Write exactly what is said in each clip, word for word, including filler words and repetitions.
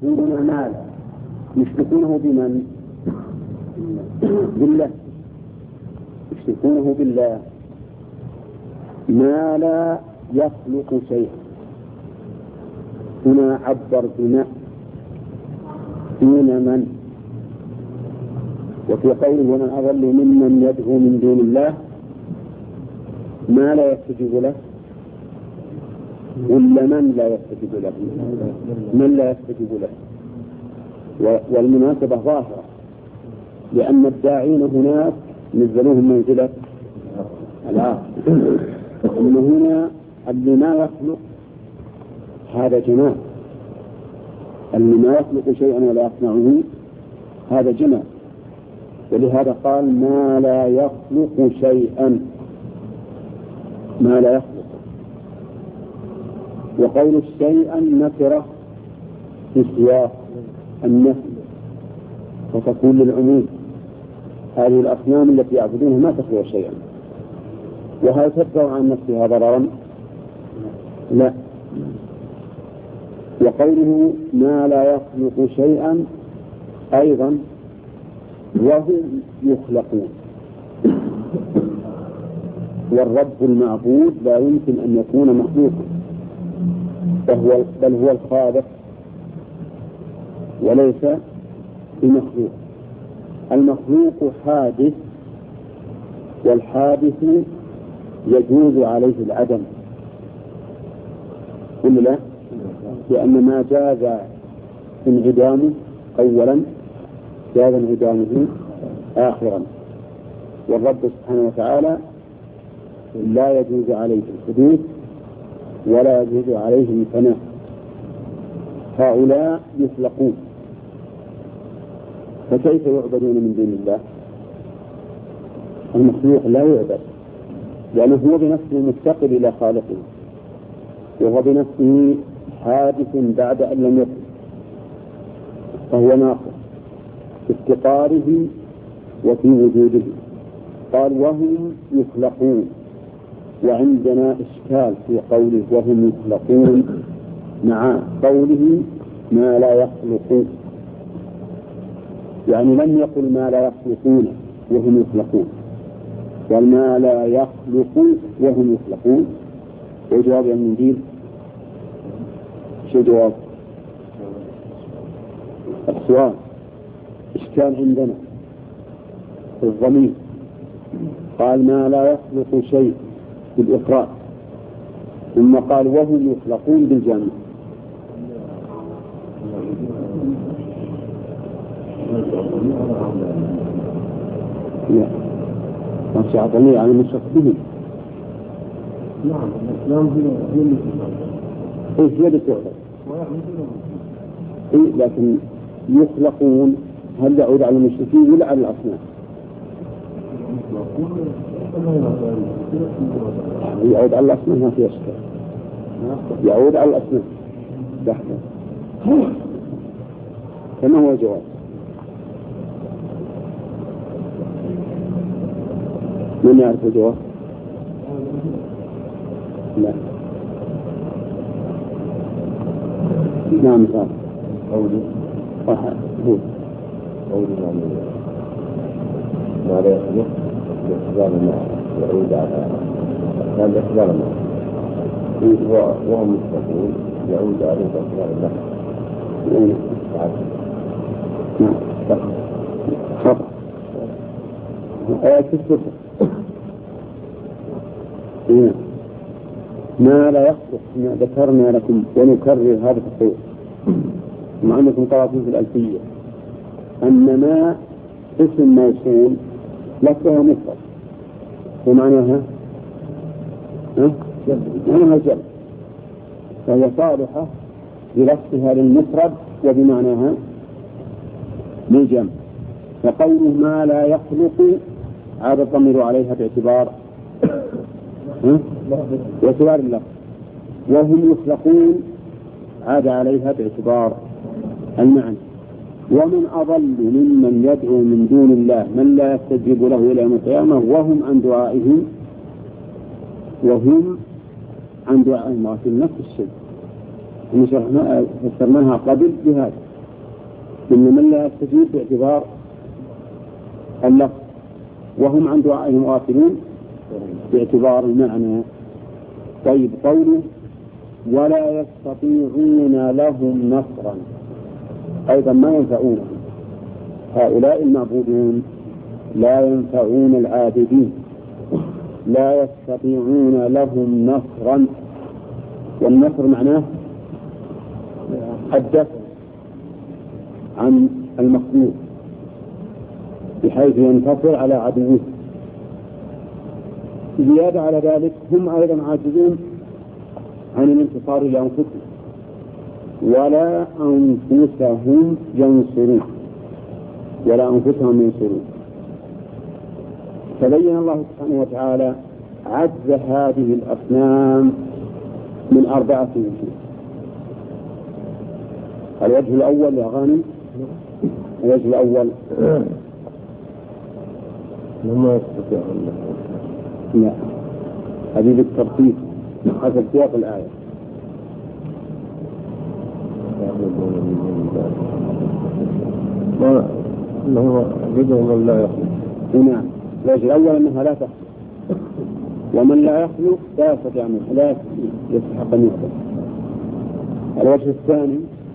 يشركون المال يشركونه بمن؟ بالله. يشركونه بالله ما لا يخلق شيئا. هنا عبر بما دون من، وفي قوله ومن أضل ممن يدعو من دون الله ما لا يستجيب له ولا من لا يستجيب له؟ من لا يستجيب له. والمناسبة ظاهرة لأن الداعين هناك نزلوهم منزلة الآخر. أما هنا اللي ما يخلق هذا جمال، اللي ما يخلق شيئا ولا يصنعه هذا جمال، ولهذا قال ما لا يخلق شيئا، ما لا يخلق. وقول شيئا نكرة في سياق النفي وتكون للعموم. هذه الأصنام التي يعبدونها ما تخلق شيئا، وهل تدفع عن نفسها ضررا؟ لا. وقوله ما لا يخلق شيئا أيضا وهم يخلقون، والرب المعبود لا يمكن أن يكون مخلوقا، فهو بل هو الخالق وليس بمخلوق. المخلوق حادث، والحادث يجوز عليه العدم، قل لا، لأن ما جاز انعدامه أولا جاز انعدامه آخرا. والرب سبحانه وتعالى لا يجوز عليه الحدوث ولا يجوز عليه الفناء. هؤلاء يخلقون، فكيف يعبدون من دون الله؟ المخلوق لا يعبد، لأنه هو بنفسه مفتقر إلى خالقه، وهو بنفسه حادث بعد أن لم يكن، فهو ناقص في افتقاره وفي وجوده. قال وهم يخلقون، وعندنا إشكال في قوله وهم يخلقون مع قوله ما لا يخلقون، يعني لم يقل ما لا يخلقون وهم يخلقون، قال ما لا يخلق وهم يخلقون. وجواب المنديل شو جواب السؤال؟ إشكال عندنا في الضمير، قال ما لا يخلق شيء بالإفراد، ثم قال وهم يخلقون بالجمع. لا ما في عطني على مشرك به. نعم الإسلام هي المسلمين. إيش هي بتعبد؟ إيه لكن يخلقون هل يعود على المشركين ولا على الأصنام؟ يعود على الأصنام ما في أشكال، يعود على الأصنام لحظة. كما هو جواب؟ من يعرف الجواب؟ لا. نعم صار قولي صح هو قولي يعني ما لا يخلق باعتبار ما يعود على كان باعتبار ما وهم يخلقون يعود عليه باعتبار الله. نعم خطأ. آية الصفر ما لا يخلق ما ذكرنا لكم ونكرر هذا التقرير مع أنكم قرأتم في الألفية أن ما اسم موصول لفظها مفرد ومعناها معناها جل، فهي صالحة بلفظها للمفرد وبمعناها للجمع. فقوله ما لا يخلق عاد الضمير عليها باعتبار باعتبار اللفظ، وهم يخلقون عاد عليها باعتبار المعنى. ومن أضل ممن يدعو من دون الله من لا يستجيب له إلى يوم القيامة وهم عن دعائهم وهم عن دعائهم في نفس الشيء. فسرناها قبل بهذا من لا يستجيب باعتبار اللفظ، وهم عن دعائهم غافلون باعتبار المعنى. طيب قوله ولا يستطيعون لهم نصرا أيضا ما ينفعونهم، هؤلاء المعبودون لا ينفعون العابدين، لا يستطيعون لهم نصرا، والنصر معناه الدفع عن المخلوق بحيث ينتصر على عدوه. زيادة على ذلك هم أيضا عاجزون عن الانتصار لأنفسهم ولا أنفسهم ينصرون ولا أنفسهم ينصرون. فبين الله سبحانه وتعالى عجز هذه الأصنام من أربعة وجوه. الوجه الأول يا غانم، الوجه الأول لما يستطيعون. لا، هذه بالترتيب حسب سياق الآية. ما هو بدون من لا يخلق. نعم، الوجه الأول أنها لا تخلق، ومن لا يخلق لا يستطيع أن لا يستحق أن يخلق. الوجه الثاني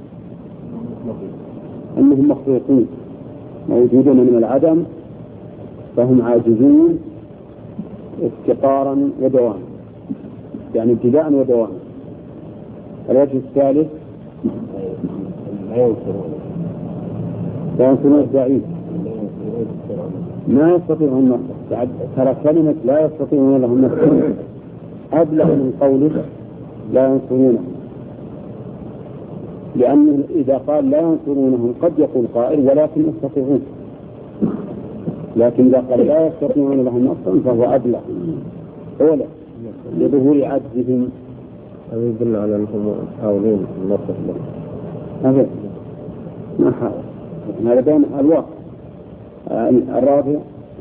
أنهم مخلوقون موجودون من العدم فهم عاجزون افتقارا ودواما، يعني ابتداء ودواما. الوجه الثالث لا ينصرون الداعين، ما يستطيعون النصر. ترى كلمة لا يستطيعون لهم نصر أبلغ من قوله لا ينصرونه، لأنه إذا قال لا ينصرونهم قد يقول قائل ولكن يستطيعون، لكن إذا قال لا يستطيعون لهم نصرا فهو أبلغ أولا لظهور عجزهم. هذا يدل على أنهم حاولين النصر له. هذا ما حاول، هذا بين الواقع. الرابع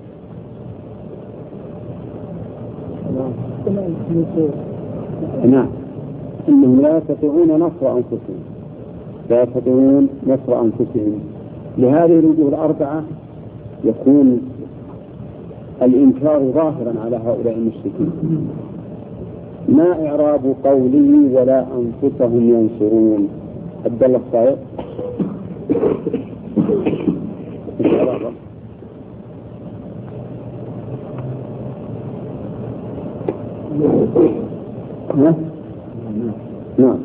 نعم إنهم لا يستطيعون نصر أنفسهم، لا يستطيعون نصر أنفسهم. لهذه الوجوه الأربعة يكون الإنكار ظاهرا على هؤلاء المشركين. ما إعراب قوله ولا أنفسهم ينصرون؟ عبد الله الصائغ نعم نعم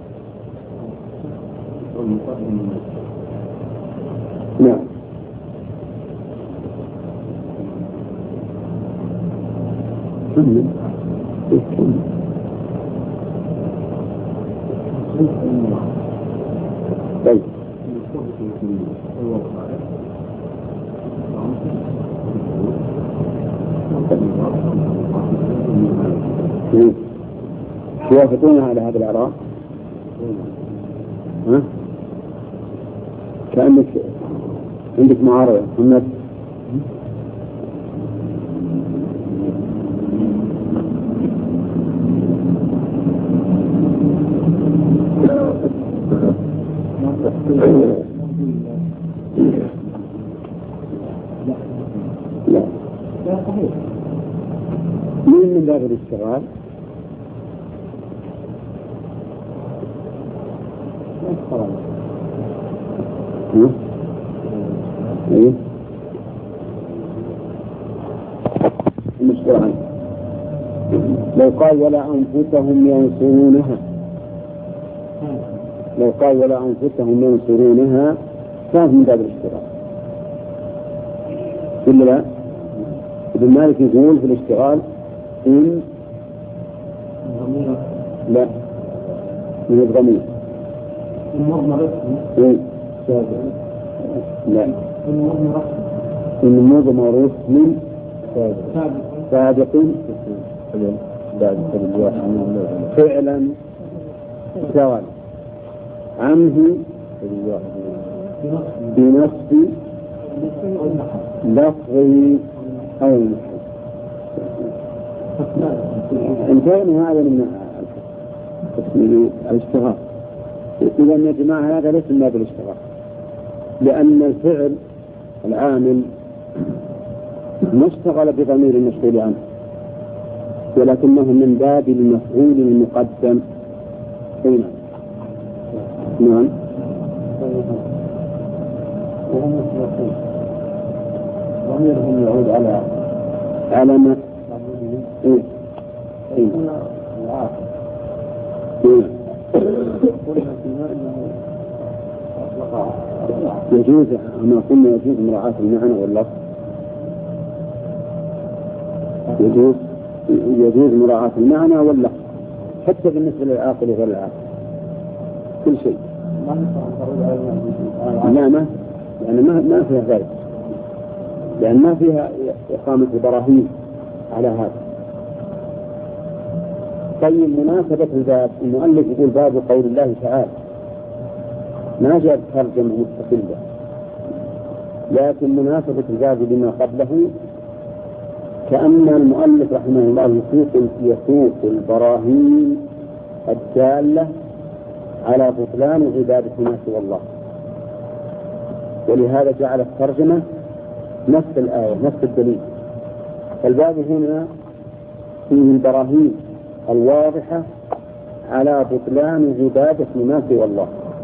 نعم طيب توافقون على هذا الإعراب؟ ها؟ كأنك عندك معارضة محمد. لا لا صحيح. مين من باب الاشتغال؟ ايه المشكلة عنه لو قال ولا أنفسهم ينصرونها، لو قال ولا أنفسهم ينصرونها كان من باب الاشتغال. كل لا ابن مالك يقول في الاشتغال إن لا من الضمير لا إن مضمر اسم سابق فعلا سواء عنه بنفس لفظه أو انتهينا هذا من الاشتغال. إذا يا جماعة هذا ليس من باب الاشتغال، لأن الفعل العامل ما اشتغل بضمير المشغول عنه، ولكنه من باب المفعول المقدم. هنا نعم. وهم يخلقون ضميرهم يعود على على ما إيه إيه يجوز ما قلنا يجوز مراعاة المعنى واللفظ، يجوز يجوز مراعاة المعنى واللفظ حتى بالنسبة للعاقل وغير العاقل كل شيء. لا ما يعني ما ما فيها ذلك، لأن ما فيها إقامة براهين على هذا. طيب مناسبة الباب، المؤلف يقول باب قول الله تعالى، ما جاء ترجمة مستقلة، لكن مناسبة الباب لما قبله كأن المؤلف رحمه الله يسوق يسوق البراهين الدالة على بطلان عبادة ما سوى الله، ولهذا جعل الترجمة نفس الآية نفس الدليل. فالباب هنا فيه البراهين الواضحة على بطلان عبادة ما سوى الله.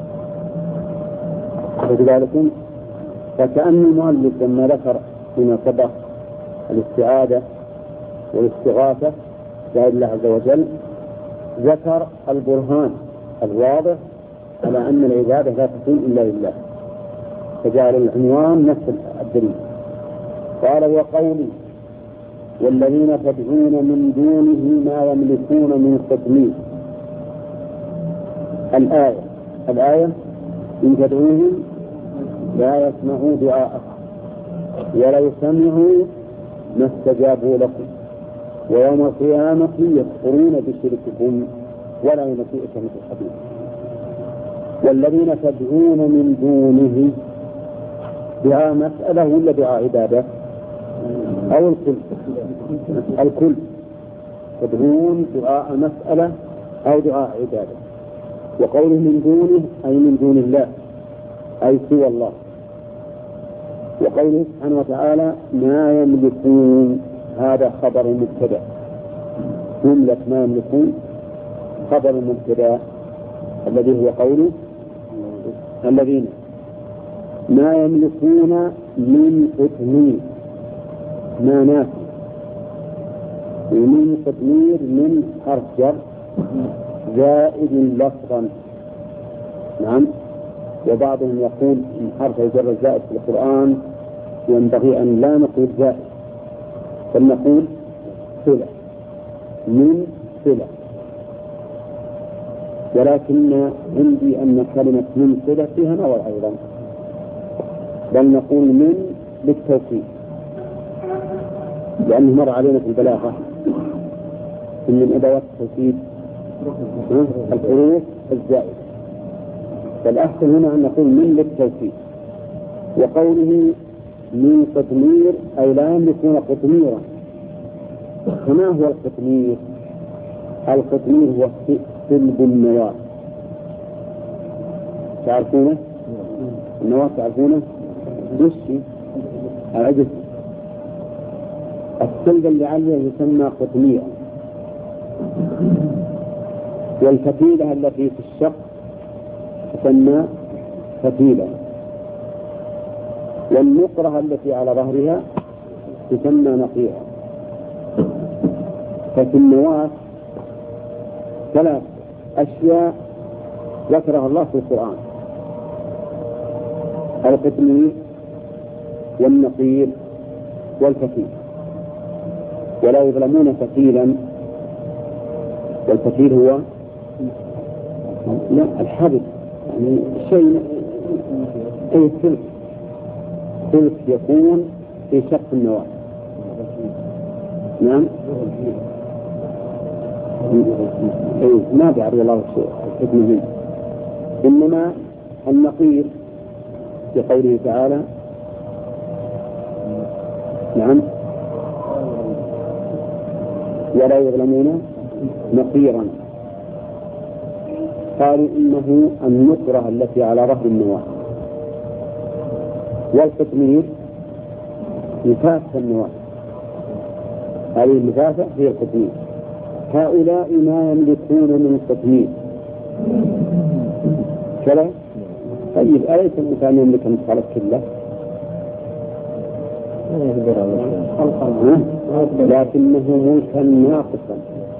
وكذلك فكأن المؤلف لما ذكر فيما سبق الاستعاذة والاستغاثة بغير الله عز وجل ذكر البرهان الواضح على أن العبادة لا تكون إلا لله، فجعل العنوان نفس الدليل. قال وقولي والذين تدعون من دونه ما يملكون من قطمير. الآية الآية إن تدعوهم لا يسمعوا دعاءكم ولو سمعوا ما استجابوا لكم ويوم القيامة يكفرون بشرككم ولا ينبئك مثل خبير. والذين تدعون من دونه دعاء مسألة ولا دعاء عبادة أو الكل؟ الكل. تدعون دعاء مسألة أو دعاء عبادة. وقوله من دونه أي من دون الله أي سوى الله. وقوله سبحانه وتعالى ما يملكون هذا خبر مبتدأ، جملة ما يملكون خبر مبتدأ الذي هو قوله الذين ما يملكون من قطمير ما نافي، ومن قطمير من حرف جر زائد لفظا. نعم. وبعضهم يقول من حرف الجر الزائد في القرآن ينبغي أن لا نقول زائد بل نقول صلة من صلة، ولكن عندي أن كلمة من صلة فيها نظر أيضا، بل نقول من بالتوكيد، لأنه مر علينا في البلاغة إن من أدوات التوكيد الحروف الزائدة، فالأحسن هنا أن نقول من للتوكيد. وقوله من قطمير أي لا يملكون قطميرا. فما هو القطمير؟ القطمير هو سلب النواة، تعرفونه؟ النواة تعرفونه؟ دشي العجز. السلب اللي عليه يسمى قطمير. والفتيلة التي في الشق تسمى فتيلة. والنقرة التي على ظهرها تسمى نقيرة. ففي النواة ثلاث أشياء ذكرها الله في القرآن: القطمير والنقير والفتيل. ولا يظلمون فتيلا، والفتيل هو لا الحبل، يعني شيء أي سلك سلك يكون في شق النواة. نعم. أي ما بعرف الله الحكمة منه. إنما النقير في قوله تعالى نعم ولا يظلمون نقيرا، قالوا إنه النقرة التي على ظهر النواة. والقطمير نفاس النواة، هذه النفاسة هي القطمير. هؤلاء ما يملكون من قطمير كلا. طيب أليس الإنسان يملك المصالح كله؟ لكنه ملكا ناقصا،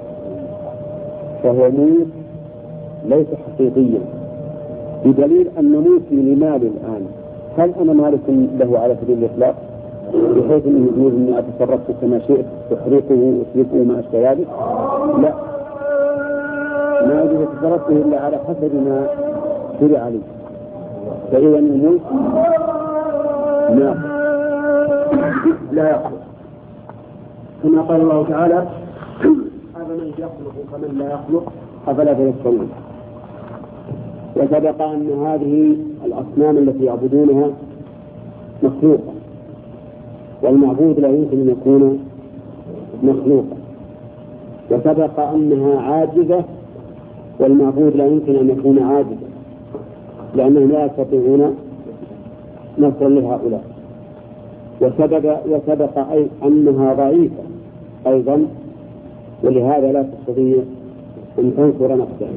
فهو ملك ليس حقيقيا، بدليل أن ملكي لمالي الآن هل أنا مالك له على سبيل الإطلاق بحيث أنه يقول أني أتصرف كما شئت أحرقه وأسلكه ما أشبه ذلك؟ لا، ما يجب تصرفه إلا على حسب ما شرع لي. فإذا الملك ناقص لا يخلق، كما قال الله تعالى أفمن يخلق كمن لا يخلق أفلا تذكرون. وسبق أن هذه الأصنام التي يعبدونها مخلوقة، والمعبود لا يمكن أن يكون مخلوقا. وسبق أنها عاجزة، والمعبود لا يمكن أن يكون عاجزا، لأنهم لا يستطيعون نصرا لهؤلاء. وسبق, وسبق أي أنها ضعيفة أيضا، ولهذا لا تستطيع أن تنصر نفسها.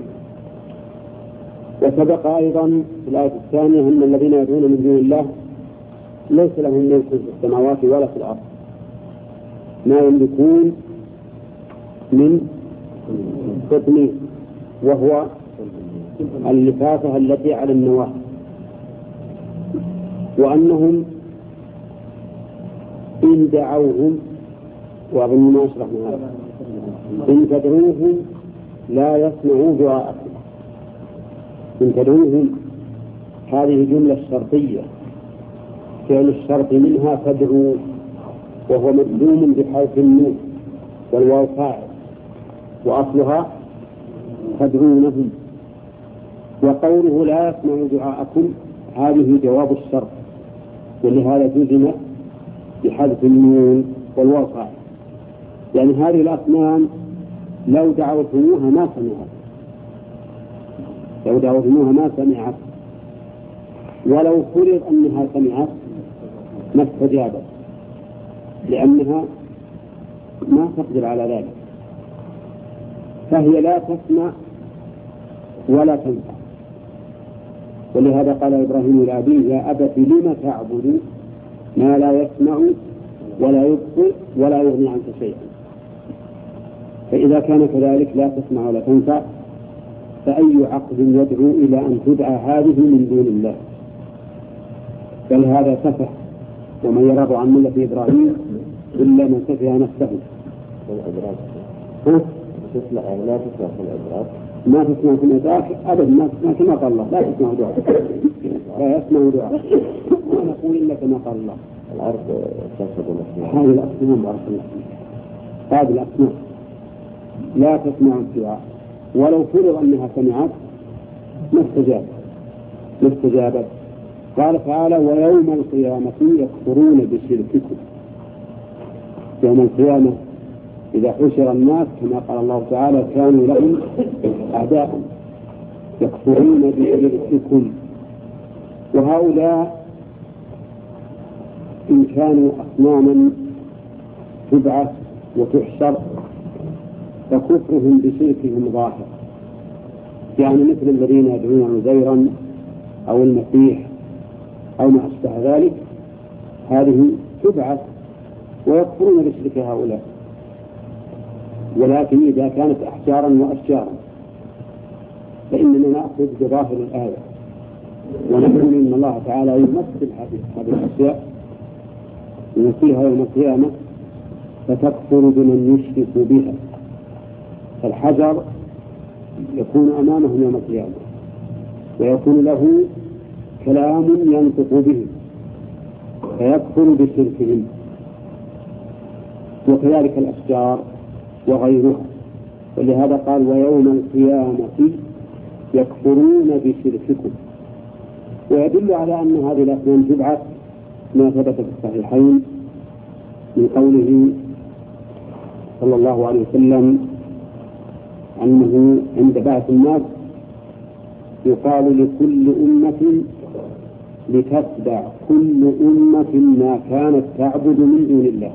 وسبق أيضا في الآية الثانية أن الذين يدعون من دون الله ليس لهم ملك في السماوات ولا في الأرض، ما يملكون من قطمير، وهو اللفافة التي على النواة. وأنهم إن دعوهم، وأظن ما أشرحنا هذا، إن تدعوهم لا يسمعوا دعاءكم. إن تدعوهم هذه جملة شرطية، فعل الشرط منها تدعو، وهو مجزوم بحرف النون والواو فاعل، وأصلها تدعونهم. وقوله لا يسمع دعاءكم هذه جواب الشرط، ولهذا جزم بحذف النون والواو فاعل، يعني هذه الأصنام لو دعوتموها ما سمعت، لو دعوتموها ما سمعت، ولو فرض أنها سمعت ما استجابت، لأنها ما تقدر على ذلك، فهي لا تسمع ولا تنفع. ولهذا قال إبراهيم لأبيه يا أبت لم تعبد ما لا يسمع ولا يبصر ولا يغني عنك شيئا. فإذا كان كذلك لا تسمع ولا تنفع، فأي عقل يدعو إلى أن تدعى هذه من دون الله؟ بل هذا سفه، ومن يرغب عن ملة إبراهيم إلا من سفه نفسه. ها؟ تسمع لا تسمع في الإدراك، ما تسمع في الإدراك أبدا، ما كما قال الله لا تسمع دعاء، لا يسمع دعاء، ونقول إلا كما قال الله. الأرض تشهد نفسها. هذه الأصنام بارك الله فيك، هذه الأصنام لا تسمع الدعاء، ولو فرض أنها سمعت ما استجابت ما استجابت. قال تعالى ويوم القيامة يكفرون بشرككم. يوم القيامة إذا حشر الناس كما قال الله تعالى كانوا لهم أعداء يكفرون بشرككم. وهؤلاء إن كانوا أصناما تبعث وتحشر فكفرهم بشركهم ظاهر، يعني مثل الذين يدعون عزيرا أو المسيح أو ما أشبه ذلك، هذه تبعث ويكفرون بشرك هؤلاء. ولكن إذا كانت أحجارا وأشجارا فإننا نأخذ بظاهر الآية ونقول إن الله تعالى يمثل هذه الأشياء يمثلها يوم القيامة فتكفر بمن يشرك بها. فالحجر يكون أمامهم يوم القيامة ويكون له كلام ينطق به فيكفر بشركهم، وكذلك الأشجار وغيرها. ولهذا قال ويوم القيامة يكفرون بشرككم. ويدل على أن هذه الأصنام تبعث ما ثبت في الصحيحين من قوله صلى الله عليه وسلم أنه عند بعث الناس يقال لكل أمة لتتبع كل أمة ما كانت تعبد من دون الله،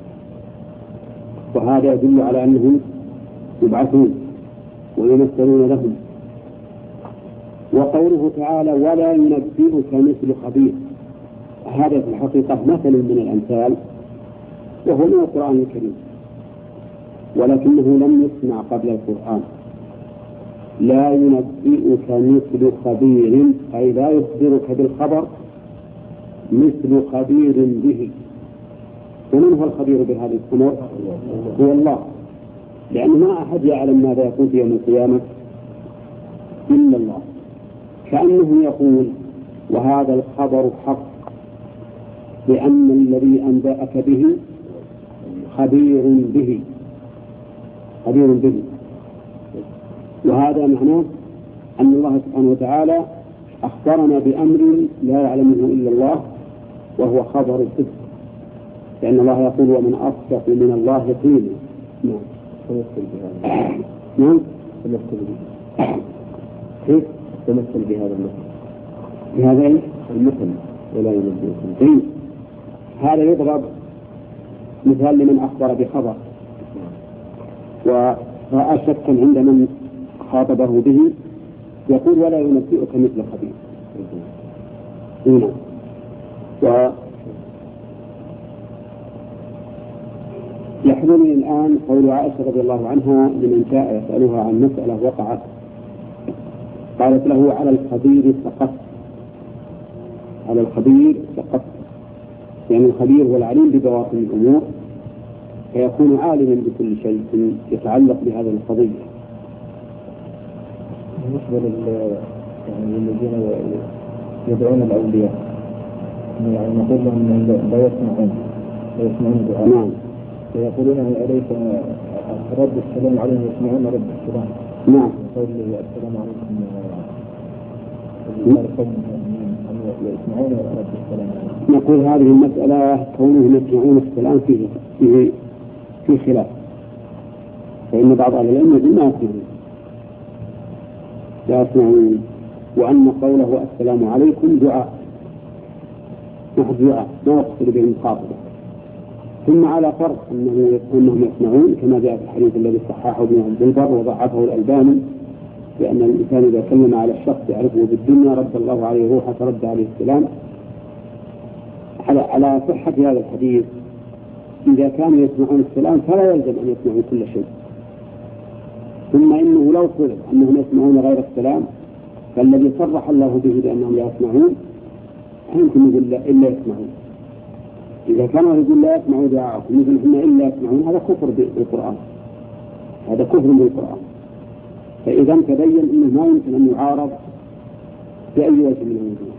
وهذا يدل على أنهم يبعثون ويمثلون لهم. وقوله تعالى ولا ينبئك مثل خبير، هذا في الحقيقة مثل من الأمثال وهو من القرآن الكريم، ولكنه لم يسمع قبل القرآن. لا ينبئك مثل خبير أي لا يخبرك بالخبر مثل خبير به. ومن هو الخبير بهذه الأمور؟ هو الله، لأن ما أحد يعلم ماذا يكون في يوم القيامة إلا الله. كأنه يقول وهذا الخبر حق لأن الذي أنبأك به خبير به خبير به. وهذا معناه أن الله سبحانه وتعالى أخبرنا بأمر لا يعلمه إلا الله وهو خبر الصدق، لأن الله يقول ومن أصدق من الله قيلا. نعم نعم كيف تمثل بهذا المثل بهذا المثل ولا ينبئكم إيه؟ هذا يضرب مثال لمن أخبر بخبر ورأى شكا عند من خاطبه به يقول ولا ينبئك مثل خبير. هنا و يحضرني الآن قول عائشة رضي الله عنها لمن جاء يسألها عن مسألة وقعت، قالت له على الخبير سقط، على الخبير سقط، يعني الخبير هو العليم ببواطن الأمور فيكون عالما بكل شيء يتعلق بهذه القضية. بالنسبة يعني الذين يدعون الأولياء يعني نقول لهم لا يسمعون لا يسمعون دعاء. نعم. فيقولون أليس رد السلام عليهم يسمعون رد السلام. نعم. يقول السلام عليكم يسمعون رد السلام. نقول هذه المسألة كونهم يسمعون السلام فيه فيه في خلاف، فإن بعض أهل العلم يقول ما يسمعون لا يسمعون، وأن قوله السلام عليكم دعاء محض دعاء ما يقصد به المخاطبة. ثم على فرض أنه أنهم يسمعون كما جاء في الحديث الذي صححه ابن عبد البر وضعفه الألباني، لأن الإنسان إذا كلم على الشخص يعرفه بالدنيا رد الله عليه روحه فرد عليه السلام. على على صحة هذا الحديث إذا كانوا يسمعون السلام فلا يلزم أن يسمعوا كل شيء، ثم إنه لو فرض أنهم يسمعون غير السلام فالذي صرح الله به بأنهم لا يسمعون يمكن يقول لا إلا يسمعون. إذا كانوا يقول لا يسمعوا دعاءكم مثل إحنا إلا يسمعون هذا كفر بالقرآن، هذا كفر بالقرآن. فإذا تبين أنه ما يمكن أن يعارض بأي وجه من الوجوه،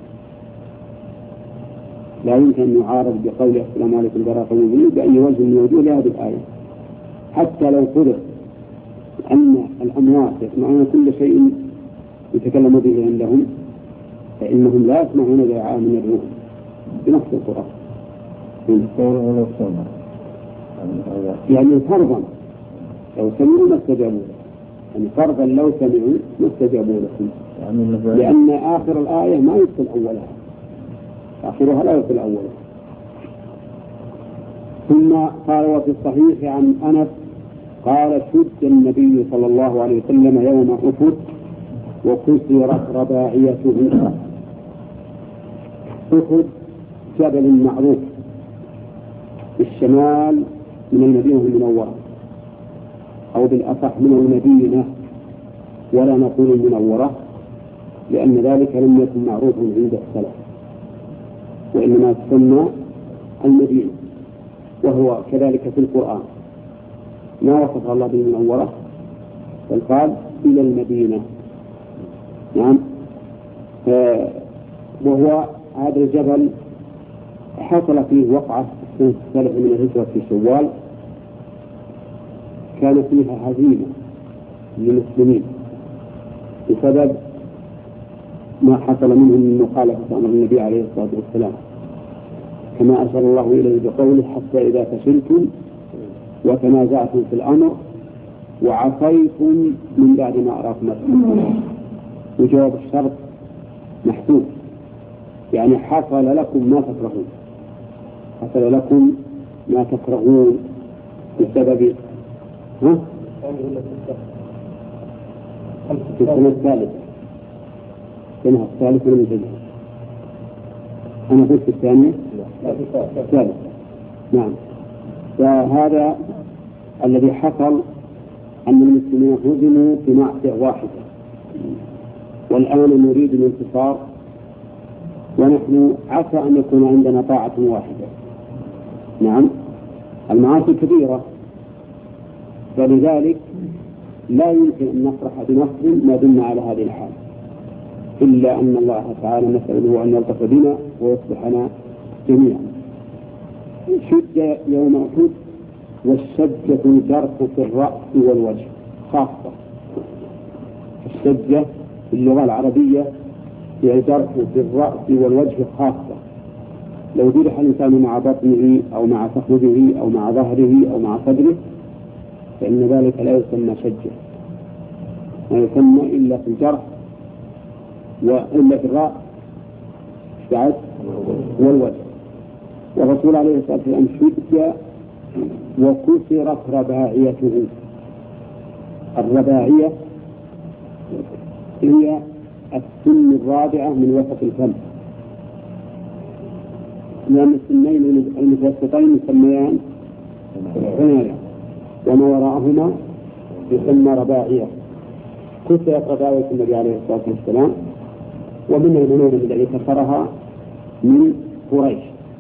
لا يمكن أن يعارض بقول السلام عليكم ورحمة الله بأي وجه من الوجوه لهذه الآية. حتى لو فرض أن الأموات يسمعون كل شيء يتكلم به عندهم فإنهم لا يسمعون دعاء من الروح بنص القرآن. يعني فرضا لو سمعوا ما استجابوا، يعني فرضا لو سمعوا ما استجابوا لكم، لأن آخر الآية ما يدخل أولها، آخرها لا يدخل أولها. ثم قال وفي الصحيح عن أنس قال شد النبي صلى الله عليه وسلم يوم أحد وكسرت رباعيته. أحد جبل معروف بالشمال من المدينة المنورة، أو بالأصح من المدينة ولا نقول المنورة لأن ذلك لم يكن معروفا عند السلف، وإنما تسمى المدينة، وهو كذلك في القرآن ما وصف الله بالمنورة بل قال إلى المدينة. نعم. وهو هذا الجبل حصل فيه وقعة سنة السابع من الهجرة في شوال كان فيها هزيمة للمسلمين بسبب ما حصل منهم من مخالفة أمر النبي عليه الصلاة والسلام، كما أشار الله إليه بقوله حتى إذا فشلتم وتنازعتم في الأمر وعصيتم من بعد ما أراكم ما تحبون. وجواب الشرط محسوب، يعني حصل لكم ما تكرهون، حصل لكم ما تكرهون بسبب ها؟ في السنة الثالثة، السنة الثالثة من الهجرة. أنا قلت الثانية الثالثة. نعم. فهذا الذي حصل أن المسلمين هزموا في معصية واحدة، والآن نريد الانتصار، ونحن عسى أن يكون عندنا طاعة واحدة. نعم، المعاصي كبيرة، فلذلك لا يمكن أن نفرح بنصر ما دمنا على هذه الحال، إلا أن الله تعالى نسأله أن يلطف بنا ويصلحنا جميعا. شد يوم أحد، والشجة الجرح في الرأس والوجه خاصة. الشجة في اللغة العربية هي الجرح في الرأس والوجه خاصة. لو جرح الإنسان مع بطنه أو مع فخذه أو مع ظهره أو مع صدره فإن ذلك لا يسمى شجة، لا يسمى إلا في الجرح وإلا في الرأس والوجه. والرسول عليه الصلاة والسلام شج وكسرت رباعيته. الرباعية هي السن الرابعة من وسط الفم، لأن السنين المتوسطين يسميان عناية، وما وراءهما يسمى رباعية. كسرت رباعية النبي عليه الصلاة والسلام، ومن المنون الذي كسرها من قريش.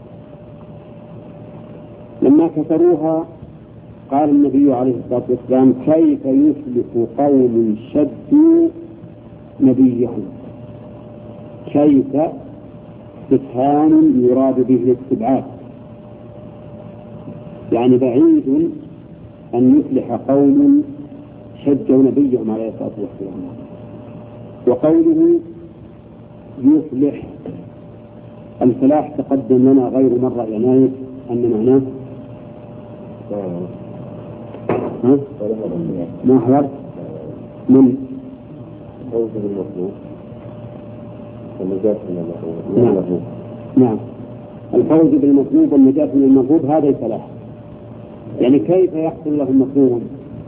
لما كسروها قال النبي عليه الصلاة والسلام: كيف يفلح قوم شدوا نبيهم؟ كيف استفهام يراد به الاستبعاد، يعني بعيد أن يفلح قوم شدوا نبيهم عليه الصلاة والسلام. وقوله يفلح، الفلاح تقدم لنا غير مرة عناية أن معناه ها؟ ما حضرت من فوز بالمطلوب والنجاة من المطلوب. نعم، الفوز بالمطلوب والنجاة من المطلوب هذا الفلاح. يعني كيف يحصل لهم مطلوب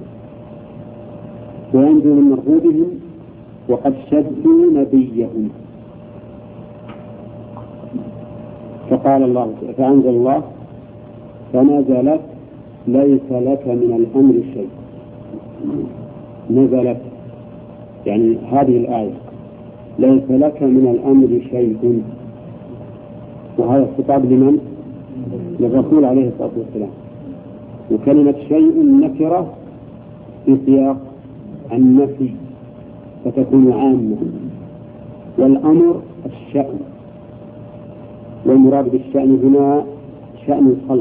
وينجو من مرغوبهم وقد شدوا نبيهم؟ فقال الله، فأنزل الله: فنزلت ليس لك من الأمر شيء. نزلت يعني هذه الآية ليس لك من الأمر شيء، وهذا الخطاب لمن؟ للرسول عليه الصلاة والسلام. وكلمة شيء نكرة في سياق النفي فتكون عامة، والأمر الشأن، والمراد بالشأن هنا شأن الخلق،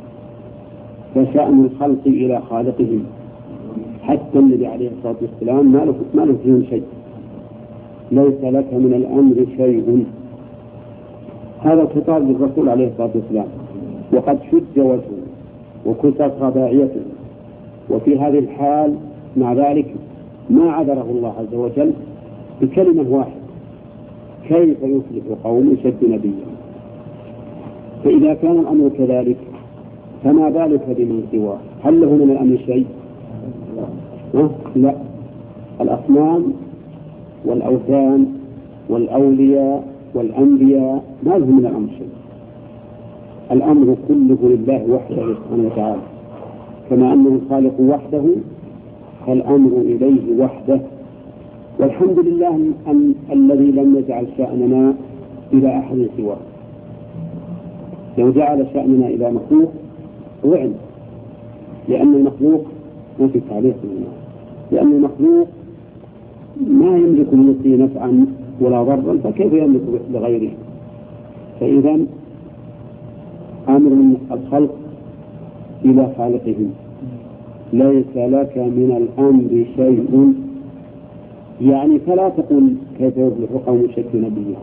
فشأن الخلق إلى خالقهم. حتى النبي عليه الصلاة والسلام ما له ما له فيهم شيء. ليس لك من الأمر شيء، هذا الخطاب للرسول عليه الصلاة والسلام. وقد شج وجهه وكسرت رباعيته، وفي هذه الحال مع ذلك ما عذره الله عز وجل بكلمة واحدة: كيف يفلح قوم شدوا نبيهم؟ فإذا كان الأمر كذلك فما بالك بمن سواه؟ هل له من الأمر شيء؟ أه؟ لا، الأصنام والأوثان والأولياء والأنبياء ما لهم من الأمر شيء. الأمر كله لله وحده سبحانه وتعالى، كما أنه الخالق وحده فالأمر إليه وحده. والحمد لله أن الذي لم يجعل شأننا إلى أحد سواه. لو جعل شأننا إلى مخلوق وعن، لأن المخلوق ما في تعليق منه، لأن المخلوق ما يملك لنفسه نفعا ولا ضرا، فكيف يملك لغيره؟ فإذا أمر من الخلق إلى خالقهم. ليس لك من الأمر شيء، يعني فلا تقل كيف يفلح قوم شدوا نبيهم.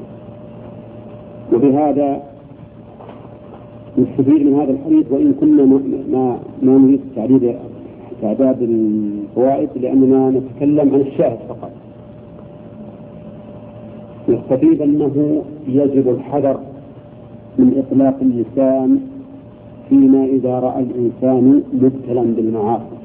وبهذا نستفيد من هذا الحديث، وإن كنا ما ما نريد تعداد تعداد الفوائد لأننا نتكلم عن الشاهد فقط. يستفيد أنه يجب الحذر من إطلاق اللسان فيما إذا رأى الإنسان مبتلا بالمعاصي.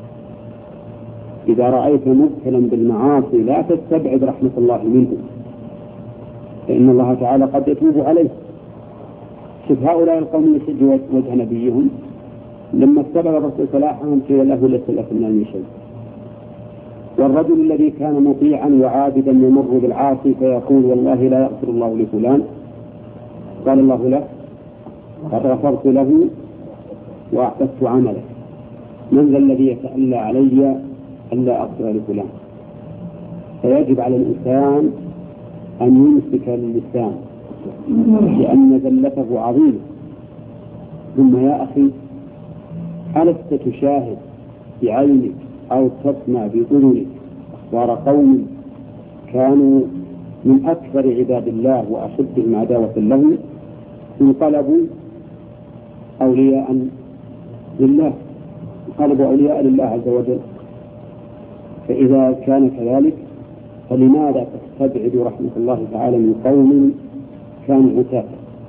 إذا رأيت مبتلا بالمعاصي لا تستبعد رحمة الله منه، فإن الله تعالى قد يتوب عليه. شوف هؤلاء القوم يشجوا وجه نبيهم لما استبعد الرسول صلاحهم قيل له ليس لك من شيء. والرجل الذي كان مطيعا وعابدا يمر بالعاصي فيقول والله لا يغفر الله لفلان، قال الله له قد غفرت له وأحببت عمله، من ذا الذي يتألى علي ألا أغفر لفلان؟ فيجب على الإنسان أن يمسك اللسان لأن ذلته عظيمة. ثم يا أخي ألست تشاهد بعينك أو تسمع بأذنك أخبار قوم كانوا من أكثر عباد الله وأشدهم عداوة له انقلبوا أولياء لله، انقلبوا أولياء لله عز وجل. فإذا كان كذلك فلماذا تستبعد رحمة الله تعالى من قوم كانوا عتاة؟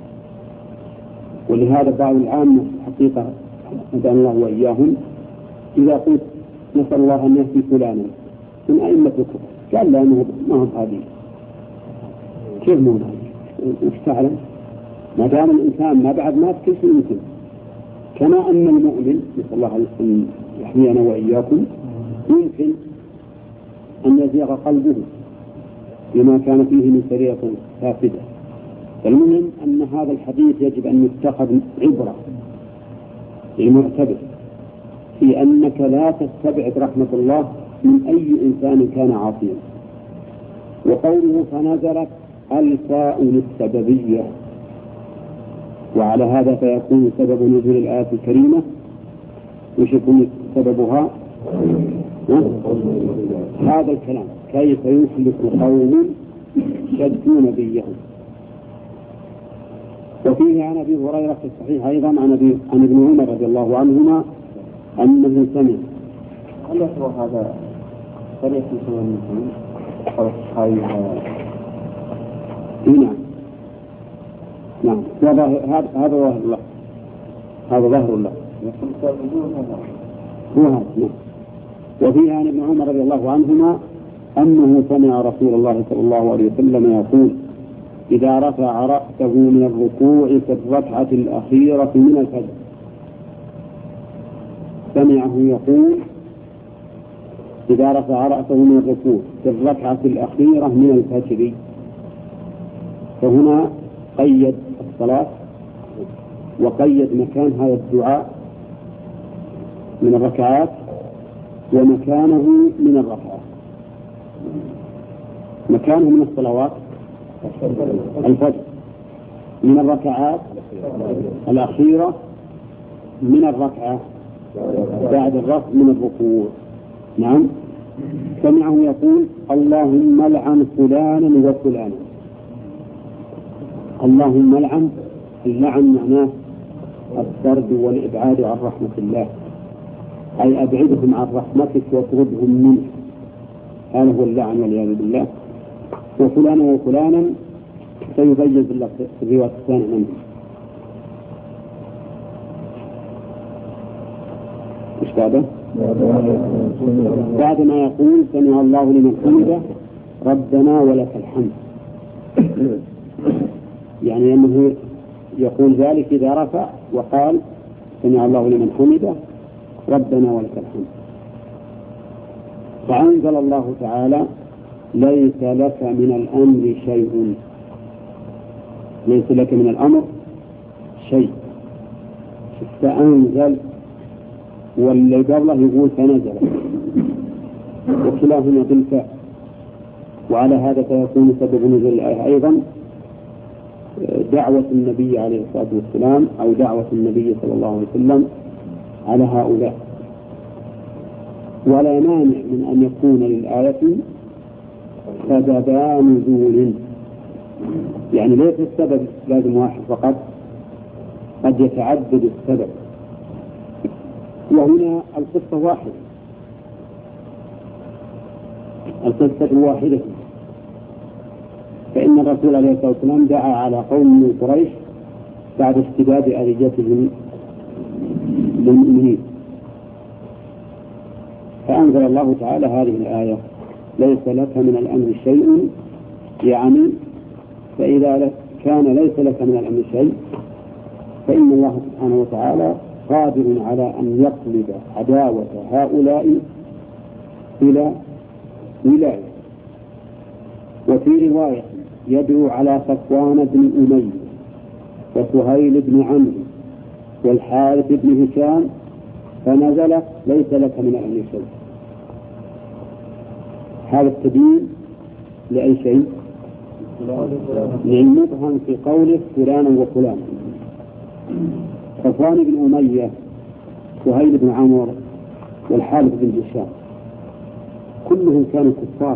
ولهذا بعض العامة حقيقة هدانا الله وإياهم إذا قلت نسأل الله أن يهدي فلانا من أئمة الكفر قال لا ما هم هذه، كيف ما هم هذه؟ وش تعلم؟ ما دام الإنسان ما بعد مات كل شيء يمكن. كما أن المؤمن نسأل الله أن يحمينا وإياكم يمكن أن يزيغ قلبه بما كان فيه من سرية فاسدة. المهم أن هذا الحديث يجب أن يتخذ عبرة للمعتبر في أنك لا تستبعد رحمة الله من أي إنسان كان عاصيا. وقوله فنزلت الفاء للسببية، وعلى هذا فيكون سبب نزول الآية الكريمة وش يكون سببها؟ هذا الكلام كيف يخلف قوم شدوا نبيهم. وفيه عن أبي هريرة في الصحيح أيضا عن أبي عن ابن عمر رضي الله عنهما أنه سمع. هل يصبح هذا طريق سنة المسلمين أو صحيح؟ نعم نعم هذا هذا ظاهر الله، هذا ظاهر الله هو هذا. نعم. وفيه عن ابن عمر رضي الله عنهما أنه سمع رسول الله صلى الله عليه وسلم يقول إذا رفع رأسه من الركوع في الركعة الأخيرة من الفجر، سمعه يقول إذا رفع رأسه من الركوع في الركعة الأخيرة من الفجر، فهنا قيد الصلاة وقيد مكان هذا الدعاء من الركعات ومكانه من الركعات. مكانه من الصلوات الفجر، من الركعات الأخيرة، من الركعة بعد الرفع من الركوع. نعم. سمعه يقول اللهم لعن فلانا وفلانا. اللهم لعن، اللعن معناه الطرد والإبعاد عن رحمة الله، أي أبعدهم عن رحمتك واطردهم منك، هذا هو اللعن والعياذ بالله. وفلانا وفلانا سيبين بالله في الرواية الثانية منه. إيش بعده؟ بعد ما يقول سمع الله لمن حمده ربنا ولك الحمد، يعني أنه يقول ذلك إذا رفع وقال سمع الله لمن حمده ربنا ولك الحمد. فأنزل الله تعالى ليس لك من الأمر شيء، ليس لك من الأمر شيء. فأنزل واللي قبله يقول فنزل، وكلاهما بالفاء. وعلى هذا فيكون سبب نزول الآية أيضا دعوة النبي عليه الصلاة والسلام أو دعوة النبي صلى الله عليه وسلم على هؤلاء. ولا مانع من أن يكون للآية سببا نزول، يعني ليس السبب لازم واحد فقط، قد يتعدد السبب. وهنا القصة واحدة، القصة واحدة فإن الرسول عليه الصلاة والسلام دعا على قوم من قريش بعد اشتداد أذيتهم للمؤمنين، فأنزل الله تعالى هذه الآية: ليس لك من الأمر شيء، يعني فإذا كان ليس لك من الأمر شيء فإن الله سبحانه وتعالى قادر على أن يقلب عداوة هؤلاء إلى ولاية. وفي رواية: يدعو على صفوان بن أمية وسهيل بن عمرو والحارث بن هشام فنزل: ليس لك من الأمر شيء. هذا التبيين لأي شيء؟ للمبهم في قوله فلانا وفلانا. صفوان بن أمية سهيل بن عمرو والحارث بن هشام كلهم كانوا كفارا،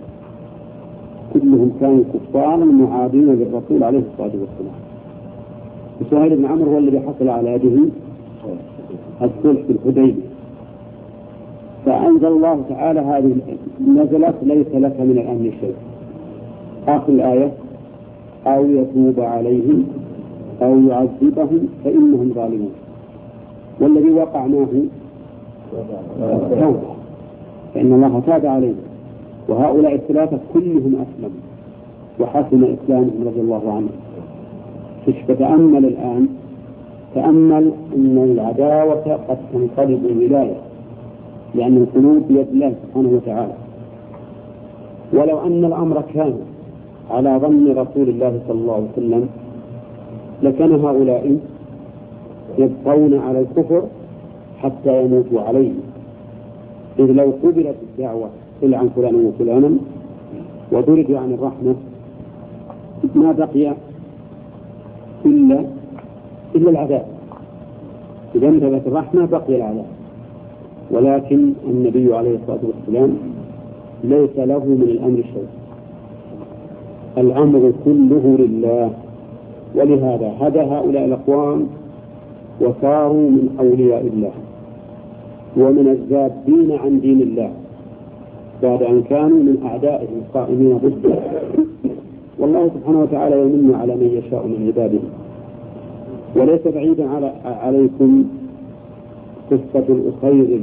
كلهم كانوا كفارا معادين للرسول عليه الصلاة والسلام. سهيل بن عمرو هو الذي حصل على يده الصلح في الحديبية، فأنزل الله تعالى هذه نزلت: ليس لك من الأمر شيء. آخر الآية: أو يتوب عليهم أو يعذبهم فإنهم ظالمون. والذي وقع معه التوبة، فإن الله تاب عليهم، وهؤلاء الثلاثة كلهم أسلموا وحسن إسلامهم رضي الله عنهم. فتأمل الآن، تأمل أن العداوة قد تنقلب الولاية، لأن القلوب بيد الله سبحانه وتعالى. ولو أن الأمر كان على ظن رسول الله صلى الله عليه وسلم لكان هؤلاء يبقون على الكفر حتى يموتوا عليه، إذ لو قبلت الدعوة قل عن فلان وفلانا وضربوا عن الرحمة ما بقي إلا إلا العذاب. إذا انتهت الرحمة بقي العذاب. ولكن النبي عليه الصلاة والسلام ليس له من الأمر شيء، الأمر كله لله. ولهذا هدى هؤلاء الأقوام وصاروا من أولياء الله ومن الذابين عن دين الله بعد أن كانوا من أعدائه القائمين ضده. والله سبحانه وتعالى يمن على من يشاء من عباده. وليس بعيدا على عليكم قصة الأخير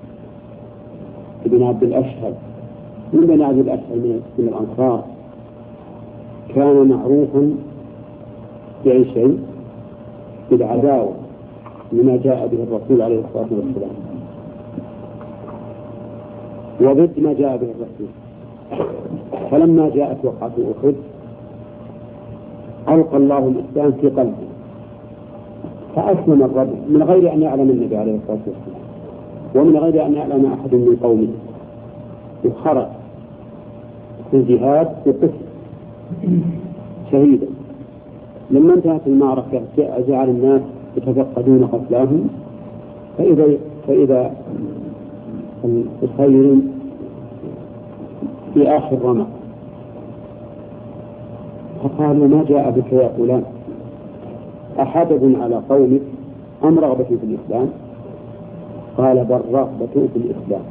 ابن عبد الأشهر من بني عبد الأشهر من الأنصار، كان معروفا بأي شيء؟ بالعداوة لما جاء به الرسول عليه الصلاة والسلام وضد ما جاء به الرسول. فلما جاءت وقعة أحد ألقى الله الإسلام في قلبه فأسلم الرجل من غير أن يعلم النبي عليه الصلاة والسلام ومن غير أن يعلم أحد من قومه، وخرج في الجهاد وقتل شهيدا. لما انتهت المعركة جعل الناس يتفقدون قتلاهم، فإذا فإذا الخير في آخر رمق، فقالوا: ما جاء بك يا فلان؟ أحدث على قومك أم رغبة في الإسلام؟ قال: بل رغبة في الإسلام،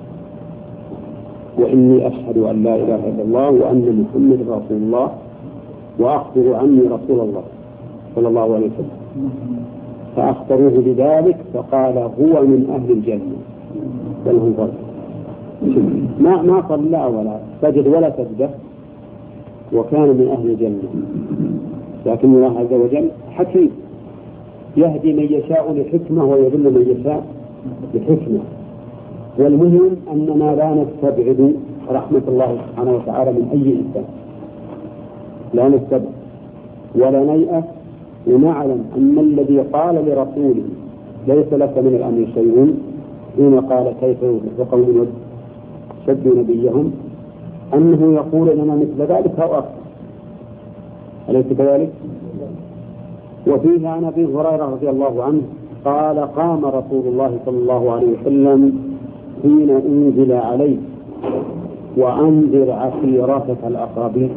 وإني أشهد أن لا إله إلا الله وأن محمد رسول الله وأخبر عني رسول الله صلى الله عليه وسلم. فأخبروه بذلك فقال: هو من أهل الجنة ولهم ظلم. ما ما صلى ولا سجد ولا سجد وكان من أهل الجنة. لكن الله عز وجل حكيم يهدي من يشاء لحكمة ويضل من يشاء لحكمة. والمهم أننا لا نستبعد رحمة الله سبحانه وتعالى من أي إنسان، لا نستبعد ولا نيأس، ونعلم أن الذي قال لرسوله ليس لك من الأمر شيء حين قال كيف يقوم شدوا نبيهم أنه يقول لنا مثل ذلك أو أكثر، أليس كذلك؟ وفيه عن أبي هريرة رضي الله عنه قال: قام رسول الله صلى الله عليه وسلم حين أنزل عليه: وأنذر عشيرتك الأقربين.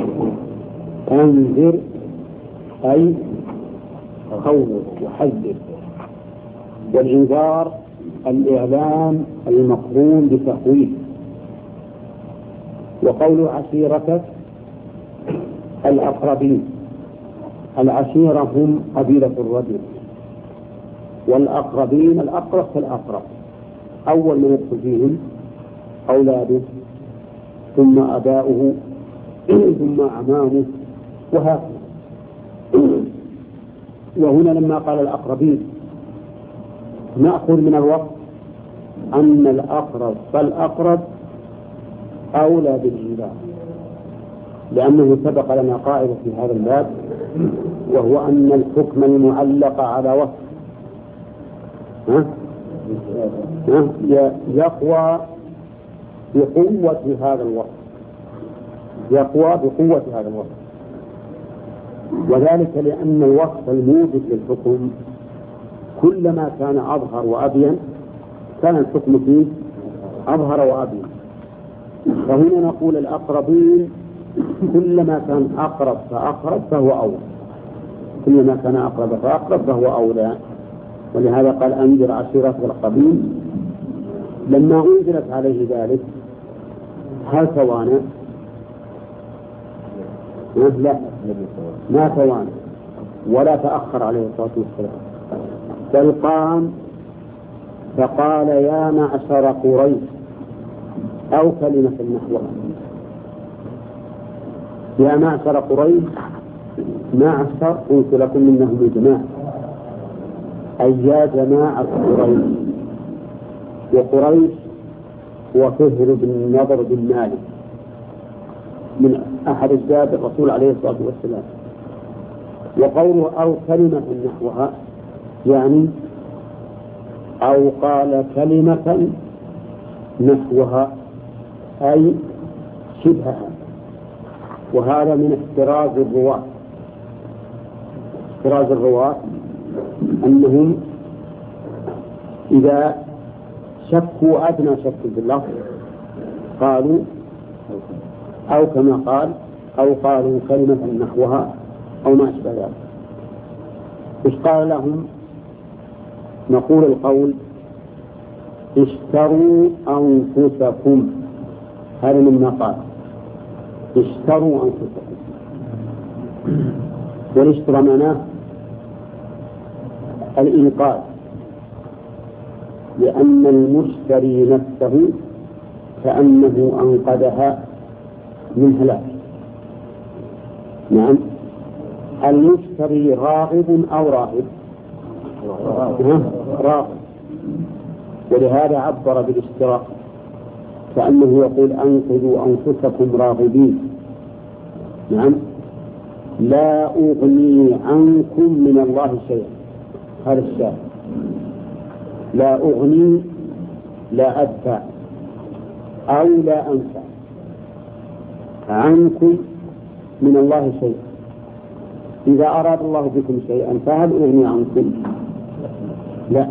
أنذر أي خوف وحذر، والإنذار الإعلام المقرون بتخويف. وقول عشيرتك الأقربين. العشيرة هم قبيلة الرجل، والأقربين الأقرب فالأقرب، أول من يدخل فيهم أولاده ثم أباؤه ثم أعمامه وهكذا. وهنا لما قال الأقربين نأخذ من الوقت أن الأقرب فالأقرب أولى بالإنباء، لأنه سبق لنا قاعدة في هذا الباب، وهو أن الحكم المعلق على وصف ها؟ ها؟ يقوى بقوة هذا الوصف، يقوى بقوة هذا الوصف، وذلك لأن الوصف الموجب للحكم كلما كان أظهر وأبين كان الحكم فيه أظهر وأبين. فهنا نقول الأقربين كلما كان أقرب فأقرب فهو أولى، كلما كان أقرب فأقرب فهو أولى. ولهذا قال أنذر عشيرتك الأقربين. لما أنزلت عليه ذلك هل توانى؟ لا، ما توانى ولا تأخر عليه الصلاة والسلام، بل قام فقال يا معشر قريش أو كلمة نحوها. يا معشر قريش، معشر قلت لكم إنهم جماعة، أي يا جماعة قريش. وقريش هو فهر بن نضر بن مالك من أحد أجداد الرسول عليه الصلاة والسلام. وقوله أو كلمة نحوها يعني أو قال كلمة نحوها أي شبهها. وهذا من احتراز الرواة. احتراز الرواة أنهم إذا شكوا أدنى شك في اللفظ قالوا أو كما قال أو قالوا كلمة نحوها أو ما أشبه ذلك. إيش قال لهم؟ نقول القول اشتروا أنفسكم، هذا مما قال اشتروا أنفسكم. والاشترى معناه الإنقاذ، لأن المشتري نفسه كأنه أنقذها من هلاك. نعم، المشتري راغب أو راهب؟ راغب، ولهذا عبر بالاشتراء كأنه يقول أنقذوا أنفسكم راغبين. نعم، لا أغني عنكم من الله شيئا، هذا الشاهد. لا أغني لا أدفع أو لا أنفع عنكم من الله شيئا. إذا أراد الله بكم شيئا فهل أغني عنكم؟ لا،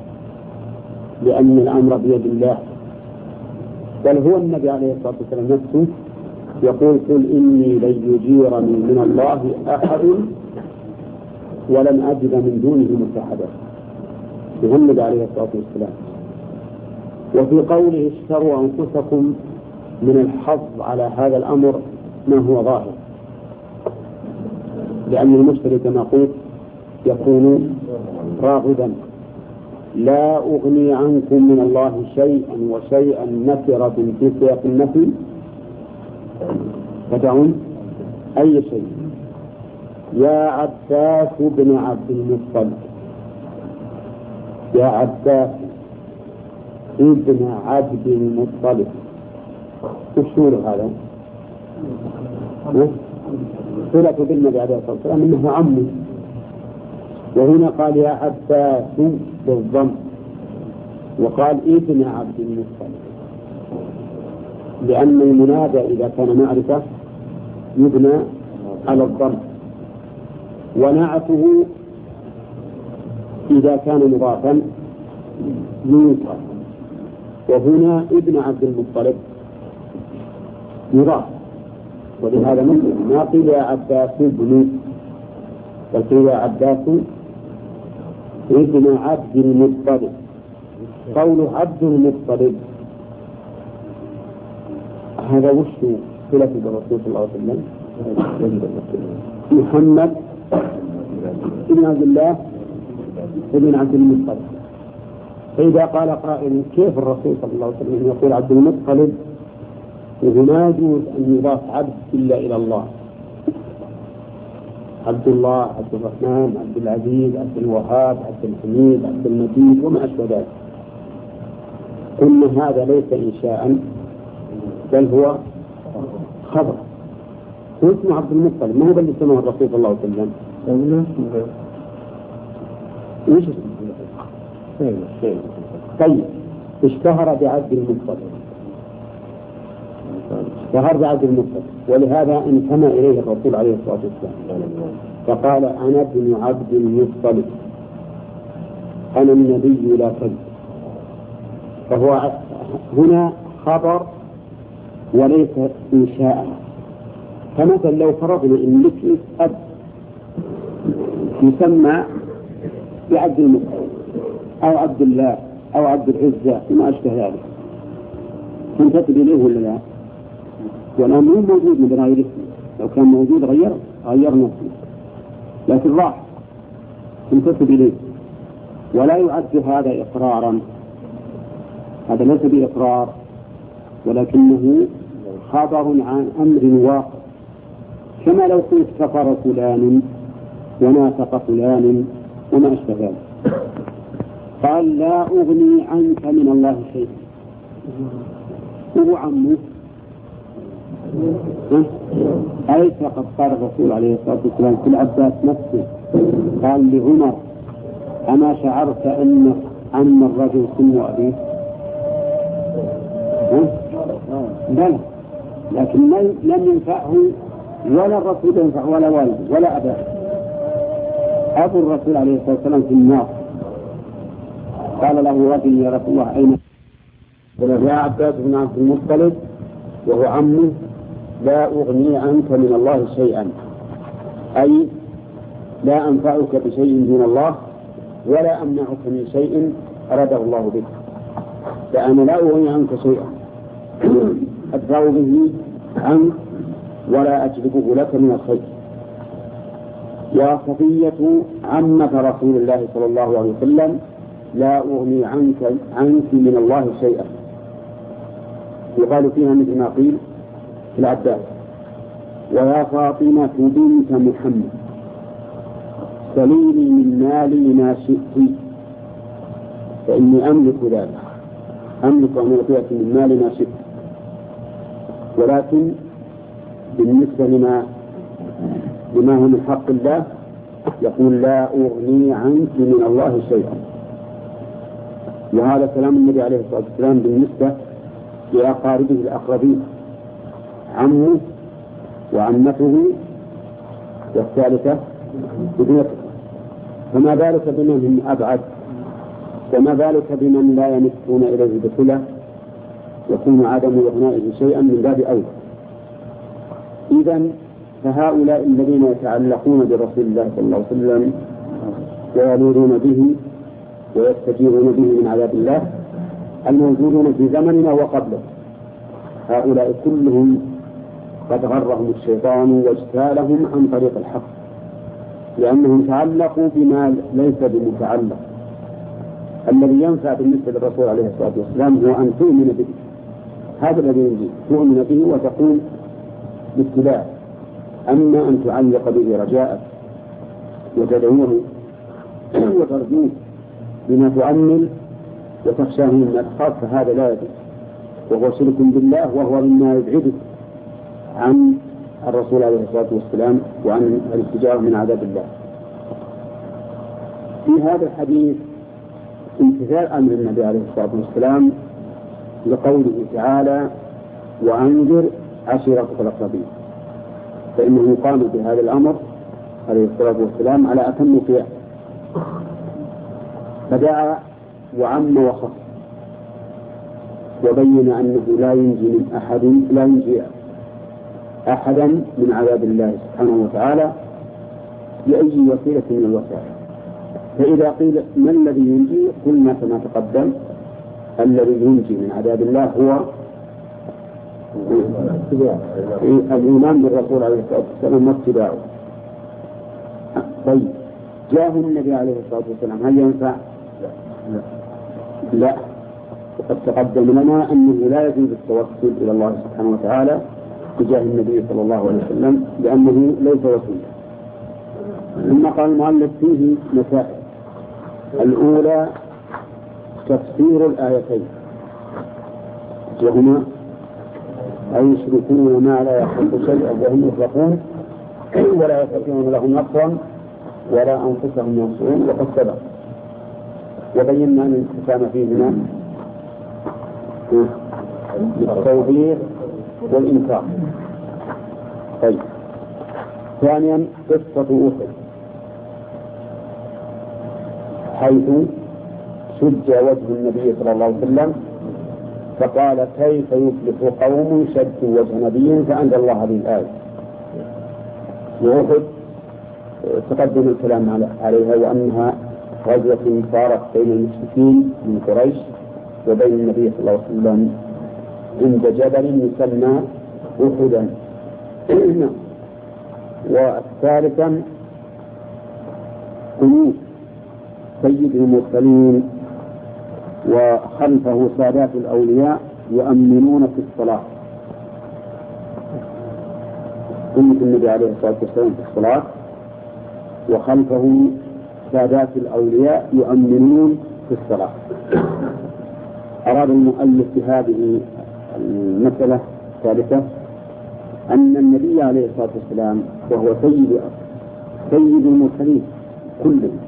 لأن الأمر بيد الله. بل هو النبي عليه الصلاة والسلام نفسه يقول قل إني لن يجيرني من الله أحد ولن أجد من دونه ملتحدا، محمد عليه الصلاة والسلام. وفي قوله اشتروا أنفسكم من الحظ على هذا الأمر ما هو ظاهر، لأن المشتري كما قلت يكون راغبا. لا أغني عنكم من الله شيئا، وشيئا نكرة في سياق النفي تدعون أي شيء. يا عباس بن عبد المطلب، يا عباس ابن عبد المطلب، وشو هذا؟ صلة بالنبي عليه الصلاة والسلام إنه عمه. وهنا قال يا عباس بالضم، وقال ابن عبد المطلب، لأن المنادى إذا كان معرفة يبنى على الضم، ونعته إذا كان مضافا ينصب. وهنا ابن عبد المطلب مضاف، ولهذا مثل ما قيل يا عباس ابن، بل قيل يا عباس ابن عبد المطلب. قول عبد المطلب هذا وش صلة بالرسول صلى الله عليه وسلم؟ محمد بن عبد الله بن عبد المطلب. فإذا قال قائل كيف الرسول صلى الله عليه وسلم يقول عبد المطلب وما يجوز أن يضاف عبد إلا إلى الله؟ عبد الله، عبد الرحمن، عبد العزيز، عبد الوهاب، عبد الحميد، عبد المجيد وما أشبه ذلك. قلنا هذا ليس إنشاء بل هو خبر. هو اسمه عبد المطلب، ما هو اللي سماه الرسول صلى الله عليه وسلم؟ ايش اسمه؟ طيب اشتهر بعبد المطلب، اشتهر بعبد المطلب، ولهذا انتمى اليه الرسول عليه الصلاه والسلام فقال انا ابن عبد المطلب انا النبي لا كذب. فهو هنا خبر وليس انشاء. فمثلا لو فرضنا ان لك اب يسمى بعبد المطلب او عبد الله او عبد العزة وما اشبه ذلك، تنتسب اليه ولا لا؟ والان مو موجود من غير اسمه، لو كان موجود غير غير نفسه، لكن راح تنتسب اليه ولا يعد هذا اقرارا. هذا ليس باقرار ولكنه خبر عن امر واقع، كما لو قلت كفر فلان ونافق فلان وما أشبه ذلك. قال لا أغني عنك من الله شيئا، هو عمه أليس قد قال الرسول عليه الصلاة والسلام في العباس نفسه قال لعمر أما شعرت أن عم الرجل سن أبيه؟ بلى، لكن لم ينفعه ولا الرسول ينفع ولا والده ولا أباه. أبو الرسول عليه الصلاة والسلام في النار قال له رجل يا رسول الله أين؟ قال يا عباس بن عبد المطلب وهو عمه لا أغني عنك من الله شيئا، أي لا أنفعك بشيء دون الله ولا أمنعك من شيء أراده الله بك، فأنا لا أغني عنك شيئا أدفع به عنك ولا أجلبه لك من الخير. وصفية عمة رسول الله صلى الله عليه وسلم لا أغني عنك عنك من الله شيئا، يقال فيها مثل ما قيل في العباس ويا فاطمة بنت محمد سليني من مالي ما شئت فإني أملك ذلك، أملك أن أعطيك من مالي ما شئت. ولكن بالنسبة لما لما هو من حق الله يقول لا أغني عنك من الله شيئا. وهذا كلام النبي عليه الصلاة والسلام بالنسبة لأقاربه الأقربين، عمه وعمته والثالثة ابنته، فما بالك بمن هم أبعد، وما بالك بمن لا يمسون إليه بصلة يكون عدم إغنائه شيئا من باب أولى. إذن فهؤلاء الذين يتعلقون برسول الله صلى الله عليه وسلم ويلوذون به ويستجيرون به من عذاب الله الموجودون في زمننا وقبله، هؤلاء كلهم قد غرهم الشيطان واجتالهم عن طريق الحق، لأنهم تعلقوا بما ليس بمتعلق. الذي ينفع بالنسبة للرسول عليه الصلاة والسلام هو أن تؤمن به، هذا الذي يجي تؤمن به وتقول بالاتباع. أما أن تعلق به رجاءك وتدعوه وترجوه بما تؤمل وتخشاه من الأخطار فهذا لا يجوز، وهو شرك بالله، وهو مما يبعدك عن الرسول عليه الصلاة والسلام وعن الاستجارة من عذاب الله. في هذا الحديث امتثال أمر النبي عليه الصلاة والسلام لقوله تعالى وأنذر عشيرتك الأقربين، فإنه قام بهذا الأمر عليه الصلاة والسلام على أتم قيام، فدعا وعم وخص وبين أنه لا ينجي من أحد لا ينجي أحدا من عذاب الله سبحانه وتعالى بأي وسيلة من الوسائل. فإذا قيل ما الذي ينجي قلنا كما تقدم الذي ينجي من عذاب الله هو الإيمان بالرسول عليه الصلاة والسلام واتباعه. طيب جاه النبي عليه الصلاة والسلام هل ينفع؟ لا لا وقد تقدم لنا أنه لا يجوز التوسل إلى الله سبحانه وتعالى تجاه النبي صلى الله عليه وسلم لأنه ليس وسيلة. ثم قال المؤلف فيه مسائل. الأولى تفسير الآيتين وهما أي يشركون ما لا يخلق شيئا وهم يخلقون ولا يستطيعون لهم نصرا ولا أنفسهم ينصرون وقد سبق وبينا أن الانقسام فيهما التوبيخ والإنكار. طيب ثانيا قصة أحد حيث شج وجه النبي صلى الله عليه وسلم فقال كيف يفلح قوم شجوا وجه نبي فأنزل الله هذه الآية. وأحد تقدم الكلام عليها وأنها غزوة صارت بين المشركين من قريش وبين النبي صلى الله عليه وسلم عند جبل يسمى أحدا. والثالثا قنوت سيد المرسلين وخلفه سادات الأولياء يؤمنون في الصلاة. قنوت النبي عليه الصلاة والسلام في الصلاة وخلفه سادات الأولياء يؤمنون في الصلاة. أراد المؤلف بهذه المسألة الثالثة أن النبي عليه الصلاة والسلام وهو سيد سيد المرسلين كلهم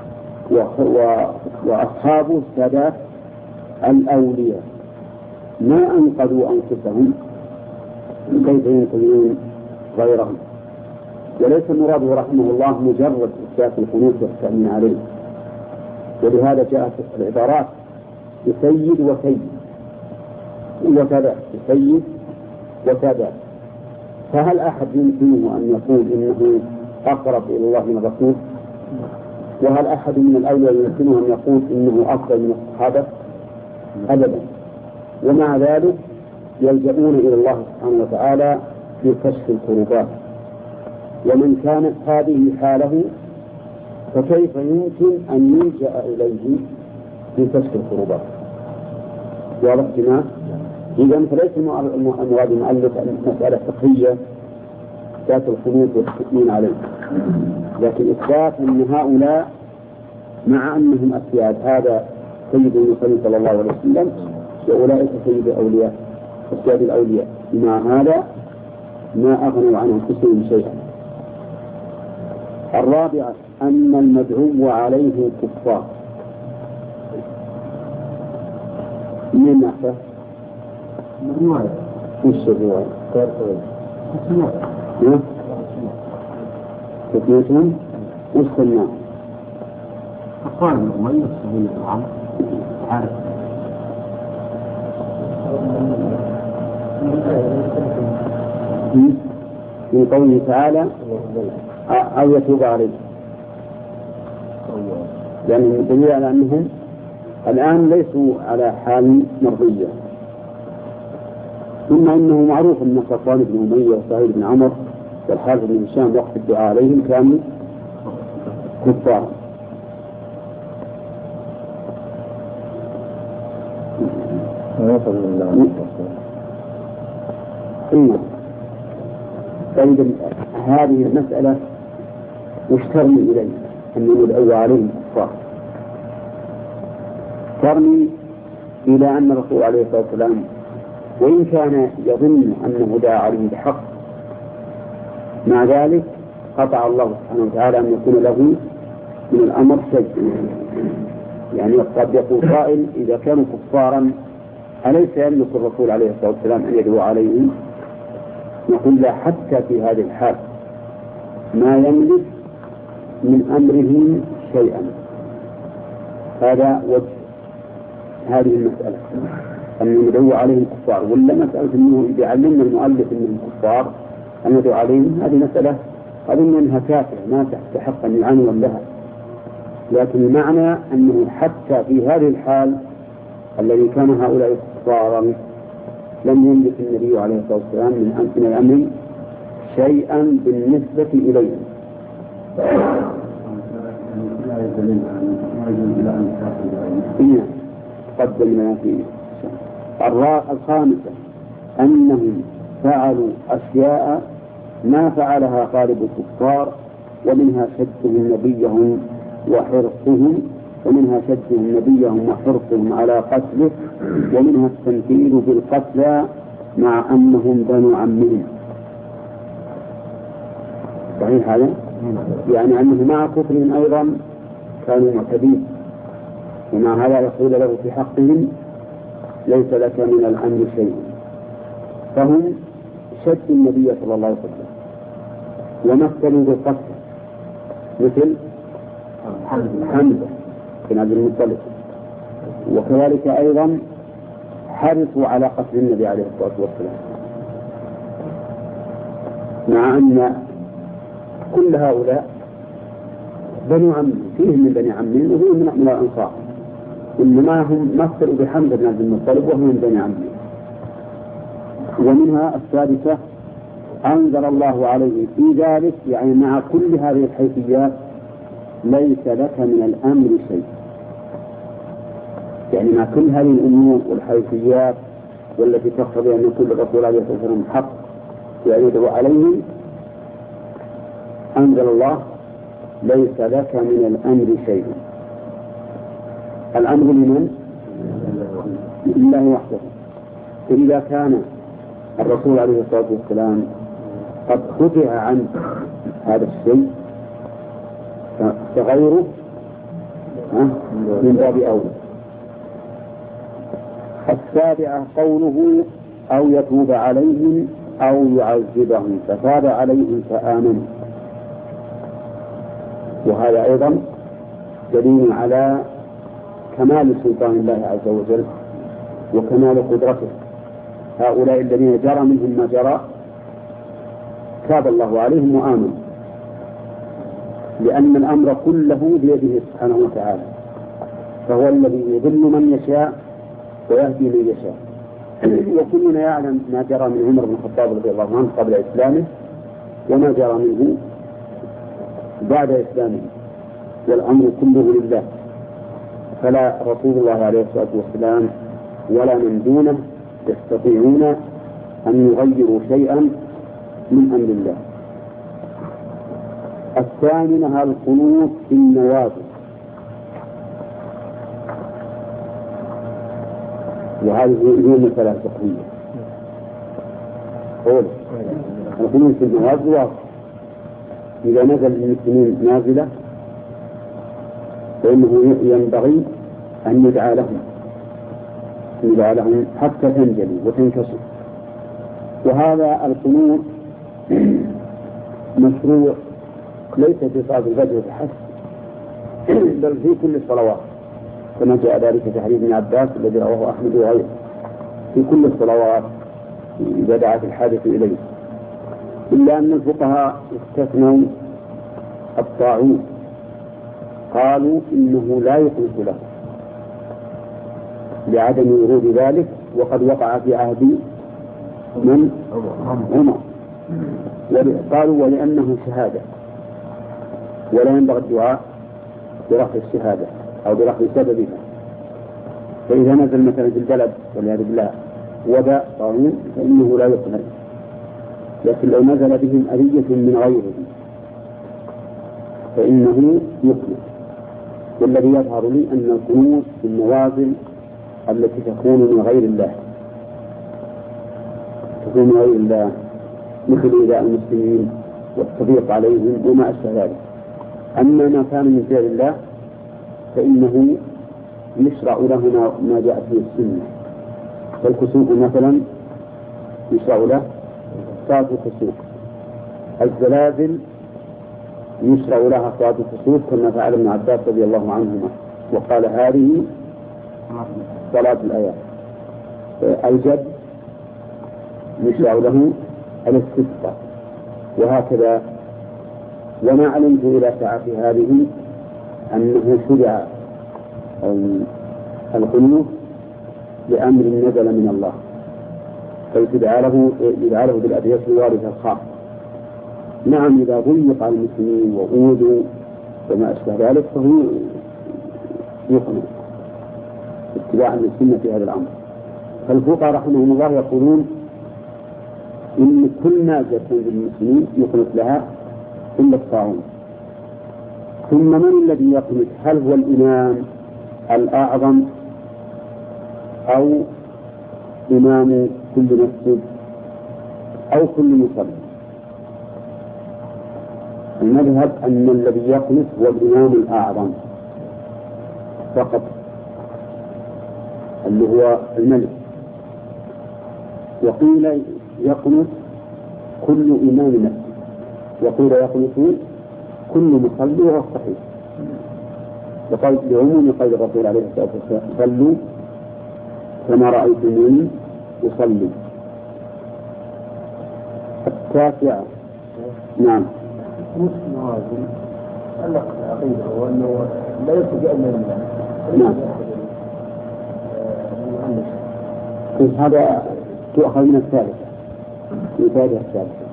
وأصحابه سادات الأولياء ما أنقذوا أنفسهم كيف ينقذون غيرهم. وليس مراده رحمه الله مجرد إثبات القنوت والتأمين عليه، ولهذا جاءت العبارات بسيد وسيد وسادات بسيد وسادات. فهل أحد يمكنه أن يقول إنه أقرب إلى الله من الرسول؟ وهل أحد من الأولياء يمكنه أن يقول إنه أفضل من الصحابة؟ أبدا. ومع ذلك يلجؤون إلى الله سبحانه وتعالى في كشف الكروبات. ومن كانت هذه حاله فكيف يمكن أن يلجأ إليه في كشف الكروبات؟ واضح جماعة؟ إذن فليس المراد المؤلف مسألة فقهية ذات الخلود والتأمين عليه، لكن إثبات أن هؤلاء مع أنهم أسياد هذا سيد المرسلين صلى الله عليه وسلم وأولئك سيد الأولياء أسياد الأولياء، مع هذا ما أغنوا عن أنفسهم شيئا. الرابعة أن المدعو عليه كفار. من نحفه الرواية وش الرواية؟ الرواية تثنيتهم وش سماه؟ أقوال المؤمن الصحيح العام عارف في قوله تعالى أو يتوب عليه، لأن يعني الدليل على أنهم الآن ليسوا على حال مرضية. ثم إنه معروف أن صفوان بن أمية وسعيد بن عمر والحارث بن هشام وقت الدعاء عليهم كانوا كفار. طيب هذه المسألة وش ترمي إليه أن يدعو عليهم كفار؟ ترمي إلى أن الرسول عليه الصلاة والسلام وإن كان يظن أنه دعا عليه بحق مع ذلك قطع الله سبحانه وتعالى أن يكون له من الأمر شيء. يعني قد يقول قائل إذا كانوا كفارا أليس يملك الرسول عليه الصلاة والسلام أن يدعو عليهم؟ نقول لا، حتى في هذه الحال ما يملك من أمرهم شيئا. هذا وجه هذه المسألة أن يدعو عليهم كفار، ولا مسألة أنه يعلمنا المؤلف أنهم كفار أن يدعو عليهم، هذه مسألة أظن أنها كافية ما تستحق أن يعنون لها. لكن المعنى أنه حتى في هذه الحال الذي كان هؤلاء كفارا لم يملك النبي عليه الصلاة والسلام من الأمر شيئا بالنسبة إليه. قدمنا في الخامسة أنهم فعلوا أشياء ما فعلها غالب الكفار، ومنها شدهم نبيهم وحرصهم ومنها شدهم نبيهم وحرصهم على قتله، ومنها التنفيذ بالقتلى مع أنهم بنو عمهم. صحيح هذا؟ يعني أنه مع كفرهم أيضا كانوا معتدين، ومع هذا يقول له في حقهم ليس لك من الأمر شيء. فهم شد النبي صلى الله عليه وسلم ومثلوا بالقتل مثل حمزة بن عبد المطلب، وكذلك أيضا حرصوا على قتل النبي عليه الصلاة والسلام، مع أن كل هؤلاء بنو عم فيهم من بني عمين وفيهم من الأنصار، إنما هم مثلوا بحمزة بن عبد المطلب وهم من بني عمين. ومنها السادسة أنزل الله عليه في ذلك، يعني مع كل هذه الحيثيات ليس لك من الأمر شيء، يعني مع كل هذه الأمور والحيثيات والتي تقتضي أن كل رسول عليه الصلاة والسلام حق يعيده عليهم، أنزل الله ليس لك من الأمر شيء. الأمر لمن؟ لله وحده. فإذا كان الرسول عليه الصلاة والسلام قد خفع عن هذا الشيء فغيره من باب أولى. السابعة قوله أو يتوب عليهم أو يعذبهم، فتاب عليهم فآمنوا، وهذا أيضا دليل على كمال سلطان الله عز وجل وكمال قدرته. هؤلاء الذين جرى منهم ما جرى تاب الله عليهم وآمنوا، لأن الأمر كله بيده سبحانه وتعالى، فهو الذي يضل من يشاء ويهدي من يشاء. وكلنا يعلم ما جرى من عمر بن الخطاب رضي الله عنه قبل إسلامه وما جرى منه بعد إسلامه، والأمر كله لله، فلا رسول الله عليه الصلاة والسلام ولا من دونه يستطيعون أن يغيروا شيئا من أمر الله. الثامنة القنوت في النوازل، وهذه هي مسألة فقهية. قول القنوت في النوازل واضح، إذا نزل المسلمين نازلة فإنه ينبغي أن يدعى لهم يدعى لهم حتى تنجلي وتنكسر. وهذا القنوت مشروع ليس في صلاة الفجر فحسب، بل في كل الصلوات، كما جاء ذلك في حديث ابن عباس الذي رواه أحمد وغيره، في كل الصلوات إذا دعت الحاجة إليه، إلا أن الفقهاء استثنوا الطاعون، قالوا إنه لا يقنط له لعدم ورود ذلك، وقد وقع في عهد من؟ عمر. قالوا ولأنه شهادة ولا ينبغي الدعاء برفع الشهادة أو برفع سببها، فإذا نزل مثلا في البلد والعياذ بالله وباء طاعون فإنه لا يقنط، لكن لو نزل بهم أذية من غيرهم فإنه يقنط. والذي يظهر لي أن القنوت في النوازل التي تكون من غير الله تكون من غير الله مثل إيذاء المسلمين والتضييق عليهم وما أشبه ذلك. أما ما كان من فعل الله فإنه يشرع له ما جاء فيه السنة، فالكسوف مثلا يشرع له صلاة الكسوف، الزلازل يشرع لها صلاة الكسوف كما فعل ابن عباس رضي الله عنهما وقال هذه صلاة الآيات. الجد يشرع له الاستسقاء، وهكذا. وما علمت إلى ساعة هذه أنه شرع القنوت لأمر نزل من الله، فيدعى له يدعى له بالأدعية الواردة الخاصة. نعم إذا ضيق على المسلمين وأوذوا وما أشبه ذلك فهو يقنع اتباعا للسنة في هذا الأمر. فالفقهاء رحمهم الله يقولون إن كل ناس يكون للمسلمين يقنط لها إلا الطاعون. ثم من الذي يقنط؟ هل هو الإمام الأعظم أو إمام كل مسجد أو كل مصلي؟ المذهب أن الذي يقنط هو الإمام الأعظم فقط اللي هو الملك. وقيل يقنط كل إمام مسجد، وقيل يقنط كل مصلي، وهو الصحيح لعموم قول الرسول عليه الصلاة والسلام صلوا كما رأيتموني أصلي. التاسعة نعم علق العقيدة هو أنه لا يستطيع أن نعم هذا تؤخذ من الثالثة في فائدة الثالثة.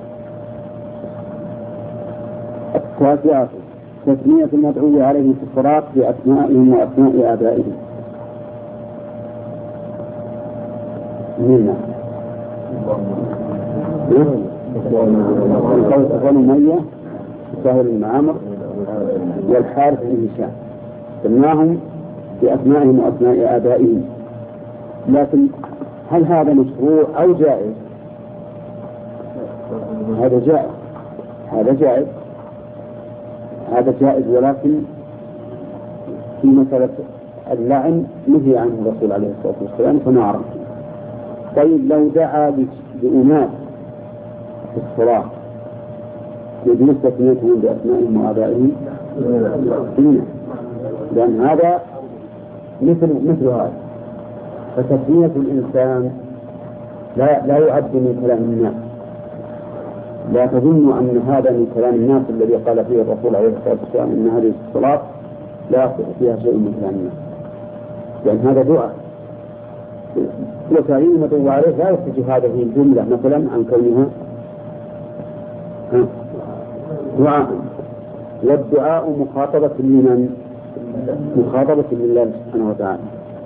التاسعة تسمية المدعو عليه في الصلاة بأسمائهم وأسماء آبائهم. منا القول بن أمية سهل بن عامر والحارث بن هشام سماهم بأسمائهم وأسماء آبائهم. لكن هل هذا مشروع أو جائز؟ هذا جائز هذا جائز هذا جائز ولكن في مسألة اللعن نهي عنه الرسول عليه الصلاة والسلام فنعرف. طيب لو دعا بأناس في الصلاة يجوز تسميتهم بأسمائهم وآبائهم؟ لأن هذا مثل مثل هذا. فتسمية الإنسان لا لا يعد من كلام الناس. لا تظن أن هذا من كلام الناس الذي قال فيه الرسول عليه الصلاة والسلام إن هذه الصلاة لا يصح فيها شيء من كلام الناس، لأن هذا دعاء وتعليم مدعو عليه لا يخرج هذه الجملة مثلا عن كونها دعاء. والدعاء مخاطبة لمن؟ مخاطبة لله سبحانه وتعالى.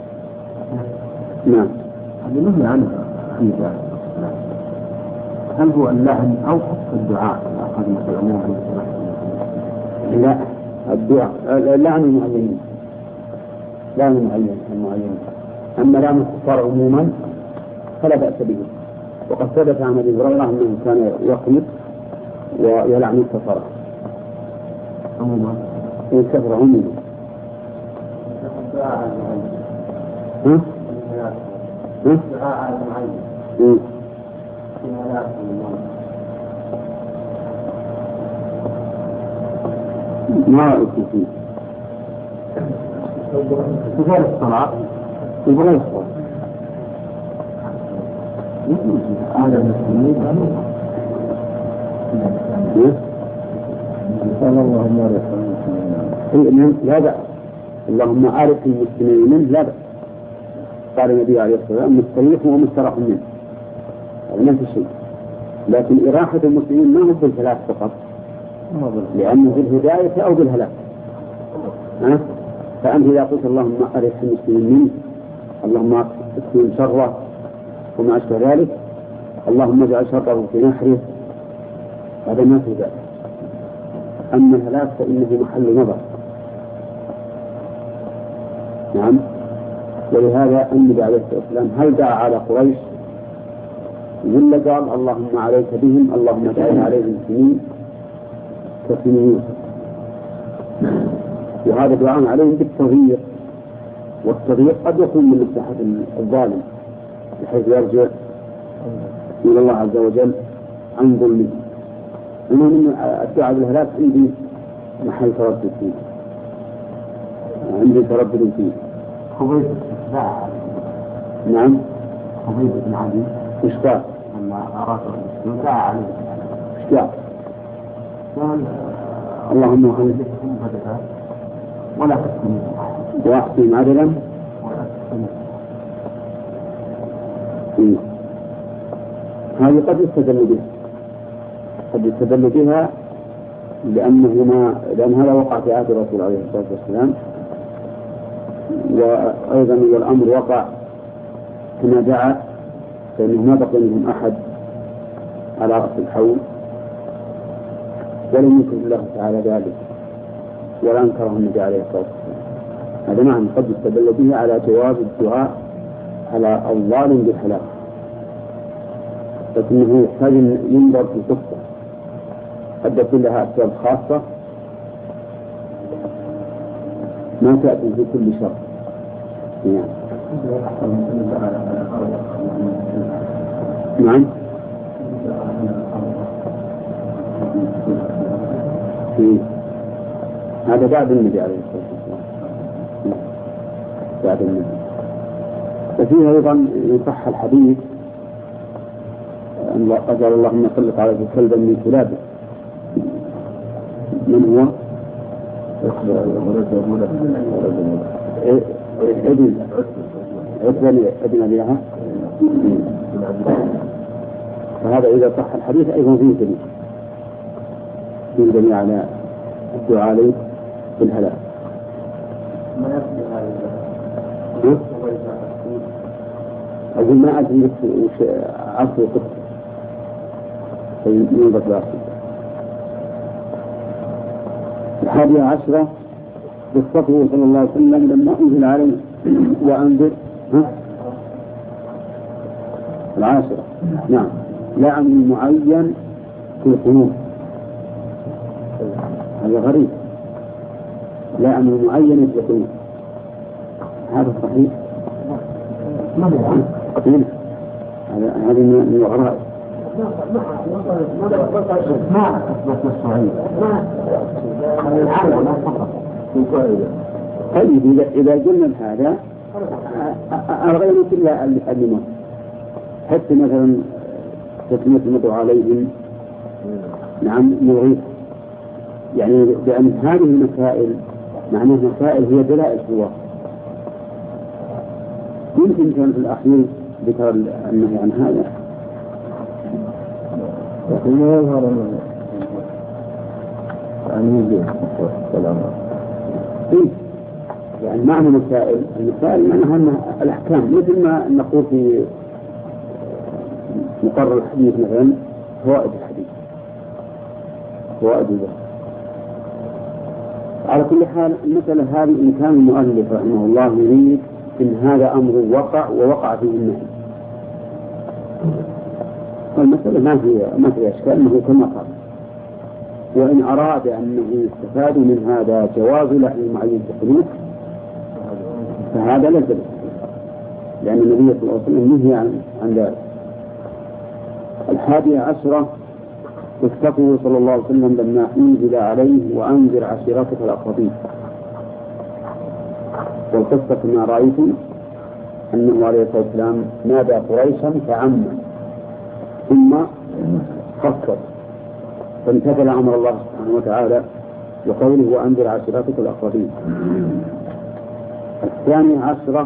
نعم. نهي عنه في ذلك. هل هو اللعن أو حتى الدعاء أخذ مثل عموما؟ لا، الدعاء اللعن المعين لعن المعين المعين أما لعن الكفار عموما فلا بأس به. وقد ثبت عن أبي هريرة أنه كان يقنط ويلعن الكفار عموما الكفر عموما. ها؟ دعاء المعين ما رأيكم فيه؟ كفار الصلاة يبغى يصبر. على المسلمين قال اللهم أعرف المسلمين لا بأس. اللهم أعرف المسلمين منه لا بأس. قال النبي عليه الصلاة والسلام مستريح ومستراح منه هذا ما في شيء. لكن إراحة المسلمين ما هو بالهلاك فقط، لأنه بالهداية أو بالهلاك. ها؟ فأنت إذا قلت اللهم أعرف المسلمين منه، اللهم اكفهم شره وما أشبه ذلك، اللهم اجعل شره في نحره، هذا ما في ذلك. أما الهلاك فإنه محل نظر. نعم. ولهذا النبي عليه الصلاة والسلام هل دعا على قريش ولا قال اللهم عليك بهم اللهم اجعل عليهم سنين كسنين يوسف؟ وهذا دعاء عليهم بالتغيير، والتغيير قد يكون من مصلحة الظالم بحيث يرجع إلى الله عز وجل عن ظلمه. المهم الدعاء بالهلاك عندي محل تردد فيه، عندي تردد فيه. خبيث دعا. نعم. خبيث بن عدي وش قال؟ لما أراد دعا عليه وش قال؟ قال اللهم خليك ولا تحكم واحكم عدلا. ولا تحكم. هذه قد يستدل بها قد يستدل بها لأنه ما لأن هذا وقع في عهد الرسول عليه الصلاة والسلام، وأيضا والأمر وقع كما دعا، فإنه ما بقي منهم أحد على رأس الحول، ولم يكن الله تعالى ذلك ولا أنكره النبي عليه الصلاة والسلام. هذا معنى قد يستدل به على جواز الدعاء على الظالم بالهلاك، لكنه يحتاج ينظر في القصة، قد يكون لها أسباب خاصة ما تأتي في كل شر. نعم. نعم. في هذا بعد النبي عليه الصلاة والسلام، بعد النبي. وفيه أيضا يصح الحديث أن قال اللهم صل على كلبا من كلابه. من هو؟ ابن ابن ابن أبيها. فهذا إذا صح الحديث أيضا فيه دليل فيه دليل على الدعاء عليه بالهلاك. ما يصل هذا أقول ما أدري وش عصر قصة من بطلاق. الحادية عشرة قصته صلى الله عليه وسلم لما أنزل عليه وأنذر. ها؟ العاشرة نعم لعن معين في القنوت. هذا غريب، لعن معين في القنوت هذا صحيح؟ قتيل هذه من الغرائب. ما أثبت الصعيد طيب إذا قلنا هذا الغير كلها اللي موت، حتى مثلا تسمية المدعو عليهم نعم مغيث، يعني لأن هذه المسائل معناها مسائل هي دلائل في الواقع. يمكن كان في الأخير ذكر النهي عن هذا، لكن لا يظهر يعني يجب السلام. إيه يعني معنى مسائل المسائل معناها الأحكام، مثل ما نقول في مقرر الحديث مثلا فوائد الحديث فوائد البحث. على كل حال المسألة هذه إن كان المؤلف رحمه الله يريد إن هذا أمر وقع ووقع فيه النهي، والمسألة ما فيها ما فيها أشكال أنه كما قال. وإن أراد أنه يستفاد من هذا جواز لعن المعين في القنوت فهذا ليس بصحيح، لأن النبي صلى الله عليه وسلم نهي عن عن ذلك. الحادية عشرة قصته صلى الله عليه وسلم لما أنزل عليه وأنذر عشيرتك الأقربين. والقصة كما رأيتم أنه عليه الصلاة والسلام نادى قريشا فعم ثم خصص فامتثل أمر الله سبحانه وتعالى وقوله وأنذر عشيرتك الأقربين. الثانية عشرة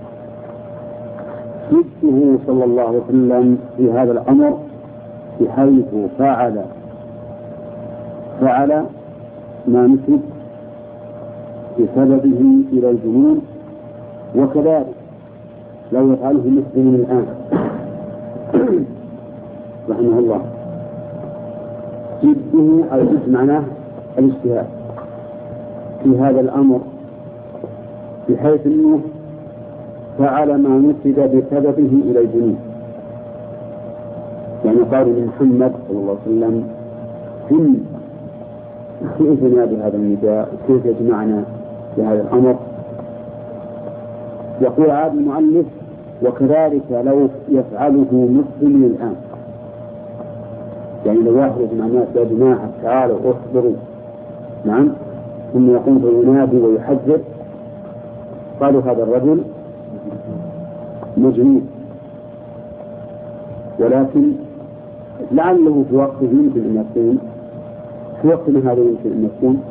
جده صلى الله عليه وسلم في هذا الأمر بحيث فعل فعل ما نسب بسببه إلى الجنون، وكذلك لو يفعله المسلمين الآن رحمه الله. جده أو جد معناه الاجتهاد في هذا الأمر بحيث أنه فعل ما نسب بسببه إلى الجنون، يعني قالوا لمحمد صلى الله عليه وسلم كن كيف نادي هذا النداء كيف يجمعنا في هذا الأمر. يقول عاد المؤلف وكذلك لو يفعله مسلم الآن، يعني لو واحد يجمع الناس يا جماعة تعالوا احضروا نعم ثم يقوم فينادي ويحذر، قالوا هذا الرجل مجنون. ولكن لعله في وقته يمكن أن يكون في وقتنا هذا يمكن أن يكون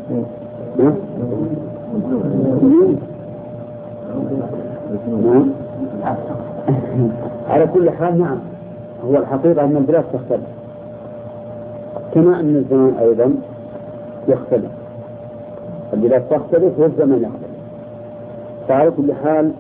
نعم على كل حال نعم هو الحقيقة أن البلاد تختلف كما أن الزمان أيضا يختلف، البلاد تختلف والزمن يختلف. فعلى كل حال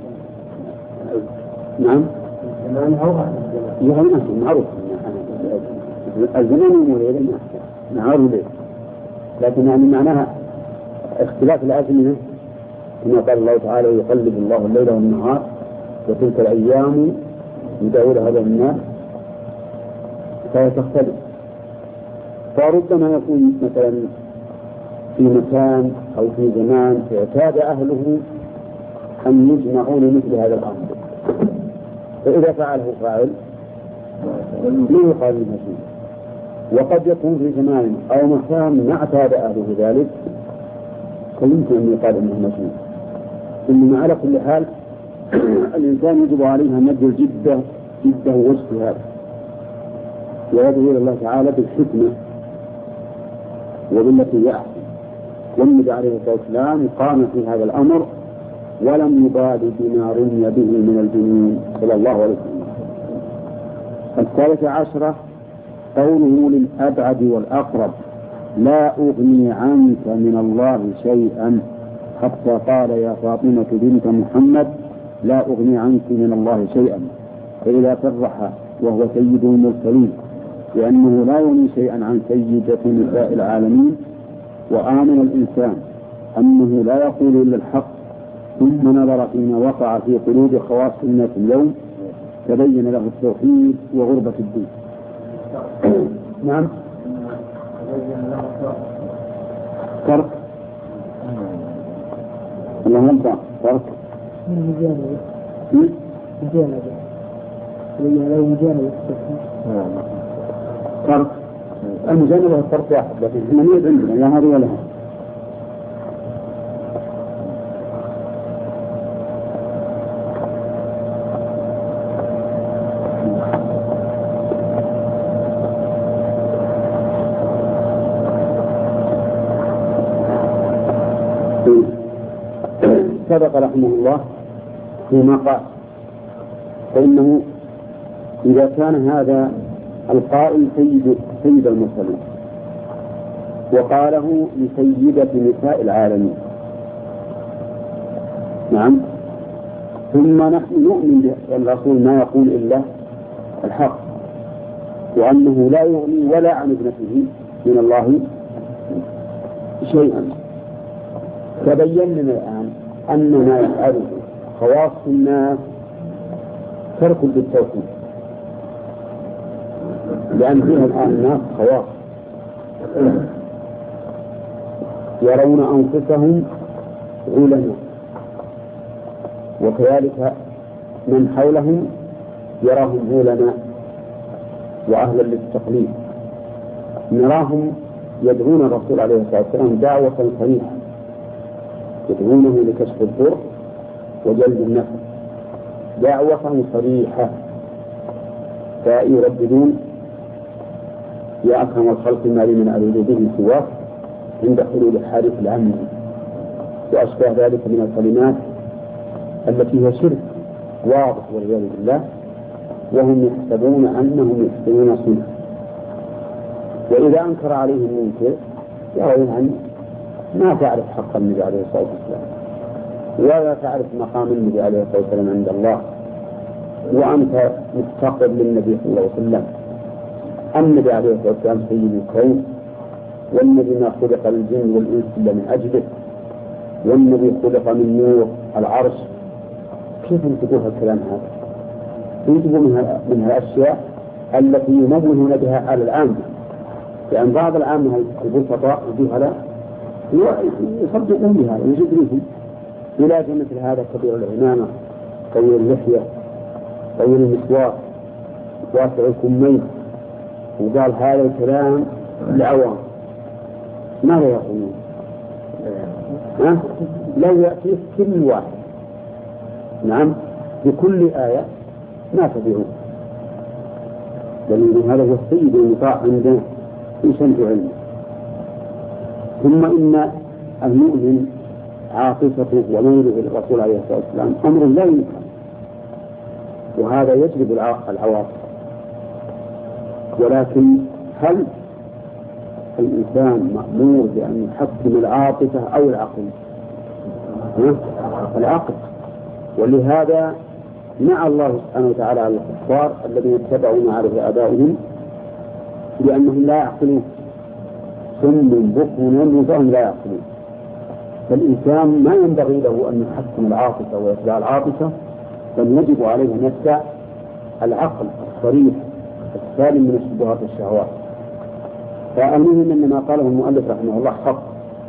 نعم الزمان هو يعني معروف الزمان والليل معروف ليه، لكن يعني معناها اختلاف الأزمنة كما قال الله تعالى يقلب الله الليل والنهار وتلك الأيام يداولها بين الناس فهي تختلف. فربما يكون مثلا في مكان أو في زمان اعتاد أهله أن يجمعوا لمثل هذا الأمر، فإذا فعله فاعل لا يقال المسيح. وقد يكون في زمان أو مكان ما اعتاد أهله ذلك فيمكن أن يقال إنه مسيح. إنما على كل حال الإنسان يجب عليه أن يبذل جده جده واجتهاده ويدعو إلى الله تعالى بالحكمة وبالتي هي أحسن. والنبي عليه الصلاة والسلام قام في هذا الأمر ولم يبال بما رمي به من الجنون صلى الله عليه وسلم. الثالثة عشرة قوله للأبعد والأقرب لا أغني عنك من الله شيئا، حتى قال يا فاطمة بنت محمد لا أغني عنك من الله شيئا، فإذا صرح وهو سيد المرسلين لأنه لا يغني شيئا عن سيدة نساء العالمين، وآمن الإنسان أنه لا يقول إلا الحق، ثم نظر فيما وقع في قلوب خواص الناس اليوم تبين له التوحيد وغربة الدين. نعم ترك الله ينفع ترك ترك المجانبة الترك واحد، لكن المنية عندنا لا هذه ولا هذه. سبق رحمه الله فيما قال فإنه إذا كان هذا القائل سيد سيد المرسلين وقاله لسيدة نساء العالمين، نعم، ثم نحن نؤمن بالرسول ما يقول إلا الحق وأنه لا يغني ولا عن ابنته من الله شيئا، تبين لنا الآن أن ما يفعله خواص الناس ترك بالتوحيد، لأن فيها الآن الناس خواص يرون أنفسهم علماء، وكذلك من حولهم يراهم علماء وأهلا للتقليد. نراهم يدعون الرسول عليه الصلاة والسلام دعوة صريحة، يدعونه لكشف الضر وجلب النفع، دعوة صريحة، فيرددون يا أكرم الخلق ما لي من أريد به سواك عند حلول الحادث العام وأشبه ذلك من الكلمات التي هي شرك واضح والعياذ بالله، وهم يحسبون أنهم يحسنون صنعا. وإذا أنكر عليهم منكر يرون أن ما تعرف حق النبي عليه الصلاة والسلام ولا تعرف مقام النبي عليه الصلاة والسلام عند الله، وأنت مفتقر للنبي صلى الله عليه وسلم. النبي عليه الصلاة والسلام سيد الكون، والنبي ما خلق الجن والإنس إلا من أجله، والنبي خلق من نور العرش. كيف تقول هالكلام هذا؟ يجب منها, منها الأشياء التي ينوهون بها على العامة، لأن بعض العامة البسطاء الجهلاء يصدقون بها ويجدونهم علاج مثل هذا كبير العمامة طويل اللحية طويل المسواك واسع الكمين، وقال هذا الكلام لعوام. ماذا يقولون؟ ها؟ لو يأتي كل واحد نعم بكل آية ما تبعون، لأن هذا هو السيد المطاع عندنا في شمس علمه. ثم إن المؤمن عاطفته وميله إلى الرسول عليه الصلاة والسلام أمر لا يمكن، وهذا يجلب العواطف. ولكن هل الإنسان مأمور بأن يحكم العاطفة أو العقل؟ العقل. ولهذا نعى الله سبحانه وتعالى على الكفار الذين اتبعوا ما عليه آباؤهم لأنهم لا يعقلون، ثم بكم عمي فهم لا يعقلون. فالإنسان ما ينبغي له أن يحكم العاطفة ويتبع العاطفة، بل يجب عليه أن يتبع العقل الصريح السالم من الشبهات والشهوات. فأمنهم أن ما قاله المؤلف رحمه الله حق،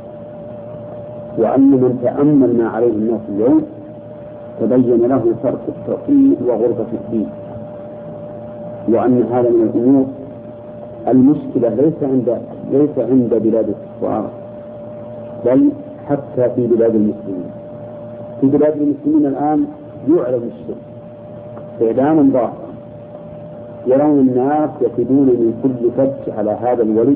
وأن من تأمل ما عليه الناس اليوم تبين له فرق التوحيد وغربة الدين، وأن هذا من الأمور المشكلة ليس عند ليس عند بلاد الكفار بل حتى في بلاد المسلمين. في بلاد المسلمين الآن يعلم الشرك إعلاما ظاهرا، يرون الناس يقفون من كل فج على هذا الولي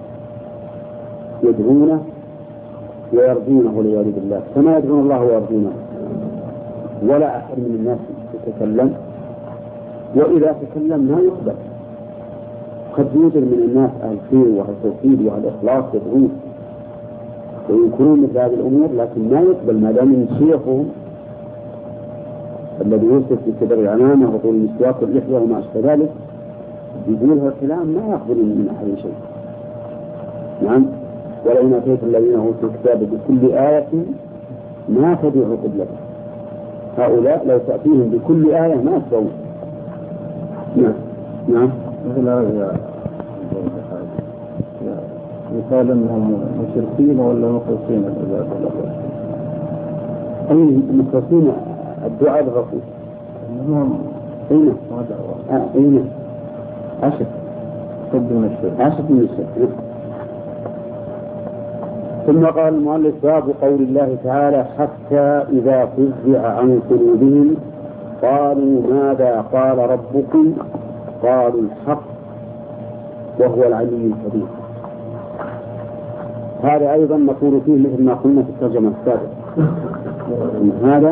يدعونه ويرجونه والعياذ بالله، كما يدعون الله ويرجونه، ولا أحد من الناس يتكلم، وإذا تكلم ما يقبل. قد يوجد من الناس أهل خير وأهل توحيد وأهل إخلاص يدعون وينكرون مثل هذه الأمور، لكن ما يقبل ما دام من شيخهم الذي يوصف في كبر العمامة وطول المسواك واللحية وما أشبه ذلك يقول هذا الكلام ما يقبل من أحد شيء. نعم. ولئن أتيت الذين أوتوا الكتاب بكل آية ما تبعوا قبلته، هؤلاء لو تأتيهم بكل آية ما يسوون. نعم. نعم. مثل هذا يقال أنهم مشركين ولا مخلصين العباد الله؟ أي مخلصين الدعاء للرسول. إنهم أين؟ ما دعوة. آه أين؟ عشر. قد من الشرك. عشر من الشرك. ثم قال المؤلف باب قول الله تعالى حتى إذا فزع عن قلوبهم قالوا ماذا قال ربكم قالوا الحق وهو العلي الكبير. هذا أيضا نقول فيه مثل ما قلنا في الترجمة السابقة، هذا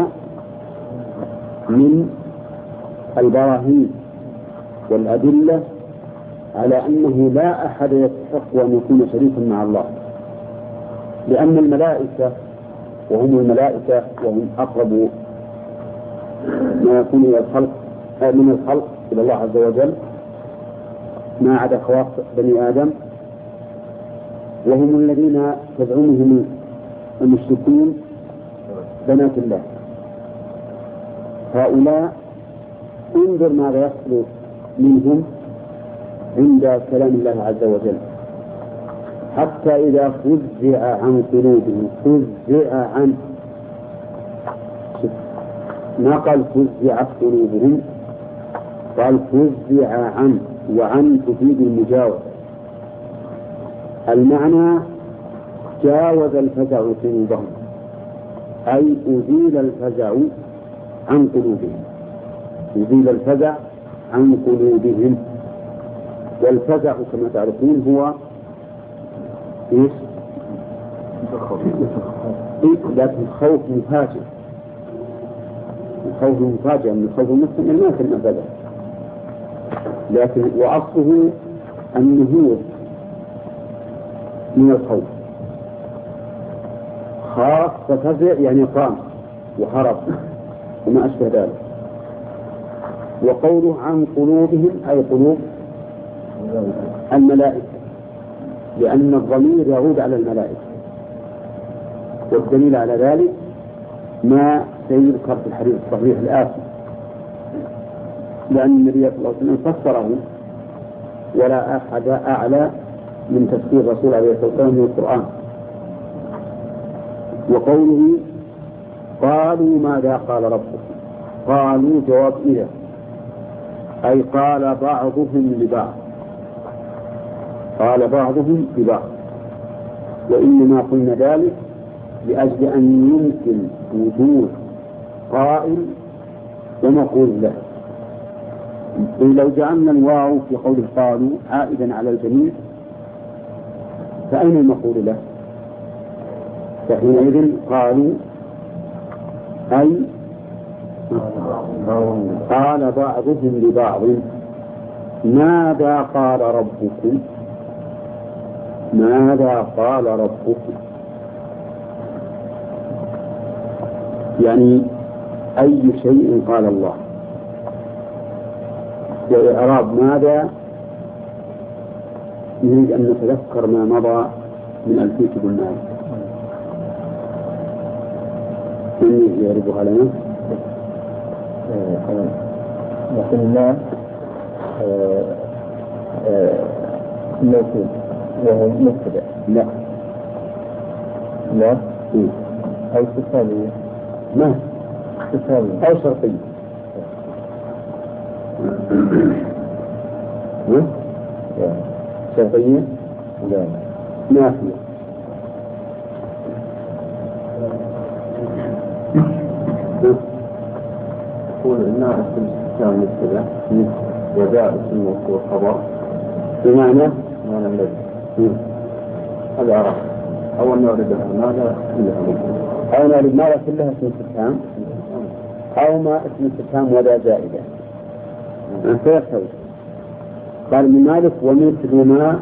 من البراهين والأدلة على أنه لا أحد يستحق أن يكون شريكا مع الله، لأن الملائكة وهم الملائكة وهم أقرب ما يكون إلى الخلق من الخلق إلى الله عز وجل ما عدا خواص بني آدم، وهم الذين تزعمهم المشركون بنات الله. هؤلاء انظر ماذا يحصل منهم عند كلام الله عز وجل حتى إذا فزع عن قلوبهم. فزع عن، ما قال فزعت قلوبهم، قال فزع عن، وعن تفيد المجاوزة. المعنى جاوز الفزع قلوبهم، أي أزيل الفزع عن قلوبهم، أزيل الفزع عن قلوبهم. والفزع كما تعرفون هو إيش؟ لكن خوف مفاجئ، الخوف مفاجئ من خوف المسلم ما كان أبدا، لكن وأصله النهوض من الخوف، خاف ففزع يعني قام وهرب وما أشبه ذلك. وقوله عن قلوبهم أي قلوب الملائكة، لأن الضمير يعود على الملائكة، والدليل على ذلك ما سيذكر في الحديث الصحيح الآتي، لأن النبي صلى الله عليه وسلم فسره ولا أحد أعلى من تفسير الرسول عليه الصلاة والسلام من القرآن. وقوله قالوا ماذا قال ربكم، قالوا جواب إذا، أي قال بعضهم لبعض، قال بعضهم لبعض. وإنما قلنا ذلك لأجل أن يمكن وجود قائل ومقول له. لو جعلنا الواو في قول قالوا عائدا على الجميع فأين المقول له؟ فحينئذ قالوا أي قال بعضهم لبعض، ماذا قال ربكم؟ ماذا قال ربكم؟ يعني أي شيء قال الله. وإعراب ماذا نريد أن نتذكر ما مضى من ألفية ابن مالك. من يعرفها لنا؟ وقلنا موجود وهو مبتدأ. لا لا إيه؟ أو استفهامية. ما استفهامية أو شرطية. شرطية؟ لا نافية. يقول إنها اسم استفهام مبتدأ وجاء اسم موصول خبر بمعنى معنى الذي هذا عرف أول ما أردها ماذا كلها ممكن أو ما لماذا كلها اسم استفهام أو ما اسم استفهام ولا زائدة فيحتوي. قال ابن مالك ومثل ما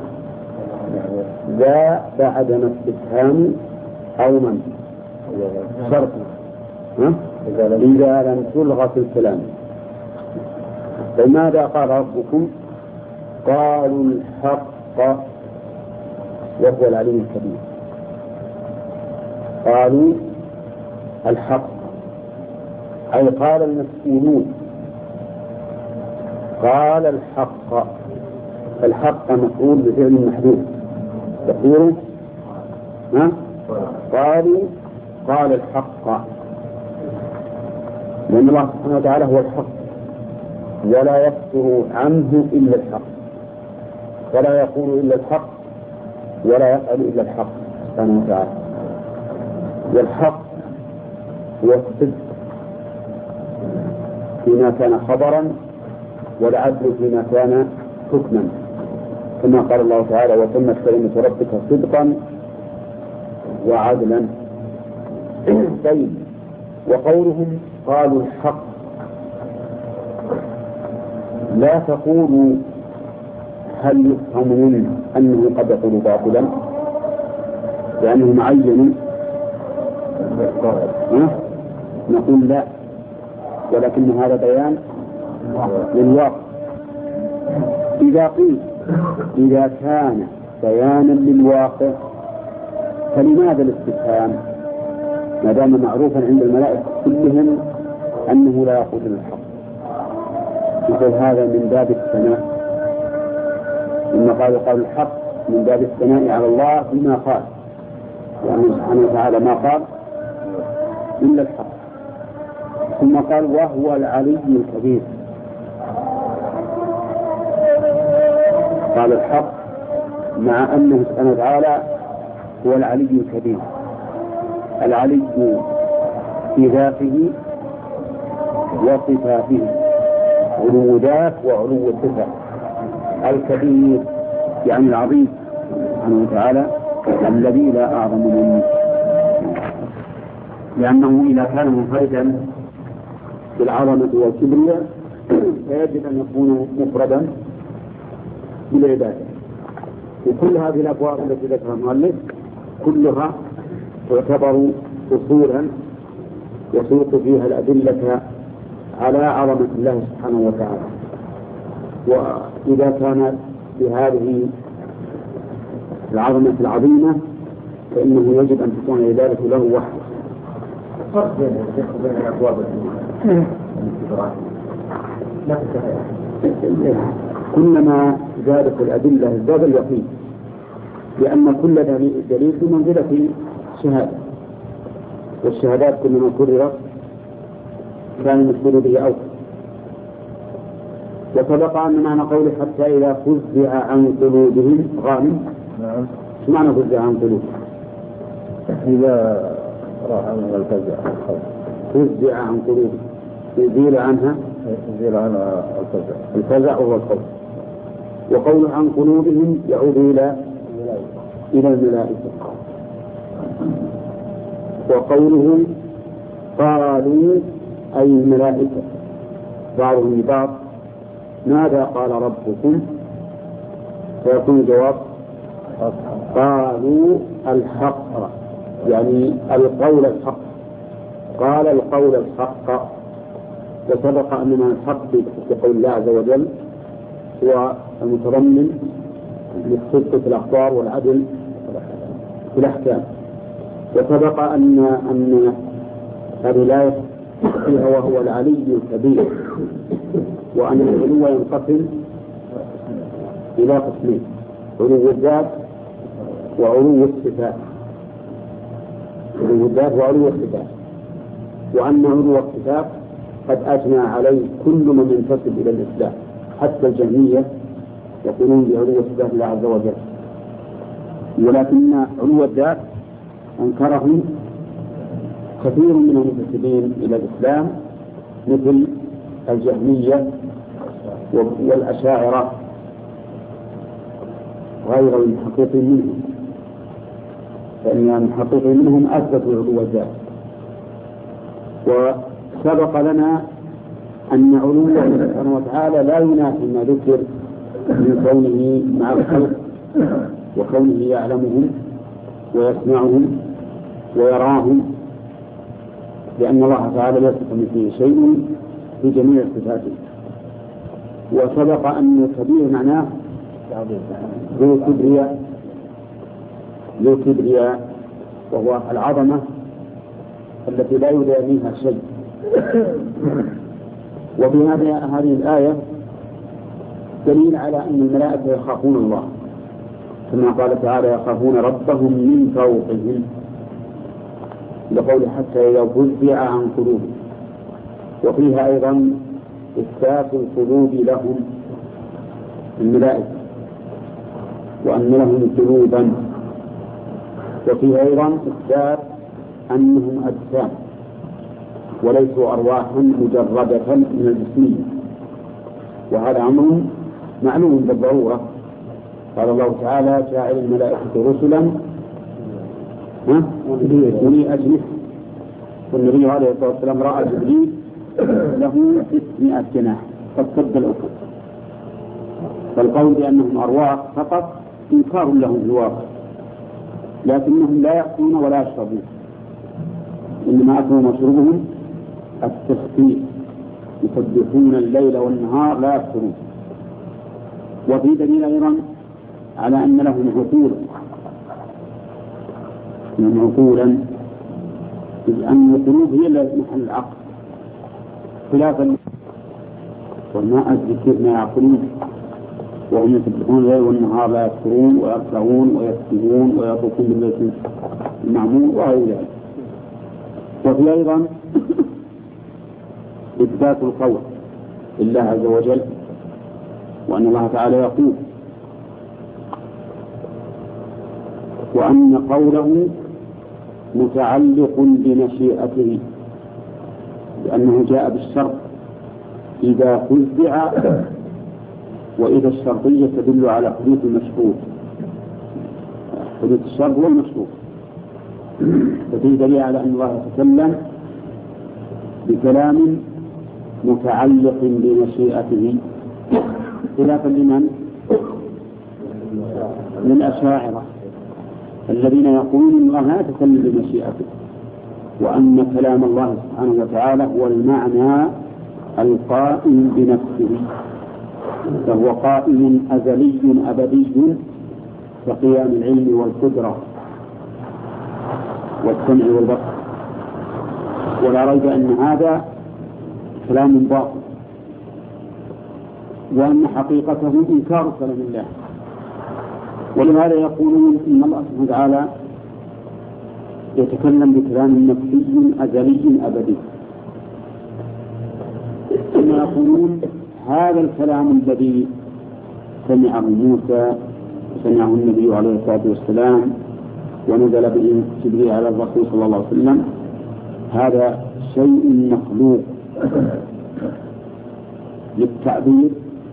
ذا بعد ما استفهام أو من شرط إذا لم تلغى في الكلام. فماذا قال ربكم؟ قالوا الحق وهو العليم الكبير. قالوا الحق أي قال المسؤولون قال الحق. الحق مفعول بفعل محذوف تقديره ها قالوا قال الحق لأن الله سبحانه وتعالى هو الحق ولا يصدر عنه إلا الحق ولا يقول إلا الحق ولا يفعل إلا الحق سبحانه وتعالى. والحق هو الصدق فيما كان خبرا والعدل فيما كان حكما كما قال الله تعالى وتمت كلمة ربك صدقا وعدلا. طيب وقولهم قالوا الحق لا تقولوا هل يفهم منه أنه قد يقول باطلا لأنه معين نقول لا ولكن هذا بيان للواقع. إذا قيل إذا كان بيانا للواقع فلماذا الاستفهام ما دام معروفا عند الملائكة كلهم أنه لا يقول الحق؟ يقول هذا من باب الثناء إن قالوا قال الحق من باب الثناء على الله بما قال يعني سبحانه وتعالى ما قال إلا الحق. ثم قال وهو العلي الكبير. قال الحق مع أنه سبحانه وتعالى هو العلي الكبير. العلي في ذاته وصفاته علو ذات وعلو الصفة. الكبير يعني العظيم سبحانه وتعالى الذي لا أعظم منه لأنه إذا كان منفردا بالعظمة والكبرياء فيجب أن يكون مفردا بالعبادة. وكل هذه الأبواب التي ذكرها المؤلف كلها تعتبر أصولا يسوق فيها الأدلة على عظمة الله سبحانه وتعالى. وإذا كانت بهذه العظمة العظيمة فإنه يجب أن تكون العبادة له وحده. فرق بين الأبواب كلما زادت الأدلة زاد اليقين لأن كل دليل بمنزلة شهادة والشهادات كلما كررت كان المسؤول به أوفى. وسبق أن معنى قوله حتى إذا فزع عن قلوبهم غانم. نعم. شو معنى فزع عن قلوبهم؟ إذا راح عنها الفزع الخوف. فزع عن قلوبهم يزيل عنها يزيل عنها الفزع. الفزع هو الخوف. وقول عن قلوبهم يعود إلى إلى الملائكة. وقولهم قالوا أي الملائكة بعضهم لبعض ماذا قال ربكم؟ فيكون الجواب قالوا الحق، يعني القول الحق، قال القول الحق. وسبق أننا الحق في قول الله عز وجل هو المتضمن للصدق في الأخبار والعدل في الأحكام. وسبق أن أن هذه الآية فيها وهو العلي الكبير، وأن العلو ينقسم إلى قسمين: علو الذات وعلو الصفات. علو الذات وعلو الصفات، وأن علو الصفات قد أجمع عليه كل من ينتسب إلى الإسلام، حتى الجهمية يقولون بعلو صفات الله عز وجل. ولكن علو الذات أنكره كثير من المنتسبين إلى الإسلام مثل الجهمية والأشاعرة غير المحقق منهم، فإن المحقق منهم أثبتوا علو الذات. وسبق لنا أن علو الله سبحانه وتعالى لا ينافي ما ذكر من كونه مع الخلق وكونه يعلمهم ويسمعهم ويراهم، لأن الله تعالى لا يصف فيه شيء في جميع صفاته. وسبق أن الكبير معناه ذو كبرياء، ذو كبرياء وهو العظمة التي لا يدانيها شيء. وفي هذه الآية دليل على أن الملائكة يخافون الله، كما قال تعالى: يخافون ربهم من فوقهم، لقول حتى إذا فزع عن قلوبهم. وفيها أيضا إثبات القلوب لهم الملائكة، وأن لهم قلوبا. وفيها أيضا إثبات أنهم أجسام وليسوا أرواحا مجردة من الجسمية، وهذا أمر معلوم بالضرورة. قال الله تعالى: جاعل الملائكة رسلا أولي أجنحة. والنبي عليه الصلاة والسلام رأى جبريل له ستمائة جناح قد سد الأفق. فالقول بأنهم أرواح فقط إنكار لهم في الواقع، لكنهم لا يأكلون ولا يشربون، إنما أكلهم وشربهم التسبيح، يسبحون الليل والنهار لا يفترون. وفي دليل أيضا على أن لهم عقولا، لهم عقولا، إذ أن القلوب هي محل العقل، خلافا وما أدري كيف ما يعقلون وهم يسبحون الليل والنهار لا يفترون ويركعون ويسجدون ويطوفون بالبيت المعمور وغير ذلك. وفي أيضا إثبات القول لله عز وجل، وأن الله تعالى يقول، وأن قوله متعلق بمشيئته، لأنه جاء بالشرط إذا فزع، وإذا الشرطية تدل على حدوث المشروط، حدوث الشرط هو المشروط. ففي دليل على أن الله يتكلم بكلام متعلق بمشيئته، خلافا لمن؟ من الأشاعرة الذين يقولون أن الله لا يتكلم بمشيئته، وأن كلام الله سبحانه وتعالى هو المعنى القائم بنفسه، فهو قائم أزلي أبدي كقيام العلم والقدرة والسمع والبصر. ولا ريب أن هذا كلام باطل، وأن حقيقته إنكار كلام الله. ولهذا يقولون إن الله سبحانه وتعالى يتكلم بكلام نفسي أزلي أبدي، ثم يقولون هذا الكلام الذي سمعه موسى وسمعه النبي عليه الصلاة والسلام ونزل به جبريل على الرسول صلى الله عليه وسلم هذا شيء مخلوق للتعبير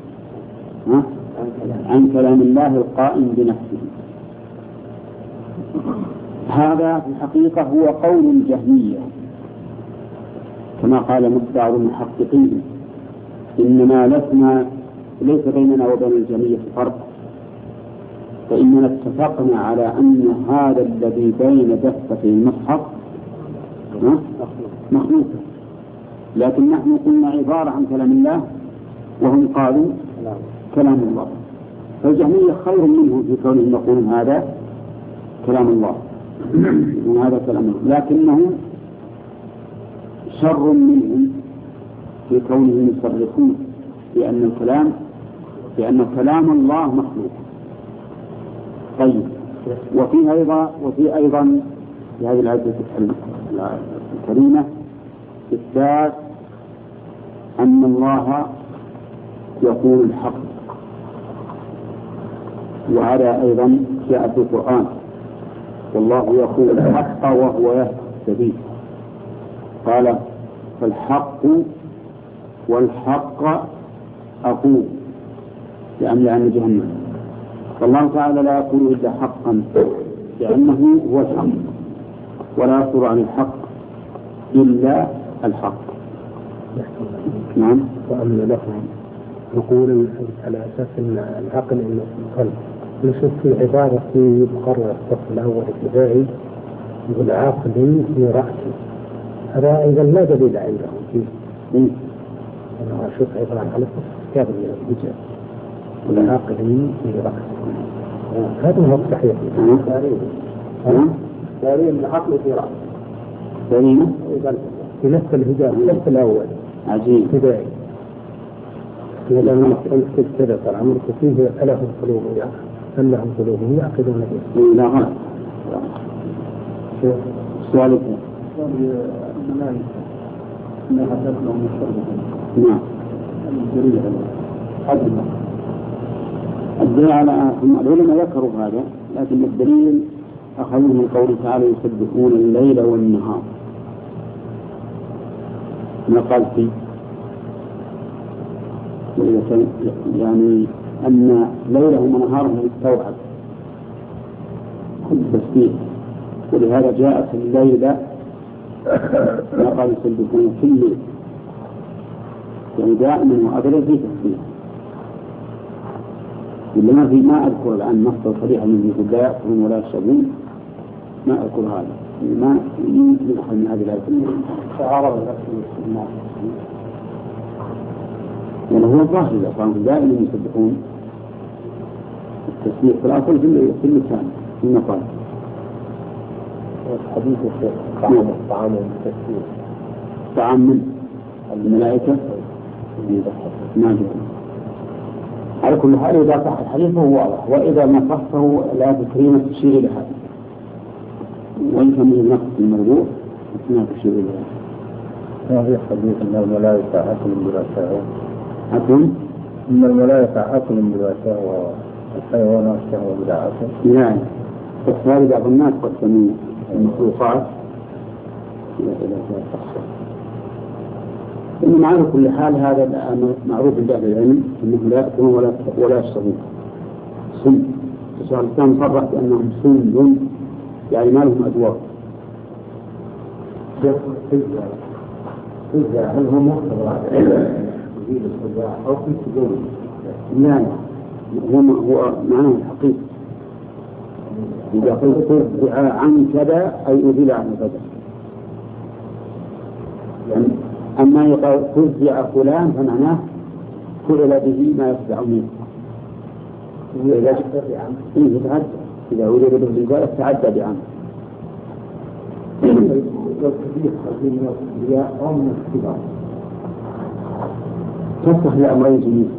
عن كلام الله القائم بنفسه. هذا في الحقيقة هو قول الجهمية، كما قال بعض المحققين: إنما لسنا ليس بيننا وبين الجميع فرق، فإننا اتفقنا على أن هذا الذي بين دفتي المصحف مخلوق، لكن نحن قلنا عبارة عن كلام الله وهم قالوا كلام الله، فالجهمية خير منهم في كونهم يقولون هذا كلام الله وهذا كلام الله، لكنهم شر منهم في كونهم يصرفون بأن الكلام بأن كلام الله مخلوق. طيب، وفي أيضا وفي أيضا في هذه الآية الكريمة إثبات أن الله يقول الحق، وهذا أيضا جاء في القرآن، والله يقول الحق وهو يهدي السبيل، قال فالحق والحق أقول لأملأ عن جهنم. فالله تعالى لا يقول إلا حقا لأنه هو الحق، ولا يصدر عن الحق إلا الحق. نعم. وأن لهم نقول على أساس أن العقل إنه في القلب. نشوف في عبارة في مقرر الصف الأول ابتدائي يقول عقل في رأسه، هذا أيضا لا دليل عندهم فيه. أنا أشوف عبارة على الصف كتاب الهجاء والعقل في رأسه، هذا هو الصحيح. دليل العقل في رأسه دليل في نفس الهجاء الصف الأول. عجيب. ابتدائي. إذا لم يكن كذا ترى عمرك فيه ألهم قلوب أم لهم قلوب يعقلون بها. لا غلط. سؤالك. نعم. الدليل على العلماء ذكروا هذا، لكن الدليل أخذوه من قوله تعالى يسبحون الليل والنهار. ما قال فيه يعني أن ليلهم ونهارهم يستوعب كل تسبيح، ولهذا جاءت الليلة ما قال يسبحون في الليل، يعني دائما وأبدا في تسبيح. اللي ما في ما أذكر الآن مصدر صريح من يقول لا يأكلون ولا يشربون، ما أذكر هذا، ما يمكن أحد من هذه الآيات تعارض الناس، يعني هو الظاهر إذا كانوا دائما يسبحون التسبيح في الأصل في اللسان في المقال. حديث طعام طعام التسبيح طعام من الملائكة ما جاء. على كل حال إذا صح الحديث فهو واضح، وإذا ما صح فهو الآية الكريمة تشير إلى هذا، وإن كان من النقص المربوط ما تشير إلى هذا. ما في حديث أن الملائكة أكل بلا شهوة؟ أكل؟ أن الملائكة أكل بلا شهوة والحيوانات شهوة بلا أكل؟ نعم، بس هذه بعض الناس قسموا المخلوقات إلى إلى شخص. إنما على كل حال هذا معروف عند أهل العلم أنهم لا يأكلون ولا ولا يشربون. سم، الشيخ الإسلام صرح بأنهم سم، يعني ما لهم أدوار. هل هو مختبر أو في سجون؟ لا، هو هو معناه الحقيقي. إذا قلت ترجع عن كذا أي أزيل عن كذا. يعني أما يقال ترجع فلان فمعناه فعل به ما يفزع منه. إذا يتعدى إذا أريد به الإنزال تعدى بعمل. تصلح لأمرين جميل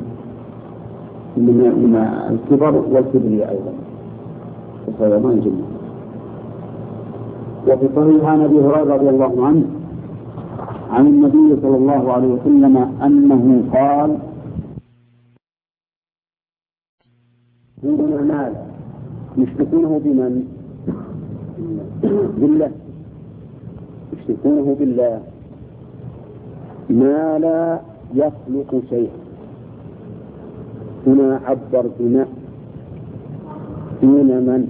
من الكبر والكبرياء أيضا، فهذا ما يجمع. وفي صحيح عن أبي هريرة رضي الله عنه عن النبي صلى الله عليه وسلم أنه قال: دون أعمال يشركونه بمن؟ بالله، يشركونه بالله ما لا يخلق شيئا. هنا عبر بما دون من،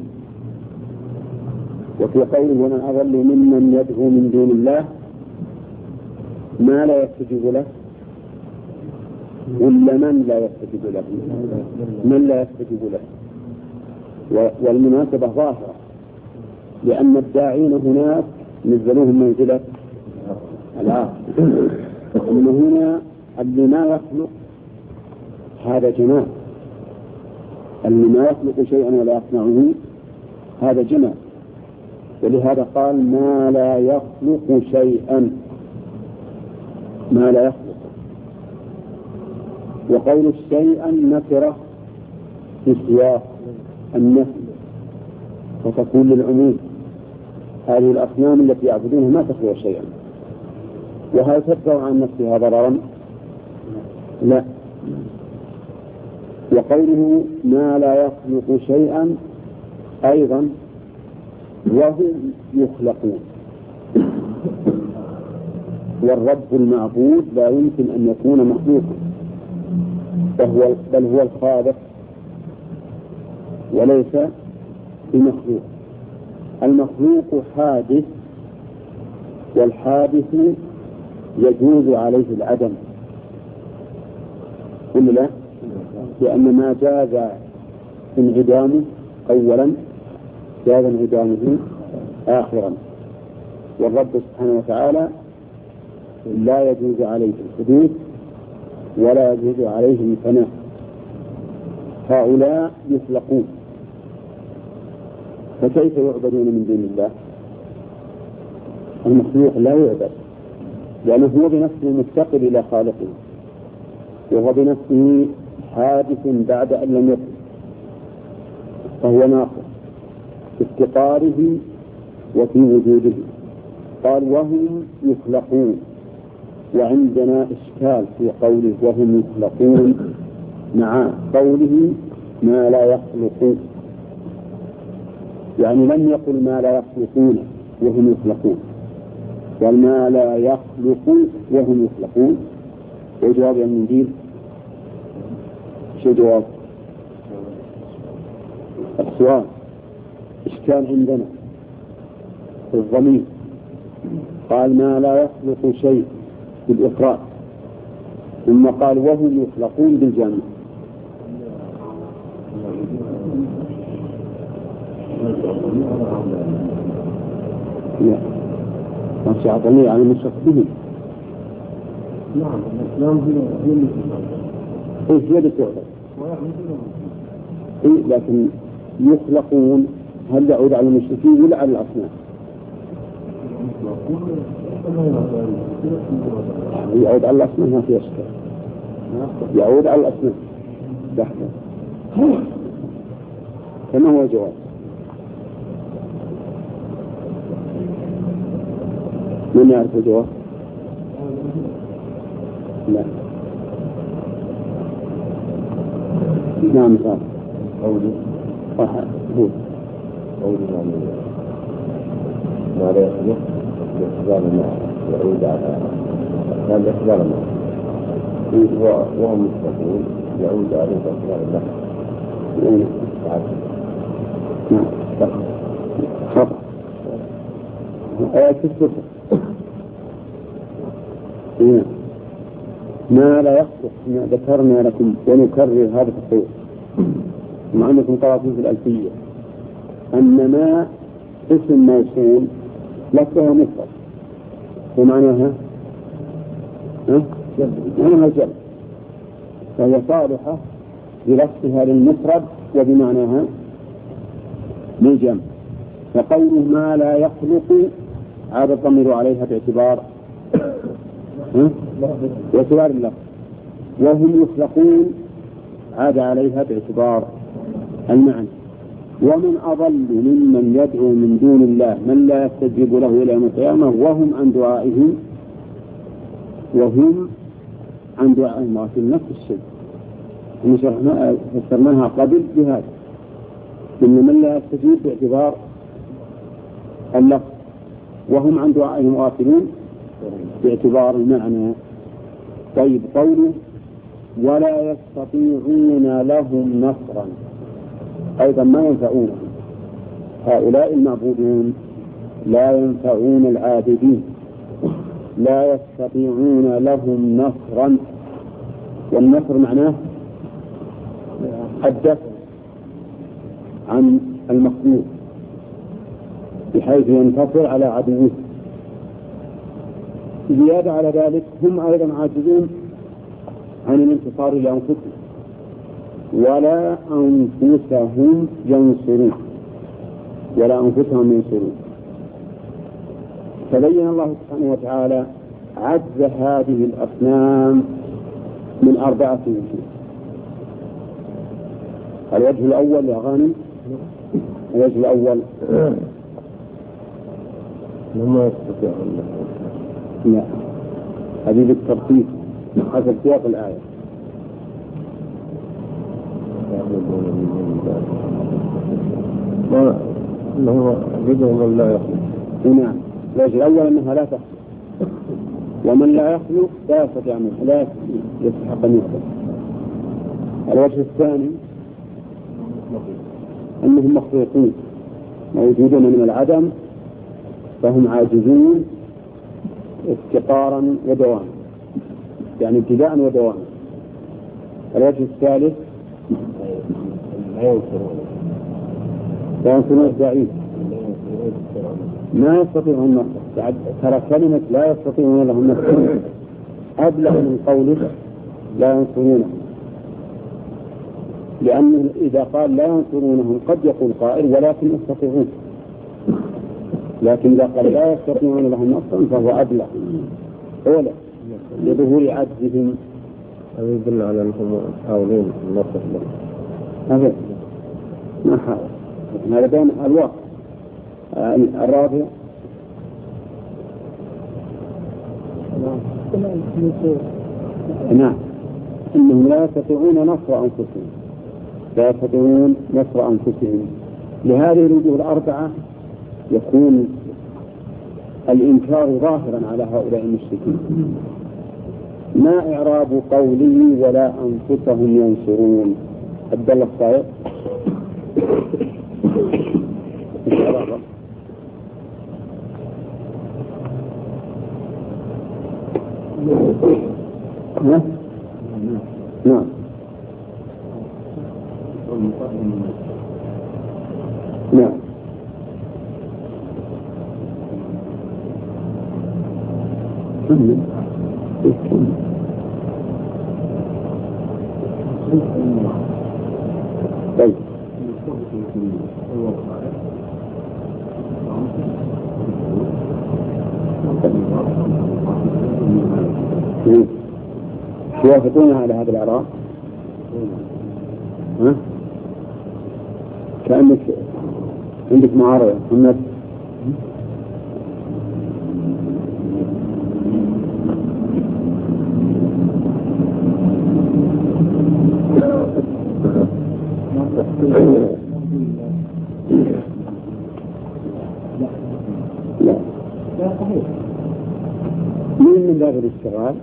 وفي قوله ومن أضل ممن يدعو من دون الله ما لا يستجيب له ولا من لا يستجيب له؟ من لا يستجيب له. والمناسبة ظاهرة، لأن الداعين هناك نزلوهم منزلة الآخر. إن هنا اللي ما يخلق هذا جمال، اللي ما يخلق شيئا ولا يصنعه هذا جمال. ولهذا قال ما لا يخلق شيئا، ما لا يخلق. وقول الشيئا نكرة في سياق النفي وتكون للعموم. هذه الأصنام التي يعبدونها ما تخلق شيئا، وهل تدفع عن نفسها ضررا؟ لا. وقوله ما لا يخلق شيئا أيضا وهم يخلقون. والرب المعبود لا يمكن أن يكون مخلوقا، فهو بل هو الخالق وليس بمخلوق. المخلوق حادث، والحادث يجوز عليه العدم، قل لا، لأن ما جاز انعدامه أولا جاز انعدامه آخرا. والرب سبحانه وتعالى لا يجوز عليه الحدوث ولا يجوز عليه الفناء. هؤلاء يخلقون، فكيف يعبدون من دون الله؟ المخلوق لا يعبد، لأنه هو بنفسه مفتقر إلى خالقه، وهو بنفسه حادث بعد أن لم يكن، فهو ناقص في افتقاره وفي وجوده. قال وهم يخلقون، وعندنا إشكال في قوله وهم يخلقون مع قوله ما لا يخلقون، يعني لم يقل ما لا يخلقون وهم يخلقون، قال ما لا يخلق وهم يخلقون. وجواب المنديل شو جواب السؤال؟ إشكال عندنا في الضمير، قال ما لا يخلق شيء بالإفراد، ثم قال وهم يخلقون بالجمع. لا ما شاء الله يعني مشرف به. نعم الإسلام هي اللي إيه هي اللي تعرف. إيه لكن يخلقون هل يعود على المشركين ولا على الأصنام؟ يعود على الأصنام ما في أشكال، يعود على الأصنام بحثا. كما هو الجواب؟ من يعرف الجواب؟ لا. نعم صار قولي صح هو قولي يعني ما لا يخلق باعتبار ما يعود على كان باعتبار ما وهم يخلقون يعود عليه باعتبار الله. نعم خطأ. آية الصفر ما لا يخلق ما ذكرنا لكم ونكرر هذا التقرير مع أنكم قرأتم في الألفية أن ما اسم موصول لفظها مفرد ومعناها معناها جل، فهي صالحة بلفظها للمفرد وبمعناها للجمع. فقوله ما لا يخلق عاد الضمير عليها باعتبار باعتبار اللفظ، وهم يخلقون عاد عليها باعتبار المعنى. ومن أضل ممن يدعو من دون الله من لا يستجيب له إلى يوم القيامة وهم عن دعائهم وهم عن دعائهم في نفس الشيء. فسرناها قبل بهذا إن من لا يستجيب باعتبار اللفظ، وهم عن دعائهم غافلون باعتبار المعنى. طيب قوله ولا يستطيعون لهم نصرا أيضا ما ينفعونهم. هؤلاء المعبودون لا ينفعون العابدين، لا يستطيعون لهم نصرا والنصر معناه الدفع عن المخلوق بحيث ينتصر على عدوه. زيادة على ذلك هم أيضا عاجزون عن الانتصار لأنفسهم ولا أنفسهم ينصرون ولا أنفسهم ينصرون. فبين الله سبحانه وتعالى عجز هذه الأصنام من أربعة وجوه. الوجه الأول يا غانم، الوجه الأول لما يستطيعون لا، هذه بالترتيب حسب سياق الآية. ما أنه بدون من لا يخلق. نعم، الوجه الأول أنها لا تخلق، ومن لا يخلق لا يستطيع منه لا يستحق أن يخلق. الوجه الثاني أنهم مخلوقون موجودون من العدم فهم عاجزون افتقارا ودواما، يعني ابتداء ودواما. الوجه الثالث لا ينصرون الضعيف، ما يستطيعون النصر. ترى كلمة لا يستطيعون لهم النصر أبلغ من قوله لا ينصرونه، لأنه إذا قال لا ينصرونهم قد يقول قائل ولكن يستطيعون، لكن إذا قال لا يستطيعون لهم نصرا فهو أبلغ أولا لظهور عجزهم. هذا يدل على أنهم حاولين النصر لهم. هذا ما حاول، هذا بين الواقع. الرابع نعم إنهم لا يستطيعون نصر أنفسهم، لا يستطيعون نصر أنفسهم. لهذه الوجوه الأربعة يكون الإنكار ظاهرا على هؤلاء المشركين. ما إعراب قوله ولا أنفسهم ينصرون؟ عبد الله الصائغ نعم نعم نعم طيب توافقون على هذا الإعراب؟ ها؟ كأنك عندك معارضة محمد. لا لا صحيح. مين من باب الاشتغال؟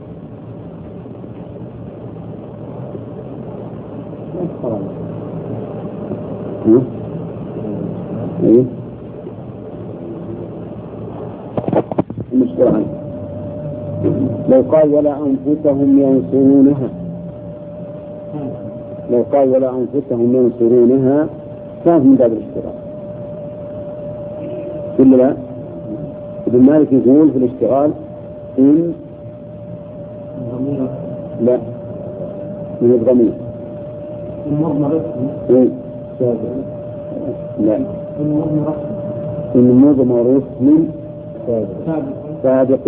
ايه المشكلة لو قال ولا أنفسهم ينصرونها، لو قال ولا أنفسهم ينصرونها كان من باب الاشتغال. إلا لا ابن مالك يقول في الاشتغال إن لا من الضمير لا إن مضمر اسم سابق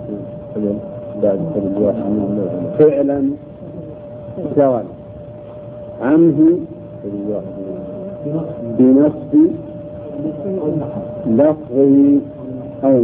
فعلا سواء عنه بنفس لفظ أو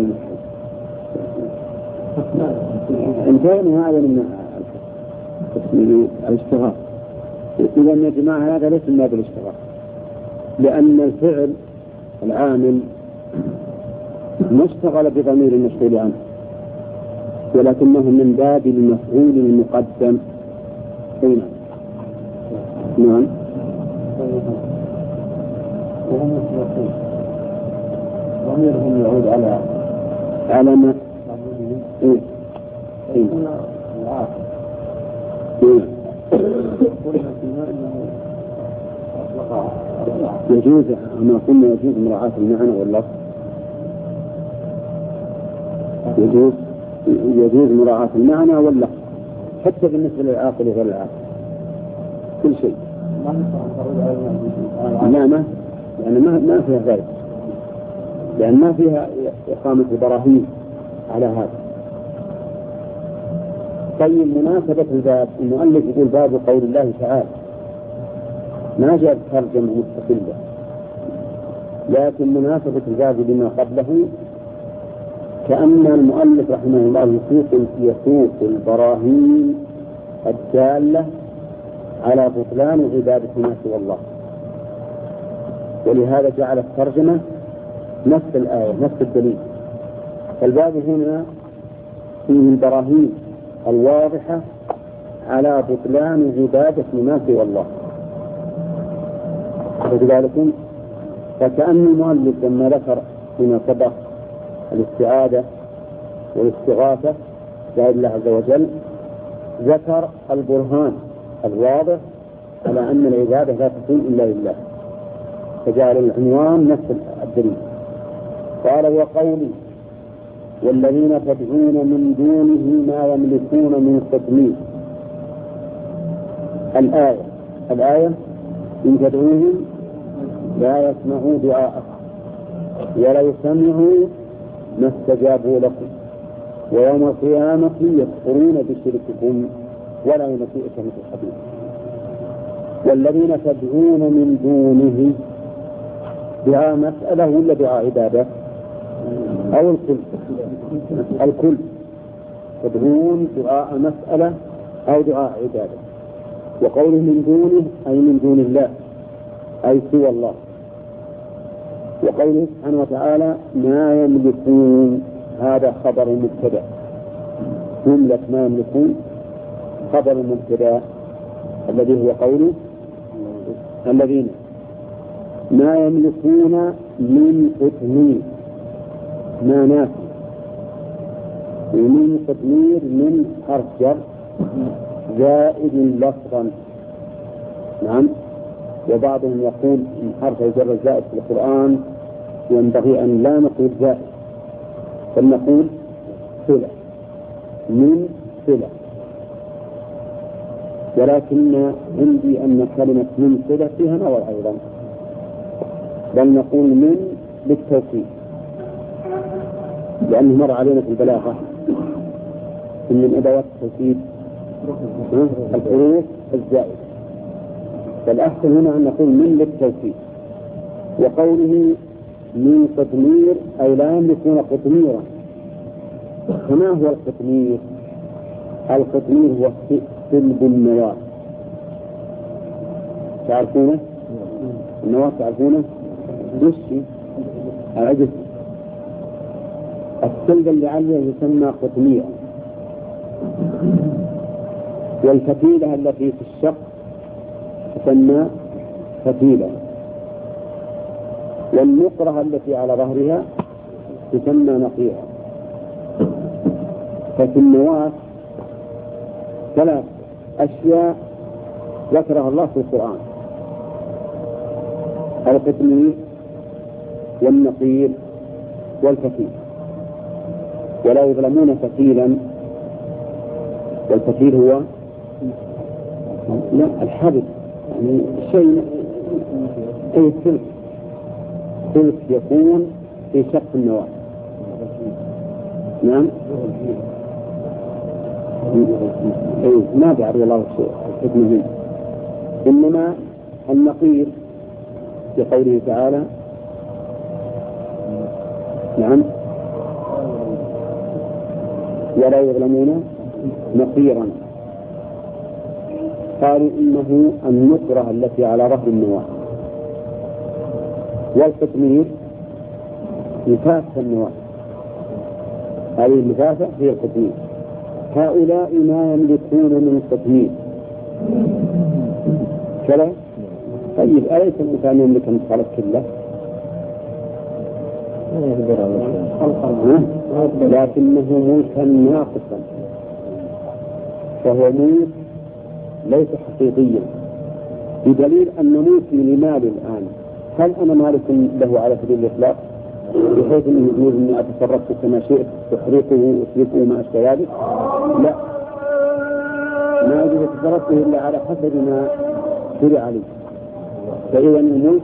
انتهينا هذا من الاشتغال. إذا يا جماعة هذا ليس من باب الاشتغال، لأن الفعل العامل ما اشتغل بضمير المشغول عنه، ولكنه من باب المفعول المقدم. هنا نعم وهم يشركون ضميرهم يعود على على ما ايه ايه يجوز أما قلنا يجوز مراعاة المعنى واللفظ، يجوز يجوز مراعاة المعنى واللفظ حتى بالنسبة للعاقل وغير العاقل كل شيء. لا ما يعني ما ما فيها ذلك، لأن ما فيها إقامة البراهين على هذا. طيب مناسبة الباب، المؤلف يقول باب قول الله تعالى، ما جاء ترجمة مستقلة، لكن مناسبة الباب لما قبله كأن المؤلف رحمه الله يسوق يسوق البراهين الدالة على بطلان عبادة ما سوى الله، ولهذا جعل الترجمة نفس الآية نفس الدليل. فالباب هنا فيه البراهين الواضحة على بطلان عبادة ما سوى الله. وكذلك فكأن المؤلف لما ذكر فيما سبق الاستعاذة والاستغاثة بغير الله عز وجل ذكر البرهان الواضح على أن العبادة لا تكون إلا لله، فجعل العنوان نفس الدليل. قال وقولي والذين تدعون من دونه ما يملكون من قطمير. الآية الآية إن تدعوهم لا يسمعوا دعاءكم ولو سمعوا ما استجابوا لكم ويوم القيامة يكفرون بشرككم ولا ينبئك مثل خبير. والذين تدعون من دونه دعاء مسألة ولا دعاء عبادة أو الكل؟ الكل. تدعون دعاء مسألة أو دعاء عبادة. وقوله من دونه أي من دون الله أي سوى الله. وقوله سبحانه وتعالى ما يملكون هذا خبر مبتدأ، جملة ما يملكون خبر مبتدأ الذي هو قوله الذين ما يملكون من قطمير ما نافي، ومن قطمير من حرف جر زائد لفظا. نعم. وبعضهم يقول من حرف الجر الزائد في القرآن ينبغي أن لا نقول زائد بل نقول صلة من صلة، ولكن عندي أن كلمة من صلة فيها نظر أيضا، بل نقول من للتوكيد، لأنه مر علينا في البلاغة إن من أدوات التوكيد الحروف الزائدة، فالأحسن هنا أن نقول من للتوكيد. وقوله من قطمير أي لا يملكون قطميرا. فما هو القطمير؟ القطمير هو سلب النواة، تعرفونه؟ النواة تعرفونه؟ دشي العجز، السلب اللي عليه يسمى قطمير. والفتيلة التي في الشق تسمى فتيلة، والنقرة التي على ظهرها تسمى نقيرة. ففي النواة ثلاث أشياء ذكرها الله في القرآن: القطمير والنقير والفتيل. ولا يظلمون فتيلا، والفتيل هو لا الحبل، يعني شيء أي سلك سلك يكون في شق النواة. نعم. أي ما بعرف الله الحكمة منه. إنما النقير في قوله تعالى نعم ولا يظلمون نقيرا، قالوا إنه النقرة التي على ظهر النواة. والقطمير نفاس النواة، هذه النفاسة هي القطمير. هؤلاء ما يملكون من قطمير كلا. طيب أليس الإنسان يملك المخالف كله؟ لكنه ملكا ناقصا، فهو ملك ليس حقيقيا، بدليل أن موسى لمال الآن، هل أنا مالك له على سبيل الإطلاق بحيث أنه يقول أني أتصرف كما شئت تحرقه وأسلكه ما أشبه ذلك؟ لا، ما يجب تصرفه إلا على حسب ما شرع عليه. فإذا الملك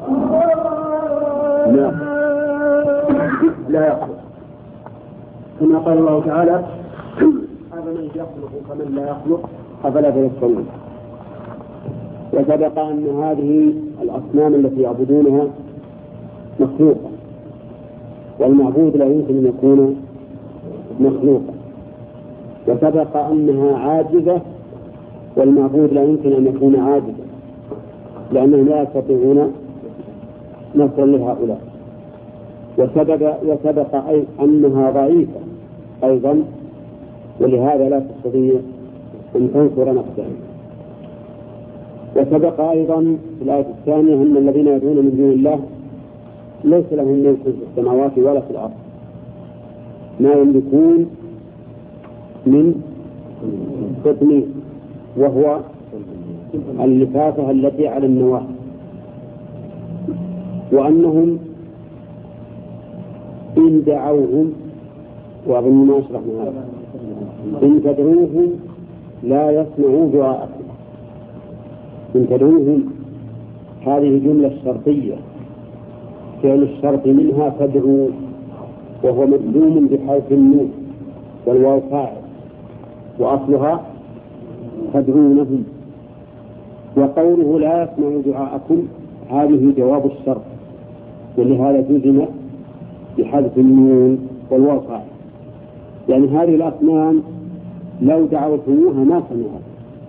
ناقص لا يخلق، كما قال الله تعالى أفمن يخلق كمن لا يخلق أفلا تذكرون. وسبق أن هذه الأصنام التي يعبدونها مخلوقة، والمعبود لا يمكن أن يكون مخلوقا. وسبق أنها عاجزة، والمعبود لا يمكن أن يكون عاجزا، لأنهم لا يستطيعون نصرا لهؤلاء. وسبق, وسبق أي أنها ضعيفة أيضا، ولهذا لا تستطيع أن تنصر نفسها. وسبق أيضا في الآية الثانية أن الذين يدعون من دون الله ليس لهم ملك في السماوات ولا في الأرض، ما يملكون من قطمير، وهو اللفافة التي على النواة، وأنهم إن دعوهم، وأظن ما أشرحنا هذا، إن تدعوهم لا يسمعوا دعاءكم. إن تدعوهم هذه جملة شرطية، فعل الشرط منها تدعو، وهو مجزوم بحرف النون والواو فاعل، وأصلها تدعونهم. وقوله لا يسمع دعاءكم هذه جواب الشرط، ولهذا جزم بحذف النون والواو فاعل، يعني هذه الأصنام لو دعوتموها ما سمعت،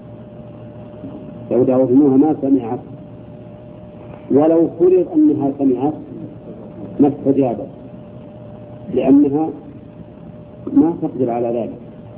لو دعوتموها ما سمعت، ولو فرض أنها سمعت ما استجابت، لأنها ما تقدر على ذلك،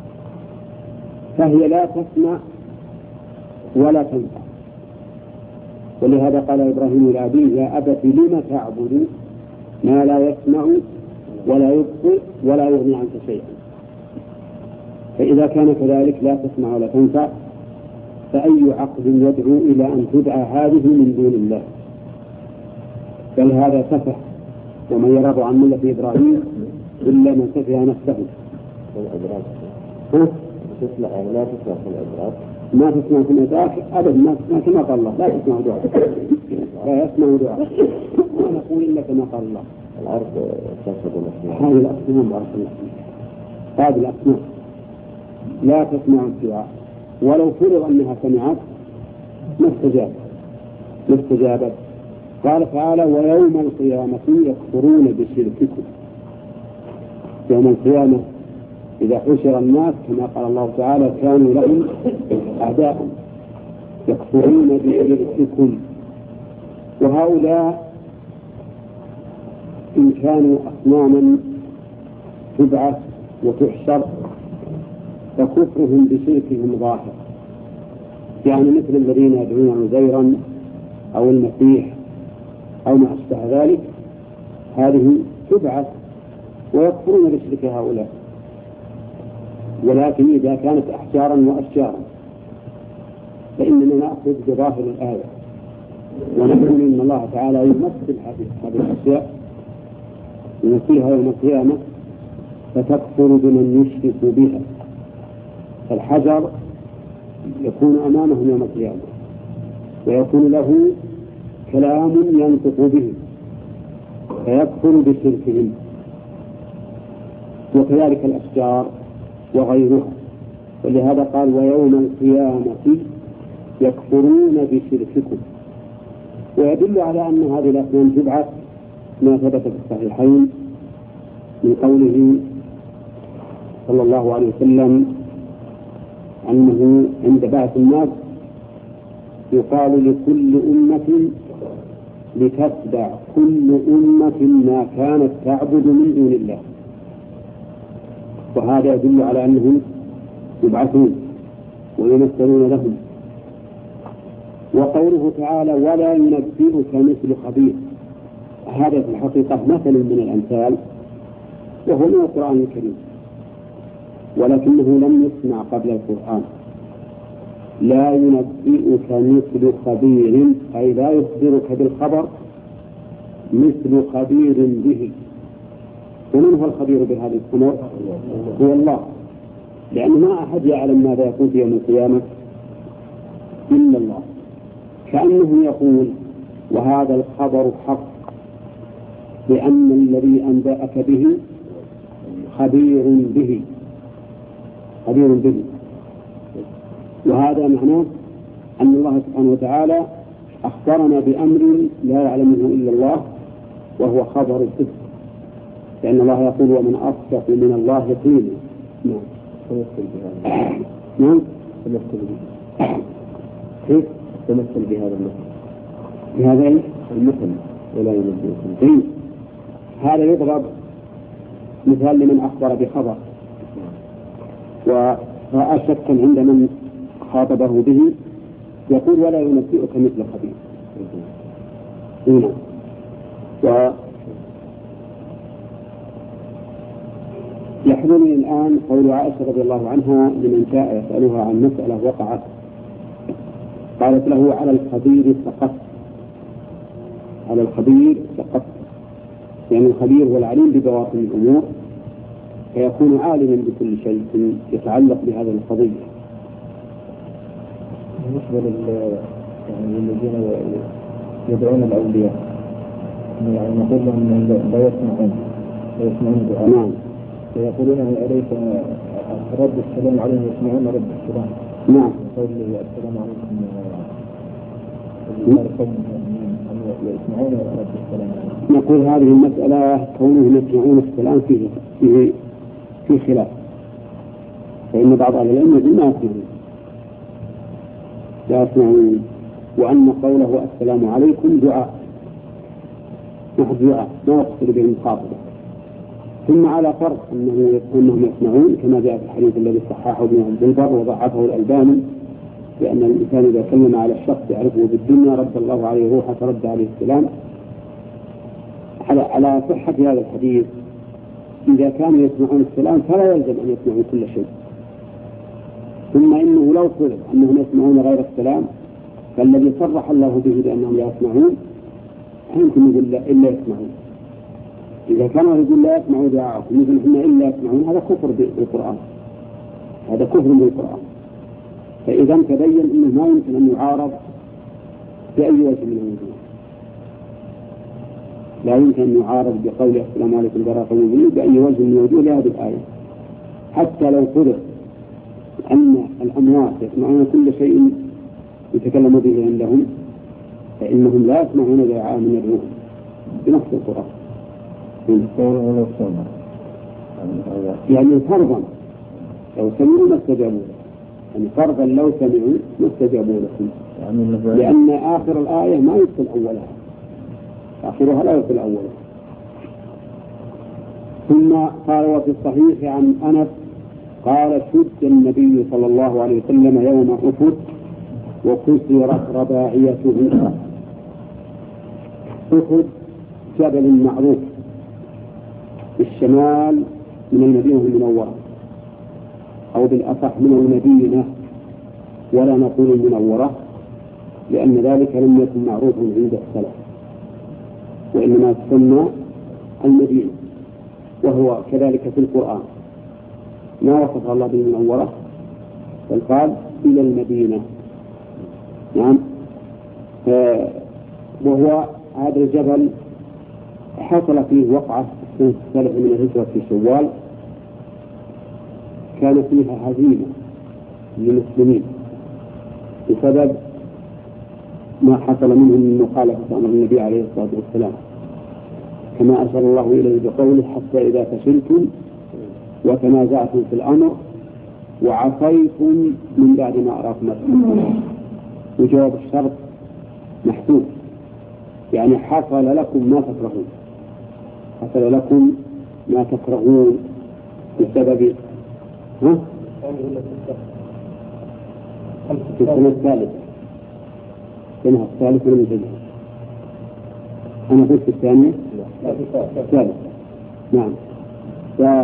فهي لا تسمع ولا تنفع. ولهذا قال إبراهيم لأبيه يا أبت لم تعبد ما لا يسمع ولا يبصر ولا يغني عنك شيئا. فإذا كان كذلك لا تسمع ولا تنفع، فأي عقل يدعو إلى أن تدعى هذه من دون الله؟ بل هذا سفه، ومن يرغب عن ملة إبراهيم إلا من سفه نفسه. ها؟ تسمع لا تسمع في الإدراك، ما تسمع في الإدراك أبدا، ما كما قال الله لا تسمع دعاء، لا يسمع دعاء، ونقول إلا كما قال الله. الأرض تشهد نفسها. هذه الأصنام بارك الله فيك، هذه الأصنام لا تسمع الدعاء، ولو فرض أنها سمعت ما استجابت ما استجابت. قال تعالى ويوم القيامة يكفرون بشرككم. يوم القيامة إذا حشر الناس كما قال الله تعالى كانوا لهم أعداء يكفرون بشرككم. وهؤلاء إن كانوا أصناما تبعث وتحشر فكفرهم بشركهم ظاهر، يعني مثل الذين يدعون عزيرا أو المسيح أو ما أشبه ذلك، هذه تبعث ويكفرون بشرك هؤلاء. ولكن إذا كانت أحجارا وأشجارا فإننا نأخذ بظاهر الآية ونقول إن الله تعالى يمثل هذه الأشياء يمثلها يوم القيامة فتكفر بمن يشرك بها. فالحجر يكون أمامهم يوم القيامة ويكون له كلام ينطق به فيكفر بشركهم، وكذلك الأشجار وغيرها. ولهذا قال ويوم القيامة يكفرون بشرككم. ويدل على أن هذه الأصنام تبعث ما ثبت في الصحيحين من قوله صلى الله عليه وسلم أنه عند بعث الناس يقال لكل أمة لتتبع كل أمة ما كانت تعبد من دون الله. وهذا يدل على أنهم يبعثون ويمثلون لهم. وقوله تعالى ولا ينبئك مثل خبير، هذا في الحقيقة مثل من الأمثال وهو من القرآن الكريم، ولكنه لم يسمع قبل القرآن، لا ينبئك مثل خبير، أي لا يخبرك بالخبر مثل خبير به. ومن هو الخبير بهذه الأمور؟ هو الله، لأن ما أحد يعلم ماذا يكون في يوم القيامة إلا الله. كأنه يقول وهذا الخبر حق، لأن الذي أنبأك به خبير به خبير به وهذا معناه أن الله سبحانه وتعالى أخبرنا بأمر لا يعلمه إلا الله، وهو خبر الصدق، لأن الله يقول ومن أصدق من الله قيلا. نعم. نعم. كيف تمثل بهذا المثل؟ بهذا المثل ولا ينبئكم. هذا يضرب مثال لمن أخبر بخبر ورأى شكا عند من خاطبه به، يقول ولا ينبئك مثل خبير. هنا و يحضرني الآن قول عائشة رضي الله عنها لمن جاء يسألها عن مسألة وقعت، قالت له على الخبير سقط، على الخبير سقط، يعني الخبير هو العليم ببواطن الأمور، فيكون عالما بكل شيء يتعلق بهذه القضية. بالنسبة يعني الذين يدعون الأولياء، يعني نقول لهم لا يسمعون لا يسمعون دعاء. نعم. فيقولون أليس رد السلام عليهم يسمعون رد السلام؟ نعم. يقول السلام عليكم يسمعون رد السلام. نقول هذه المسألة كونهم يسمعون السلام فيه فيه في خلاف، فإن بعض أهل العلم يقول ما يسمعون لا يسمعون، وأن قوله السلام عليكم دعاء محض دعاء ما يقصد به المخاطبة. ثم على فرض أنه أنهم يسمعون كما جاء في الحديث الذي صححه ابن عبد البر وضعفه الألباني، لأن الإنسان إذا سلم على الشخص يعرفه بالدنيا رد الله عليه روحه رد عليه السلام. على على صحة هذا الحديث إذا كانوا يسمعون السلام فلا يلزم أن يسمعوا كل شيء. ثم إنه لو فرض أنهم يسمعون غير السلام فالذي صرح الله به بأنهم لا يسمعون يمكن يقول لا إلا يسمعون. إذا كانوا يقول لا يسمعوا دعاءكم يمكن إحنا إلا يسمعون، هذا كفر بالقرآن، هذا كفر بالقرآن. فإذا تبين أنه ما يمكن أن يعارض بأي وجه من الوجوه، لا يمكن أن يعارض بقول السلام عليكم ورحمة الله بأي وجه من الوجوه لهذه الآية. حتى لو فرض أن الأموات يسمعون كل شيء يتكلم به عندهم فإنهم لا يسمعون دعاء من الروح بنص القرآن. يعني فرضا لو سمعوا ما استجابوا، يعني فرضا لو سمعوا ما استجابوا لكم، لأن آخر الآية ما يدخل أولها، آخرها لا يدخل أولها. ثم قال وفي الصحيح عن أنس قال شد النبي صلى الله عليه وسلم يوم أحد وكسرت رباعيته. أحد جبل معروف بالشمال من المدينة المنورة، أو بالأصح من المدينة ولا نقول المنورة، لأن ذلك لم يكن معروفا عند السلف، وإنما تسمى المدينة، وهو كذلك في القرآن ما وصف الله بالمنورة بل قال إلى المدينة. نعم. وهو هذا الجبل حصل فيه وقعة سنة السابع من الهجرة في شوال، كان فيها هزيمة للمسلمين بسبب ما حصل منهم من مخالفة أمر النبي عليه الصلاة والسلام، كما أشار الله إليه بقوله حتى إذا فشلتم وتنازعتم في الأمر وعصيتم من بعد ما أراكم ما تحبون. وجواب الشرط محسوب، يعني حصل لكم ما تكرهون، حصل لكم ما تكرهون بسبب ها؟ في السنة الثالثة السنة الثالثة من الهجرة. أنا قلت الثانية الثالثة. نعم.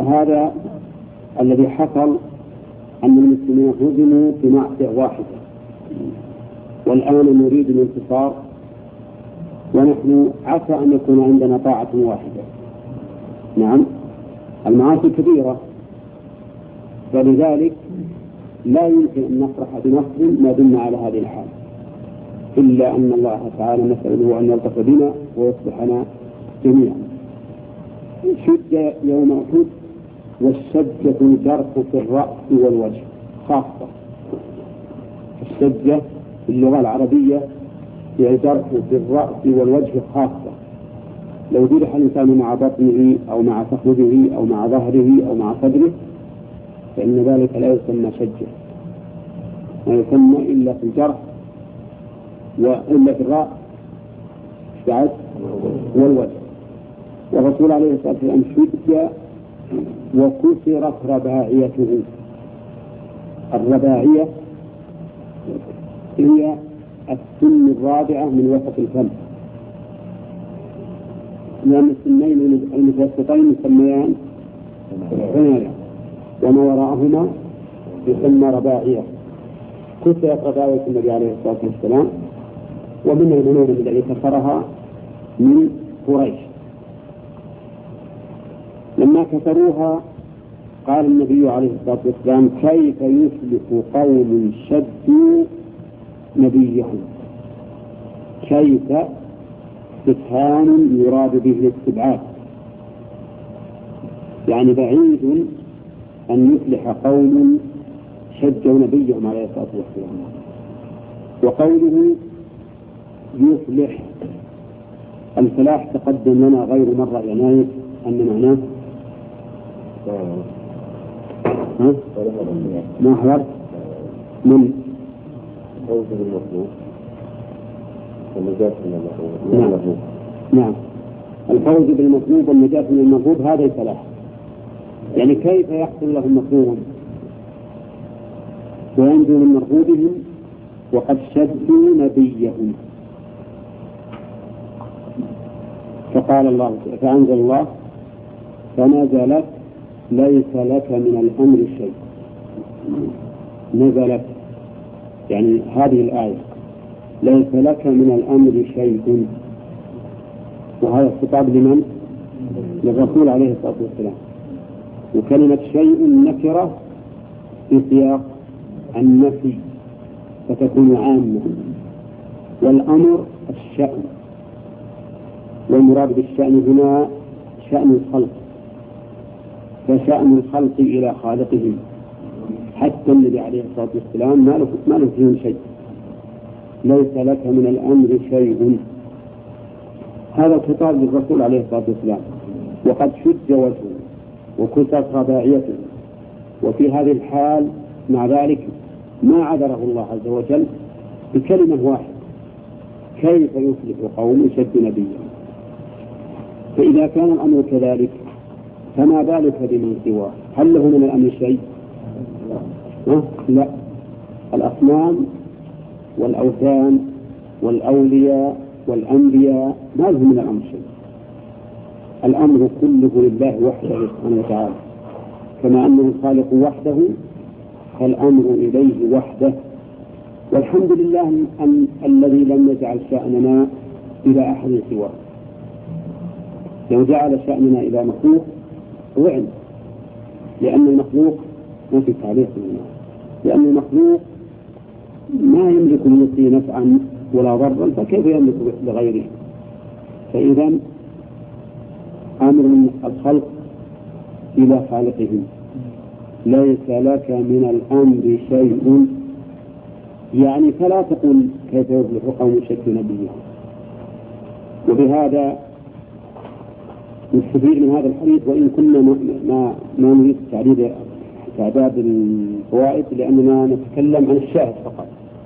فهذا الذي حصل أن المسلمين هزموا في معصية واحدة والآن نريد الانتصار، ونحن عسى أن يكون عندنا طاعة واحدة. نعم، المعاصي كبيرة، فلذلك لا يمكن أن نفرح بنصر ما دمنا على هذه الحال، إلا أن الله تعالى نسأله أن يلطف بنا ويصلحنا جميعا. شد يوم أحد، والشجة الجرح في الرأس والوجه خاصة. الشجة في اللغة العربية هي الجرح في الرأس والوجه خاصة. لو جرح الإنسان مع بطنه أو مع فخذه أو مع ظهره أو مع صدره فإن ذلك لا يسمى شجة، ما يسمى إلا في الجرح وإلا في الرأس والوجه. والرسول عليه الصلاة والسلام شج وكسرت رباعيته. الرباعية هي السن الرابعة من وسط الفم، لأن السنين المتوسطين يسميان عناية، وما وراءهما يسمى رباعية. كسرت رباعية النبي عليه الصلاة والسلام، ومن المنون الذي كسرها من قريش. لما كسروها قال النبي عليه الصلاة والسلام: كيف يفلح قوم شدوا نبيهم؟ كيف استفهام يراد به الاستبعاد، يعني بعيد أن يفلح قوم شدوا نبيهم عليه الصلاة والسلام. وقوله يفلح، الفلاح تقدم لنا غير مرة، يعني أن معناه ها؟ ما حضرت من فوز بالمطلوب والنجاة من المطلوب. نعم، الفوز بالمطلوب والنجاة من المطلوب هذا الفلاح. يعني كيف يحصل لهم مطلوب وينجو من مرغوبهم وقد شدوا نبيهم؟ فقال الله، فأنزل الله: فنزلت ليس لك من الأمر شيء. نزلت يعني هذه الآية ليس لك من الأمر شيء، وهذا الخطاب لمن؟ للرسول عليه الصلاة والسلام. وكلمة شيء نكرة في سياق النفي فتكون عامة، والأمر الشأن، والمراد بالشأن هنا شأن الخلق، فشأن الخلق إلى خالقهم. حتى النبي عليه الصلاة والسلام ما له ما له فيهم شيء. ليس لك من الأمر شيء، هذا الخطاب للرسول عليه الصلاة والسلام. وقد شج وجهه وكسرت رباعيته، وفي هذه الحال مع ذلك ما عذره الله عز وجل بكلمة واحدة: كيف يفلح قوم شدوا نبيهم؟ فإذا كان الأمر كذلك فما بالك بمن سواه؟ هل له من الأمر شيء؟ أه؟ لا، الأصنام والأوثان والأولياء والأنبياء ما لهم من الأمر شيء. الأمر كله لله وحده سبحانه وتعالى، كما أنه الخالق وحده فالأمر إليه وحده. والحمد لله أن الذي لم يجعل شأننا إلى أحد سواه. لو جعل شأننا إلى مخلوق وعن، لأن المخلوق ما في تعليق منه، لأن المخلوق ما يملك لنفسه نفعا ولا ضرا، فكيف يملك لغيره؟ فإذا أمر من الخلق إلى خالقهم. ليس لك من الأمر شيء، يعني فلا تقل كيف يفلح قوم شدوا نبيهم. وبهذا نستفيد من هذا الحديث، وإن كنا ما ما نريد تعداد تعداد الفوائد لأننا نتكلم عن الشاهد فقط.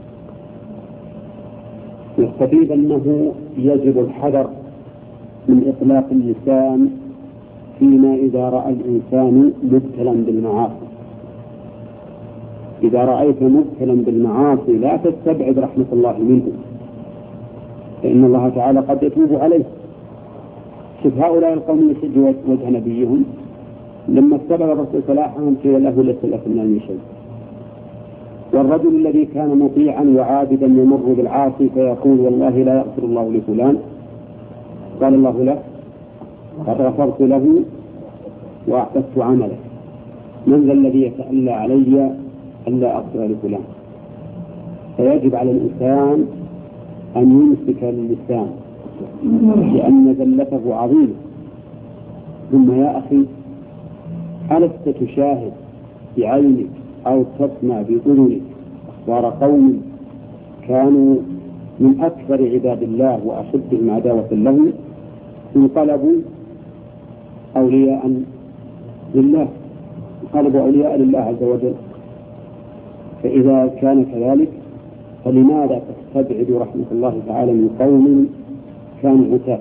نستفيد أنه يجب الحذر من إطلاق اللسان فيما إذا رأى الإنسان مبتلا بالمعاصي. إذا رأيت مبتلا بالمعاصي لا تستبعد رحمة الله منه، فإن الله تعالى قد يتوب عليه. شوف هؤلاء القوم يشجوا وجه نبيهم، لما استبعد الرسول صلاحهم قيل له ليس لك من علم شيء. والرجل الذي كان مطيعا وعابدا يمر بالعاصي فيقول والله لا يغفر الله لفلان، قال الله له قد غفرت له وأحببت عمله، من ذا الذي يتألى علي ألا أغفر لفلان؟ فيجب على الإنسان أن يمسك اللسان لأن ذلته عظيمة. ثم يا أخي ألست تشاهد بعينك أو تسمع بأذنك أخبار قوم كانوا من أكثر عباد الله وأشدهم عداوة له انقلبوا أولياء لله، انقلبوا أولياء لله عز وجل؟ فإذا كان كذلك فلماذا تستبعد رحمة الله تعالى من قوم كانوا عتاة؟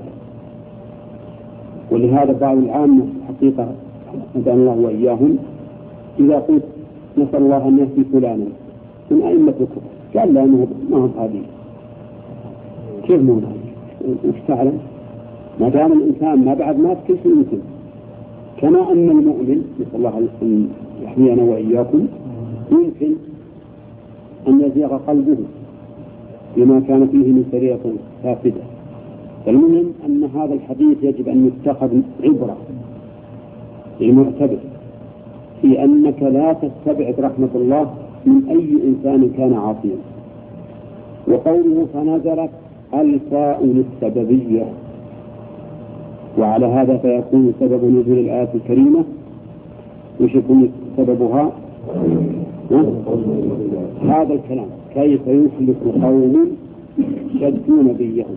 ولهذا بعض العامة حقيقة هدانا الله وإياهم إذا قلت نسأل الله أن يهدي فلانا من أئمة الكفر قال لا ما هم هذه، كيف مو هذه؟ وش تعلم؟ ما دام الإنسان ما بعد مات كل شيء يمكن، كما أن المؤمن نسأل الله أن يحمينا وإياكم يمكن أن يزيغ قلبه بما كان فيه من سرية فاسدة. المهم أن هذا الحديث يجب أن يتخذ عبرة للمعتبر في أنك لا تستبعد رحمة الله من أي إنسان كان عاصيا. وقوله فنزلت الفاء للسببية، وعلى هذا فيكون سبب نزول الآية الكريمة وش يكون سببها؟ هذا الكلام كيف يخلف قوم شدوا نبيهم.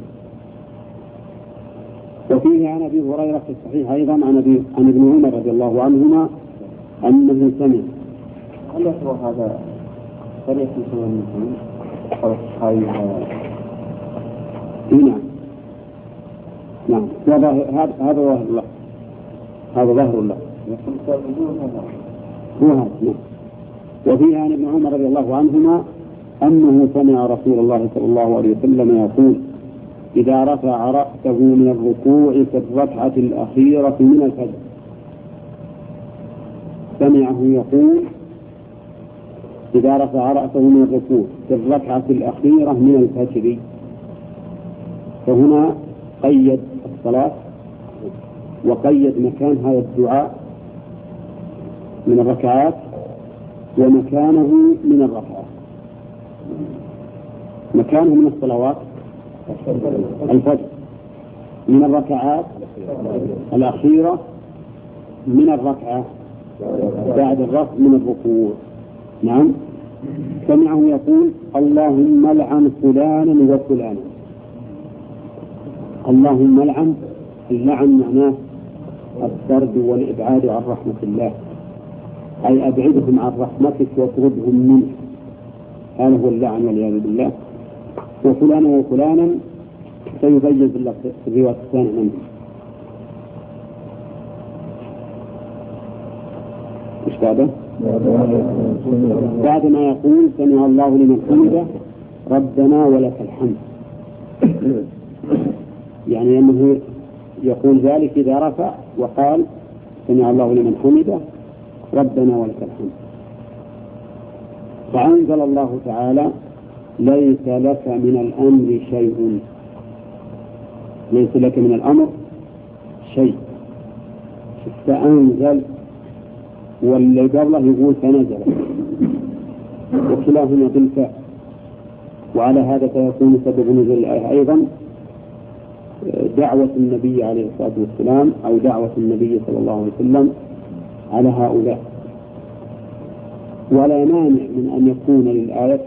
وفيه عن أبي هريرة في الصحيح أيضا عن أبي عن ابن عمر رضي الله عنهما أنه سمع. هل يصبح هذا طريق سنة المسلمين أو صحيح؟ نعم نعم هذا هذا ظاهر الله، هذا ظاهر الله هو هذا. نعم. وفيه عن ابن عمر رضي الله عنهما أنه سمع رسول الله صلى الله عليه وسلم يقول إذا رفع رأسه من الركوع في الركعة الأخيرة من الفجر، سمعه يقول إذا رفع رأسه من الركوع في الركعة الأخيرة من الفجر، فهنا قيد الصلاة وقيد مكان هذا الدعاء من الركعات ومكانه من الركعات. مكانه من الصلوات الفجر، من الركعات الأخيرة، من الركعة بعد الرفع من الركوع. نعم. سمعه يقول اللهم لعن فلانا وفلانا. اللهم لعن، اللعن معناه الطرد والإبعاد عن رحمة الله، أي أبعدهم عن رحمتك واطردهم منك، هذا هو اللعن والعياذ بالله. وفلانا وفلانا سيبين بالله في الرواية الثانية منه. إيش بعده؟ بعد ما يقول سمع الله لمن حمده ربنا ولك الحمد، يعني أنه يقول ذلك إذا رفع وقال سمع الله لمن حمده ربنا ولك الحمد. فأنزل الله تعالى ليس لك من الأمر شيء، ليس لك من الأمر شيء. فأنزل واللي قبله يقول فنزل، وكلاهما بالفاء. وعلى هذا فيكون سبب نزول الآية أيضا دعوة النبي عليه الصلاة والسلام أو دعوة النبي صلى الله عليه وسلم على هؤلاء. ولا مانع من أن يكون للآية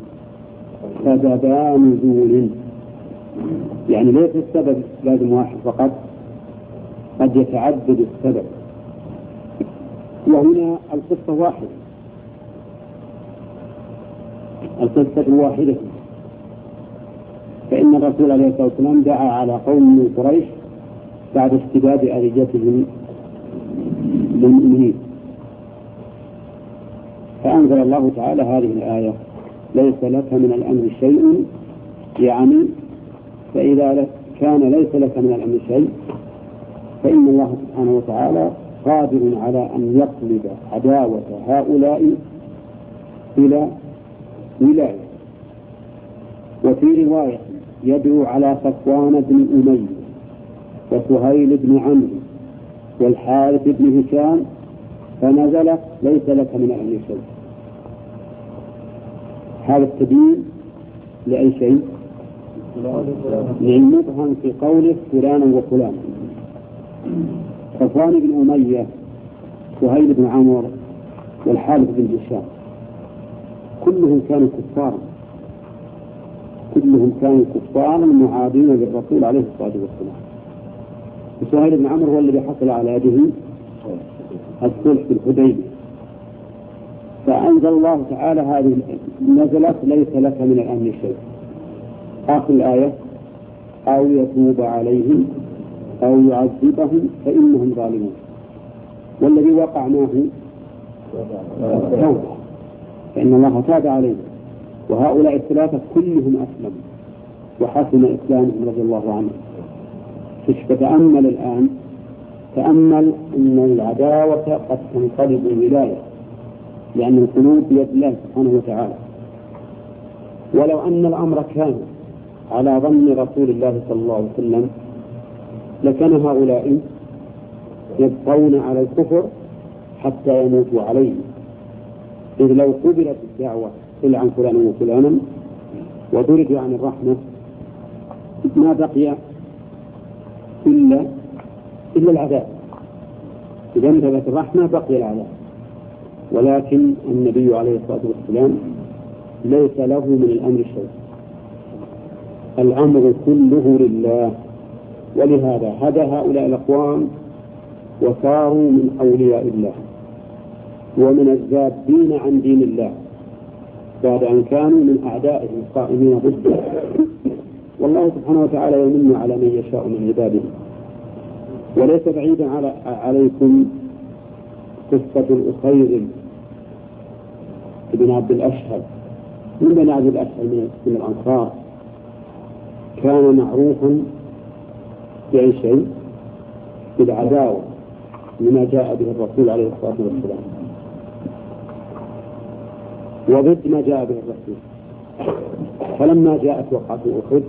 سببا نزول، يعني ليس السبب لازم واحد فقط، قد يتعدد السبب. وهنا القصة واحدة، القصة واحدة، فإن الرسول عليه الصلاة والسلام دعا على قوم من قريش بعد اشتداد أرجتهم للمؤمنين، فأنزل الله تعالى هذه الآية ليس لك من الأمر شيء، يعني فإذا كان ليس لك من الأمر شيء فإن الله سبحانه وتعالى قادر على أن يقلب عداوة هؤلاء إلى ولاية. وفي رواية يدعو على صفوان بن أمية وسهيل بن عمرو والحارث بن هشام فنزل ليس لك من الأمر شيء. هذا التبيين لأي شيء؟ للمبهم في قوله فلانا وفلانا. صفوان بن أمية سهيل بن عمرو والحارث بن هشام كلهم كانوا كفارا، كلهم كانوا كفارا معادين للرسول عليه الصلاة والسلام. سهيل بن عمرو هو الذي حصل على يده الصلح في الحديبية، فأنزل الله تعالى هذه نزلت ليس لك من الأمر شيء. آخر الآية أو يتوب عليهم أو يعذبهم فإنهم ظالمون. والذي وقع معه توبة، فإن الله تاب عليهم. وهؤلاء الثلاثة كلهم أسلموا وحسن إسلامهم رضي الله عنهم. فتأمل الآن، تأمل أن العداوة قد تنقلب الولاية، لأن القلوب بيد الله سبحانه وتعالى. ولو أن الأمر كان على ظن رسول الله صلى الله عليه وسلم لكان هؤلاء يبقون على الكفر حتى يموتوا عليه. إذ لو قبلت الدعوة إلا عن فلان وفلانا وضربوا عن الرحمة ما بقي إلا إلا العذاب. إذا انتهت الرحمة بقي العذاب. ولكن النبي عليه الصلاة والسلام ليس له من الأمر شيء، الأمر كله لله. ولهذا هدى هؤلاء الأقوام وصاروا من أولياء الله ومن الذابين عن دين الله بعد أن كانوا من أعدائه القائمين ضده. والله سبحانه وتعالى يمن على من يشاء من عباده. وليس بعيدا على عليكم قصة الأخير بن عبد الأشهل من بني عبد الأشهل من الأنصار، كان معروفا بأي شيء؟ بالعداوة لما جاء به الرسول عليه الصلاة والسلام وضد ما جاء به الرسول. فلما جاءت وقعة أحد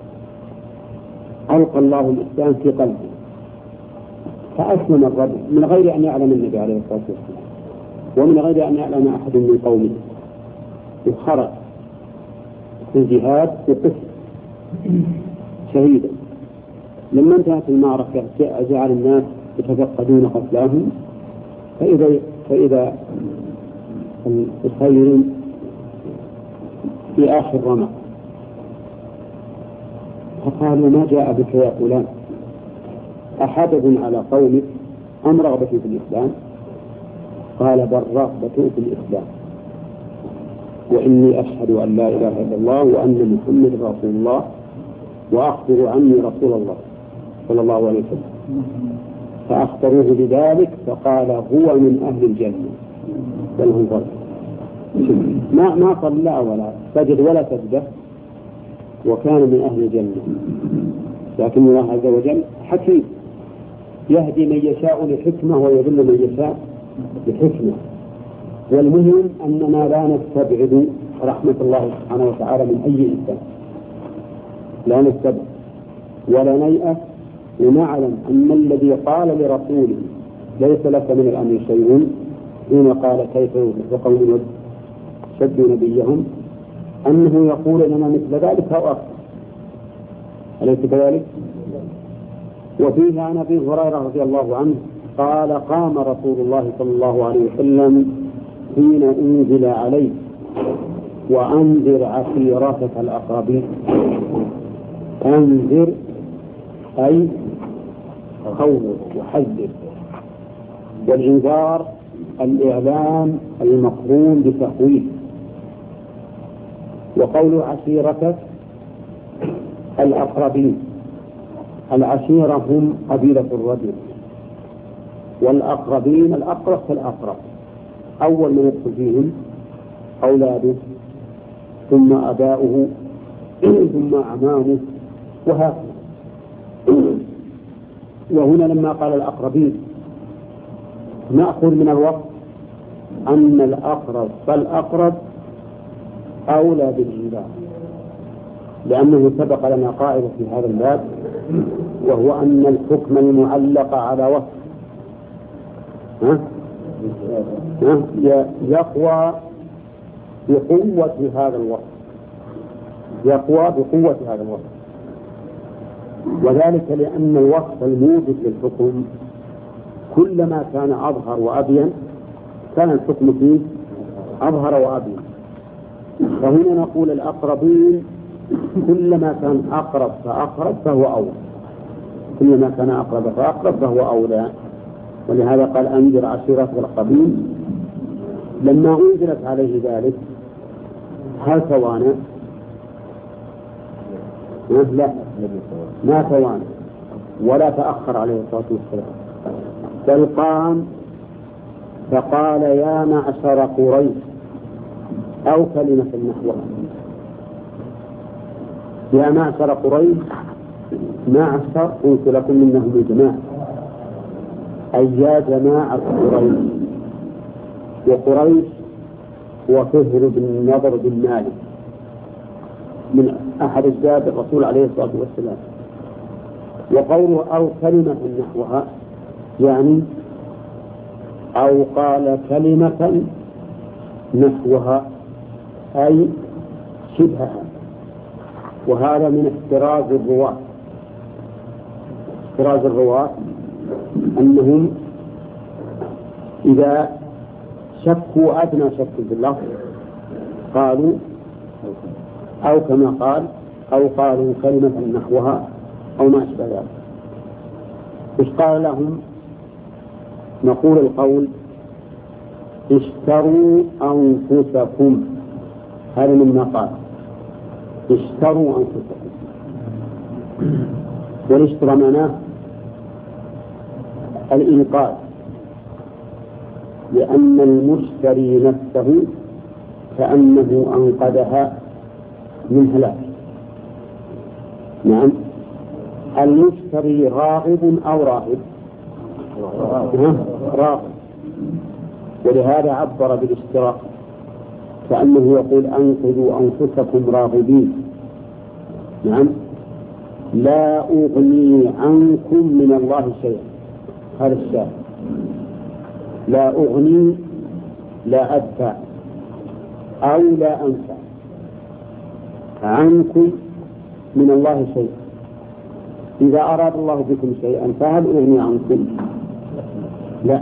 ألقى الله الإسلام في قلبه فأسلم الرجل من غير أن يعلم النبي عليه الصلاة والسلام ومن غير أن يعلم أحد من قومه، وخرج في الجهاد وقتل شهيدا. لما انتهت المعركة جعل الناس يتفقدون قتلاهم، فإذا فإذا الخير في آخر رمق، فقالوا ما جاء بك يا فلان؟ أحدث على قومك أم رغبة في الإسلام؟ قال بل رغبة في الإسلام، وإني أشهد أن لا إله إلا الله وأن محمد رسول الله وأخبر عني رسول الله صلى الله عليه وسلم. فأخبروه بذلك فقال هو من أهل الجنة بل ظلم. ما ما صلى ولا سجد ولا سجده وكان من أهل الجنة. لكن الله عز وجل حكيم يهدي من يشاء لحكمة ويضل من يشاء لحكمة. والمهم أننا لا نستبعد رحمة الله سبحانه وتعالى من أي إنسان، لا نستبعد ولا نيأس، ونعلم أن الذي قال لرسوله ليس لك من الأمر شيء حين قال كيف يفلح قوم شدوا نبيهم أنه يقول لنا مثل ذلك أو أكثر، أليس كذلك؟ وفيه عن أبي هريرة رضي الله عنه قال قام رسول الله صلى الله عليه وسلم حين أنزل عليه وأنذر عشيرتك الأقربين. أنذر أي خوف وحذر، والإنذار الإعلام المقرون بتخويف. وقول عشيرتك الأقربين، العشيرة هم قبيلة الرجل، والأقربين الأقرب فالأقرب، أول من يدخل فيهم أولاده ثم أباؤه ثم أعمامه وهكذا. وهنا لما قال الأقربين نأخذ من الوقت أن الأقرب فالأقرب أولى بالإنذار، لأنه سبق لنا قاعدة في هذا الباب، وهو أن الحكم المعلق على وصف ها؟ ها؟ يقوى بقوة هذا الوصف، يقوى بقوة هذا الوصف، وذلك لأن الوصف الموجب للحكم كلما كان أظهر وأبين كان الحكم فيه أظهر وأبين. فهنا نقول الأقربين كلما كان أقرب فأقرب فهو أولى، كلما كان أقرب فأقرب فهو أولى. ولهذا قال أنذر عشيرتك الأقربين. لما أنزلت عليه ذلك هل توانى؟ لا، ما توانى ولا تأخر عليه الصلاة والسلام، بل قام فقال يا معشر قريش أو كلمة نحوها. يا معشر قريش، معشر قلت لكم إنهم الجماعة، أي يا جماعة قريش. وقريش هو فهر بن نضر بن مالك من أحد أجداد الرسول عليه الصلاة والسلام. وقوله أو كلمة نحوها يعني أو قال كلمة نحوها أي شبهها. وهذا من احتراز الرواة، احتراز الرواة أنهم إذا شكوا أدنى شك في اللفظ قالوا أو كما قال أو قالوا كلمة نحوها أو ما أشبه ذلك. إيش قال لهم؟ نقول القول اشتروا أنفسكم، هذا مما قال اشتروا أنفسكم. والاشتراء معناه الإنقاذ، لأن المشتري نفسه كأنه أنقذها من هلاك. نعم، المشتري راغب أو راهب؟ راغب، ولهذا عبر بالاشتراء كأنه يقول أنقذوا أنفسكم راغبين. نعم، لا أغني عنكم من الله شيئا، هذا الشاهد. لا أغني لا أدفع أو لا أنفع عنكم من الله شيئا. إذا أراد الله بكم شيئا فهل أغني عنكم؟ لا،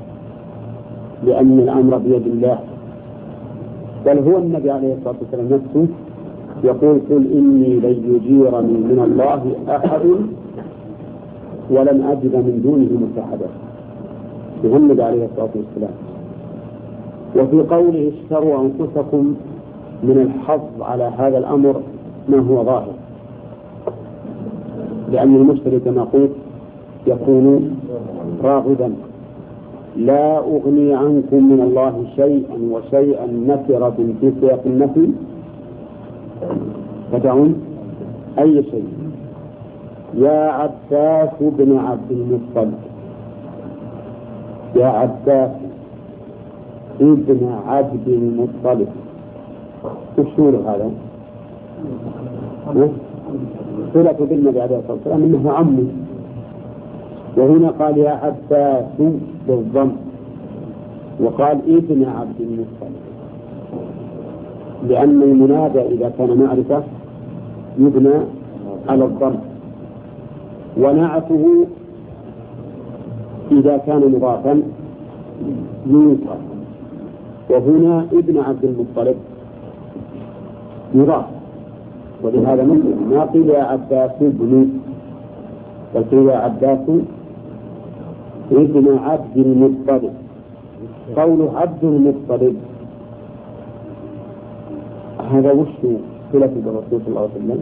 لأن الأمر بيد الله. بل هو النبي عليه الصلاة والسلام نفسه يقول قل إني لن يجيرني من الله أحد ولن أجد من دونه ملتحدا، محمد عليه الصلاة والسلام. وفي قوله اشتروا أنفسكم من الحظ على هذا الأمر ما هو ظاهر، لأن المشتري كما قلت يكون راغبا. لا أغني عنكم من الله شيئا، وشيئا نكرة في سياق النفي تدعون أي شيء. يا عباس بن عبد المطلب، يا عباس ابن عبد المطلب، وشور هذا صلة بالنبي عليه الصلاة والسلام إنه عمه. وهنا قال يا عباس بالضم، وقال ابن عبد المطلب، لأن المنادى إذا كان معرفة يبنى على الضم، ونعته إذا كان مضافا ينصب. وهنا ابن عبد المطلب مضاف، ولهذا مثل ما قيل يا عباس ابن، بل قيل يا عباس ابن عبد المطلب. قول عبد المطلب هذا وش صلة بالرسول صلى الله عليه وسلم؟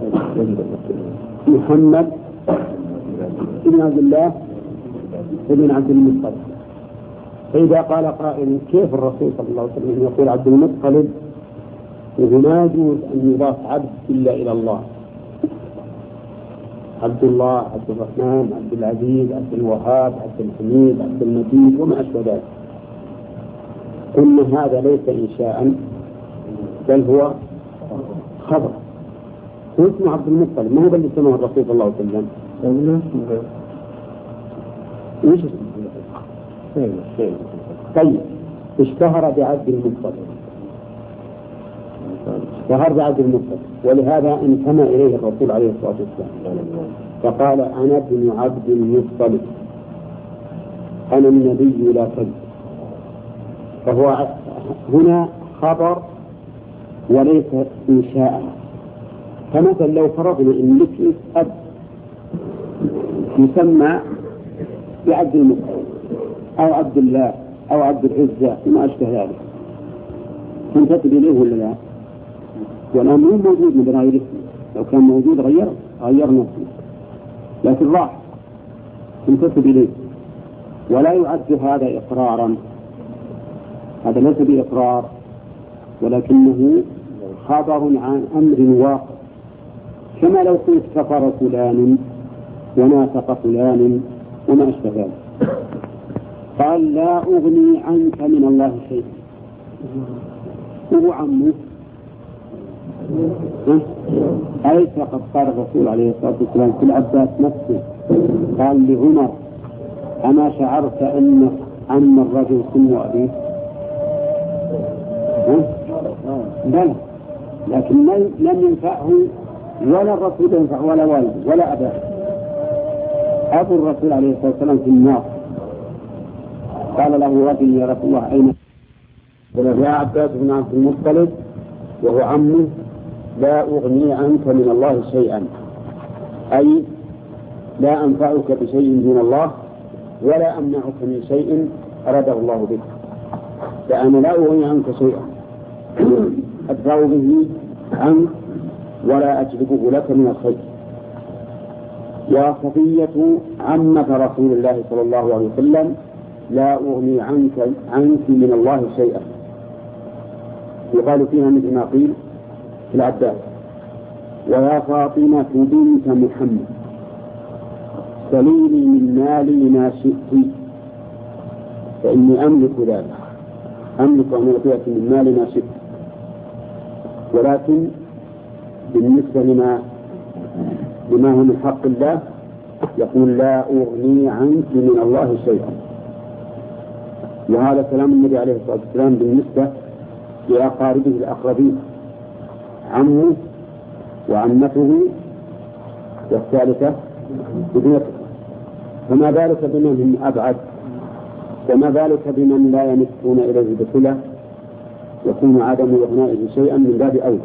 محمد ابن عبد الله ابن عبد المطلب. فإذا قال قائل كيف الرسول صلى الله عليه وسلم يقول عبد المطلب وهو ما يجوز أن يضاف عبد إلا إلى الله؟ عبد الله، عبد الرحمن، عبد العزيز، عبد الوهاب، عبد الحميد، عبد المجيد وما أشبه ذلك. قلنا هذا ليس إنشاء، بل بل هو خبر. هو اسمه عبد المطلب، ما هو بل اسمه الرسول صلى الله عليه وسلم. ايش اسمه؟ طيب اشتهر بعبد المطلب، اشتهر بعبد المطلب، ولهذا انتمى اليه الرسول عليه الصلاه والسلام فقال انا ابن عبد المطلب انا النبي لا كذب. فهو هنا خبر وليس انشاء. فمثلا لو فرضنا ان لك اب يسمى بعبد المطلب او عبد الله او عبد العزة وما اشبه ذلك، تنتسب اليه ولا لا؟ والان مو موجود من غير اسمه، لو كان موجود غير غير نفسه، لكن راح تنتسب اليه ولا يعد هذا اقرارا. هذا ليس باقرار ولكنه خبر عن امر واقع، كما لو قلت كفر فلان ونافق فلان وما أشبه ذلك. قال لا أغني عنك من الله شيئا، هو عمه أي فقد قال الرسول عليه الصلاة والسلام في العباس نفسه قال لعمر أما شعرت أن أن الرجل سم أبيه؟ بلى، لكن لم ينفعه ولا الرسول ينفع ولا والده ولا أباه. أبو الرسول عليه الصلاة والسلام في النار قال له رجل يا رسول الله أين؟ قال يا عباس بن عبد المطلب وهو عمه لا أغني عنك من الله شيئا، أي لا أنفعك بشيء دون الله ولا أمنعك من شيء أراده الله بك، فأنا لا أغني عنك شيئا أدفع به عنك ولا أجلبه لك من الخير. يا صفية عمة رسول الله صلى الله عليه وسلم لا أغني عنك عنك من الله شيئا، يقال فيها مثل ما قيل في العباس. ويا فاطمة بنت محمد سليني من مالي ما شئت فإني أملك ذلك، أملك أن أعطيك من مالي ما شئت، ولكن بالنسبة لما لما هو من حق الله يقول لا أغني عنك من الله شيئا. وهذا كلام النبي عليه الصلاة والسلام بالنسبة لأقاربه الأقربين، عمه وعمته والثالثة ابنته، فما بالك بمن هم أبعد، وما بالك بمن لا يمسون إليه بصلة يكون عدم إغنائه شيئا من باب أولى.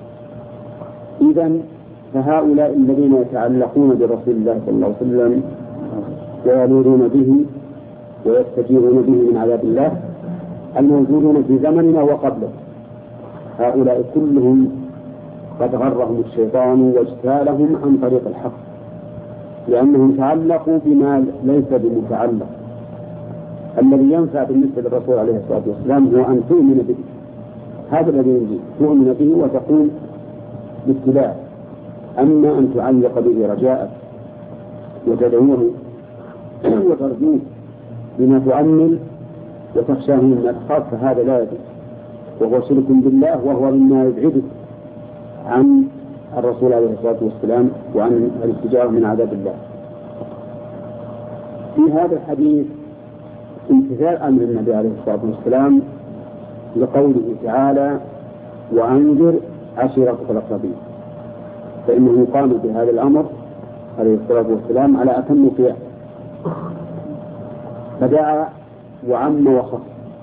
إذن فهؤلاء الذين يتعلقون برسول الله صلى الله عليه وسلم ويلوذون به ويستجيرون به من عذاب الله الموجودون في زمننا وقبله، هؤلاء كلهم قد غرهم الشيطان واجتالهم عن طريق الحق، لأنهم تعلقوا بما ليس بمتعلق. الذي ينفع بالنسبة للرسول عليه الصلاة والسلام هو أن تؤمن به، هذا الذي يجي تؤمن به وتقول بالاتباع. أما أن تعلق به رجاءك وتدعوه وترجوه بما تؤمل وتخشاه من الأخطاء فهذا لا يجوز، وهو شرك بالله، وهو مما يبعدك عن الرسول عليه الصلاة والسلام وعن الاستجارة من عذاب الله. في هذا الحديث امتثال أمر النبي عليه الصلاة والسلام لقوله تعالى وأنذر عشيرتك الأقربين، فإنه قام بهذا الأمر عليه الصلاة والسلام على أتم قيام، فدعا وعم وخص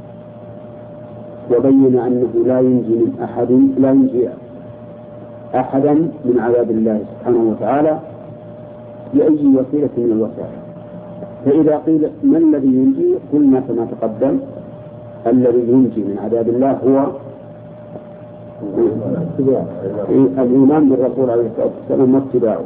وبين أنه لا ينجي من أحد لا ينجي أحدا من عذاب الله سبحانه وتعالى بأي وسيلة من الوسائل. فإذا قيل ما الذي ينجي قلنا كما تقدم الذي ينجي من عذاب الله هو الإيمان بالرسول عليه الصلاة والسلام واتباعه.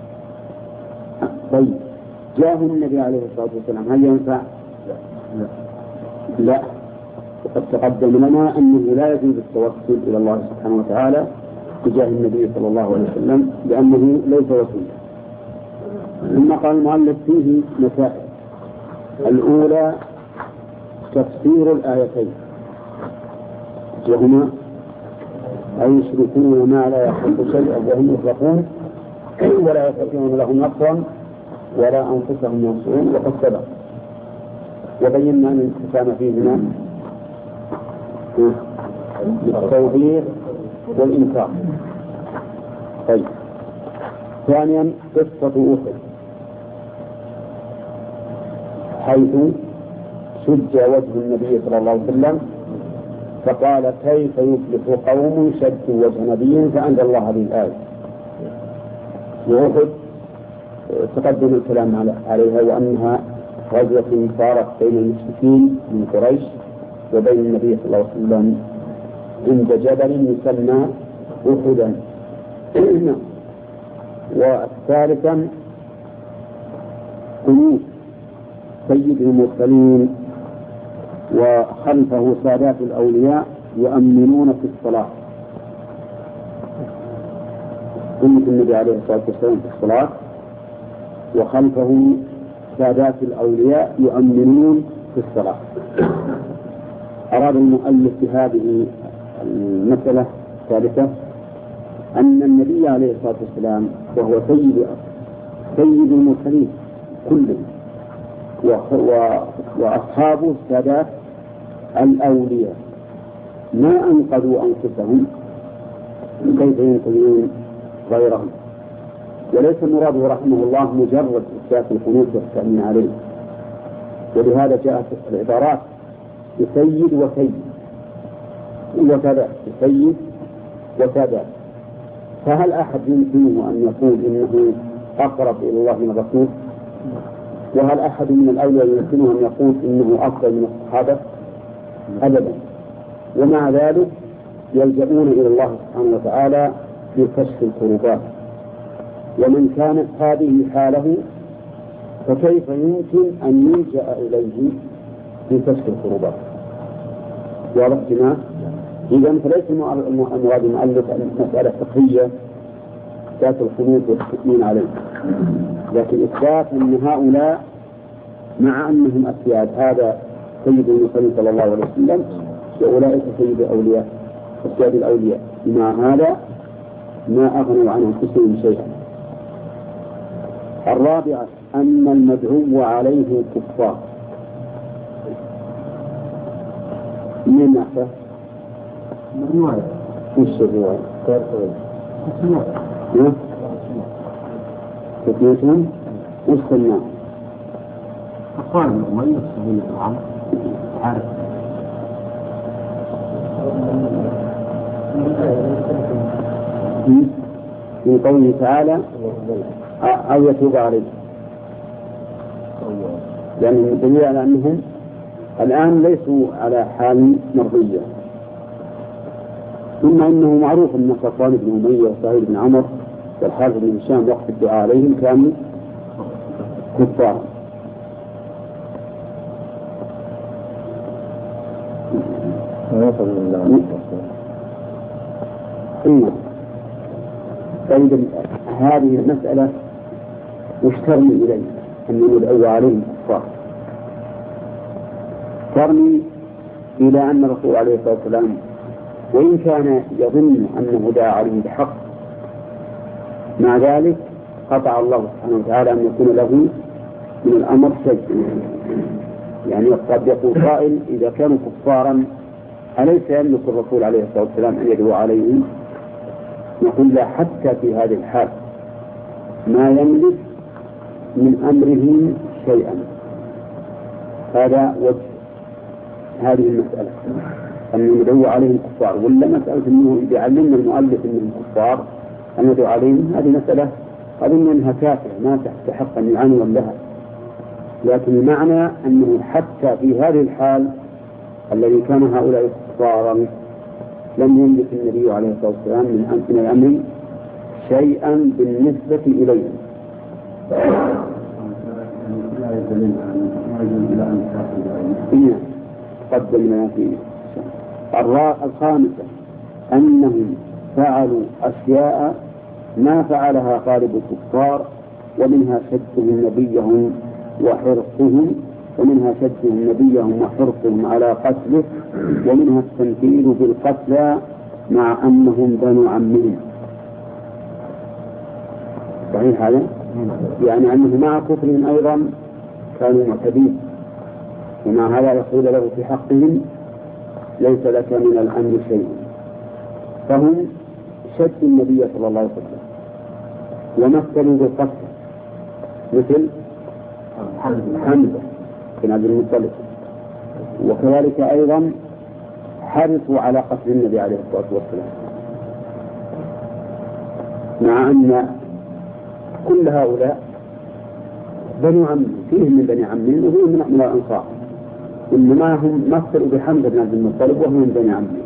طيب جاءه النبي عليه الصلاة والسلام هل ينفع؟ لا, لا. وقد تقدم لنا أنه لا يجوز التوسل إلى الله سبحانه وتعالى تجاه النبي صلى الله عليه وسلم لأنه ليس وسيلة. ثم قال المؤلف فيه مسائل. الأولى تفسير الآيتين وهما أو يشركون ما لا يخلق شيئا وهم يخلقون ولا يستطيعون لهم نصرا ولا أنفسهم ينصرون. وقد سبق وبينا أن الانقسام فيهما التوبيخ والإنكار. طيب، ثانيا قصة أحد حيث شج وجه النبي صلى الله عليه وسلم فقال كيف يفلح قوم شدوا وجه نبي فأنزل الله هذه الآية. وأحد تقدم الكلام عليها وأنها غزوة صارت بين المشركين من قريش وبين النبي صلى الله عليه وسلم عند جبل يسمى أحدا. والثالثا قنوت سيد المرسلين وخلفه سادات الأولياء يؤمنون في الصلاة. قنوت النبي عليه الصلاة والسلام في الصلاة وخلفه سادات الأولياء يؤمنون في الصلاة. أراد المؤلف بهذه المسألة الثالثة أن النبي عليه الصلاة والسلام وهو سيد سيد المرسلين كلهم وأصحابه سادات الأولياء ما أنقذوا أنفسهم كيف ينقذون غيرهم. وليس المراد رحمه الله مجرد إثبات القنوت والتأمين عليه، ولهذا جاءت العبارات بسيد وسيد وكذا بسيد وكذا. فهل أحد يمكنه أن يقول إنه أقرب إلى الله من الرسول؟ وهل أحد من الأولياء يمكنه أن يقول إنه أفضل من الصحابة؟ أبدا. ومع ذلك يلجؤون إلى الله سبحانه وتعالى في كشف الكروبات. ومن كانت هذه حاله فكيف يمكن أن يلجأ إليه في كشف الكروبات؟ واضح جماعة؟ إذن فليس المراد المؤلف مسألة فقهية ذات الخلود والتأمين عليه، لكن إثبات أن هؤلاء مع أنهم أسياد هذا سيد المرسلين صلى الله عليه وسلم وأولئك سيد الأولياء أسياد الأولياء، مع هذا ما أغنوا عن أنفسهم شيئا. الرابعة أن المدعو عليه كفار. من نحفه الرواية وش الرواية؟ تثنيتهم وش سماه؟ أقوال الأمية الصغير العام عارف من قوله تعالى أو يتوب عليه، لأن يعني الدليل على أنهم الآن ليسوا على حال مرضية. ثم إنه معروف أن صفوان بن أمية وسعيد بن عمر والحارث بن هشام وقت الدعاء عليهم كانوا كفار. طيب هذه المسألة وش ترمي إليه أن يدعو عليهم كفار؟ ترمي إلى أن الرسول عليه الصلاة والسلام وإن كان يظن أنه دعا عليه بحق مع ذلك قطع الله سبحانه وتعالى أن يكون له من الأمر شيء. يعني قد يقول قائل إذا كانوا كفارا أليس يملك الرسول عليه الصلاة والسلام أن يدعو عليهم؟ نقول لا، حتى في هذه الحال ما يملك من أمرهم شيئا. هذا وجه هذه المسألة أن يدعو عليهم كفار، ولا مسألة أنه يعلمنا المؤلف أنهم كفار أن يدعو عليهم، هذه مسألة أظن أنها تافهة ما تستحق أن يعنون لها. لكن المعنى أنه حتى في هذه الحال الذي كان هؤلاء كفارا لم يملك النبي عليه الصلاة والسلام من الأمر شيئا بالنسبة إليهم. قدم ما فيه. الخامسة أنهم فعلوا أشياء ما فعلها غالب الكفار، ومنها شدهم نبيهم وحرصهم ومنها شدهم نبيهم وحرصهم على قتله، ومنها التنفيذ بالقتلى مع أنهم بنو عمهم. صحيح هذا؟ يعني أنه مع كفرهم أيضا كانوا معتدين، ومع هذا يقول له في حقهم ليس لك من الأمر شيء. فهم شد النبي صلى الله عليه وسلم ومثلوا بالقتل مثل حمزة بن عبد المطلب، وكذلك أيضا حرصوا على قتل النبي عليه الصلاة والسلام، مع أن كل هؤلاء بنو عم فيهم من بني عمين وفيهم من الأنصار، إنما هم مثلوا بحمزة بن عبد المطلب وهم من بني عمين.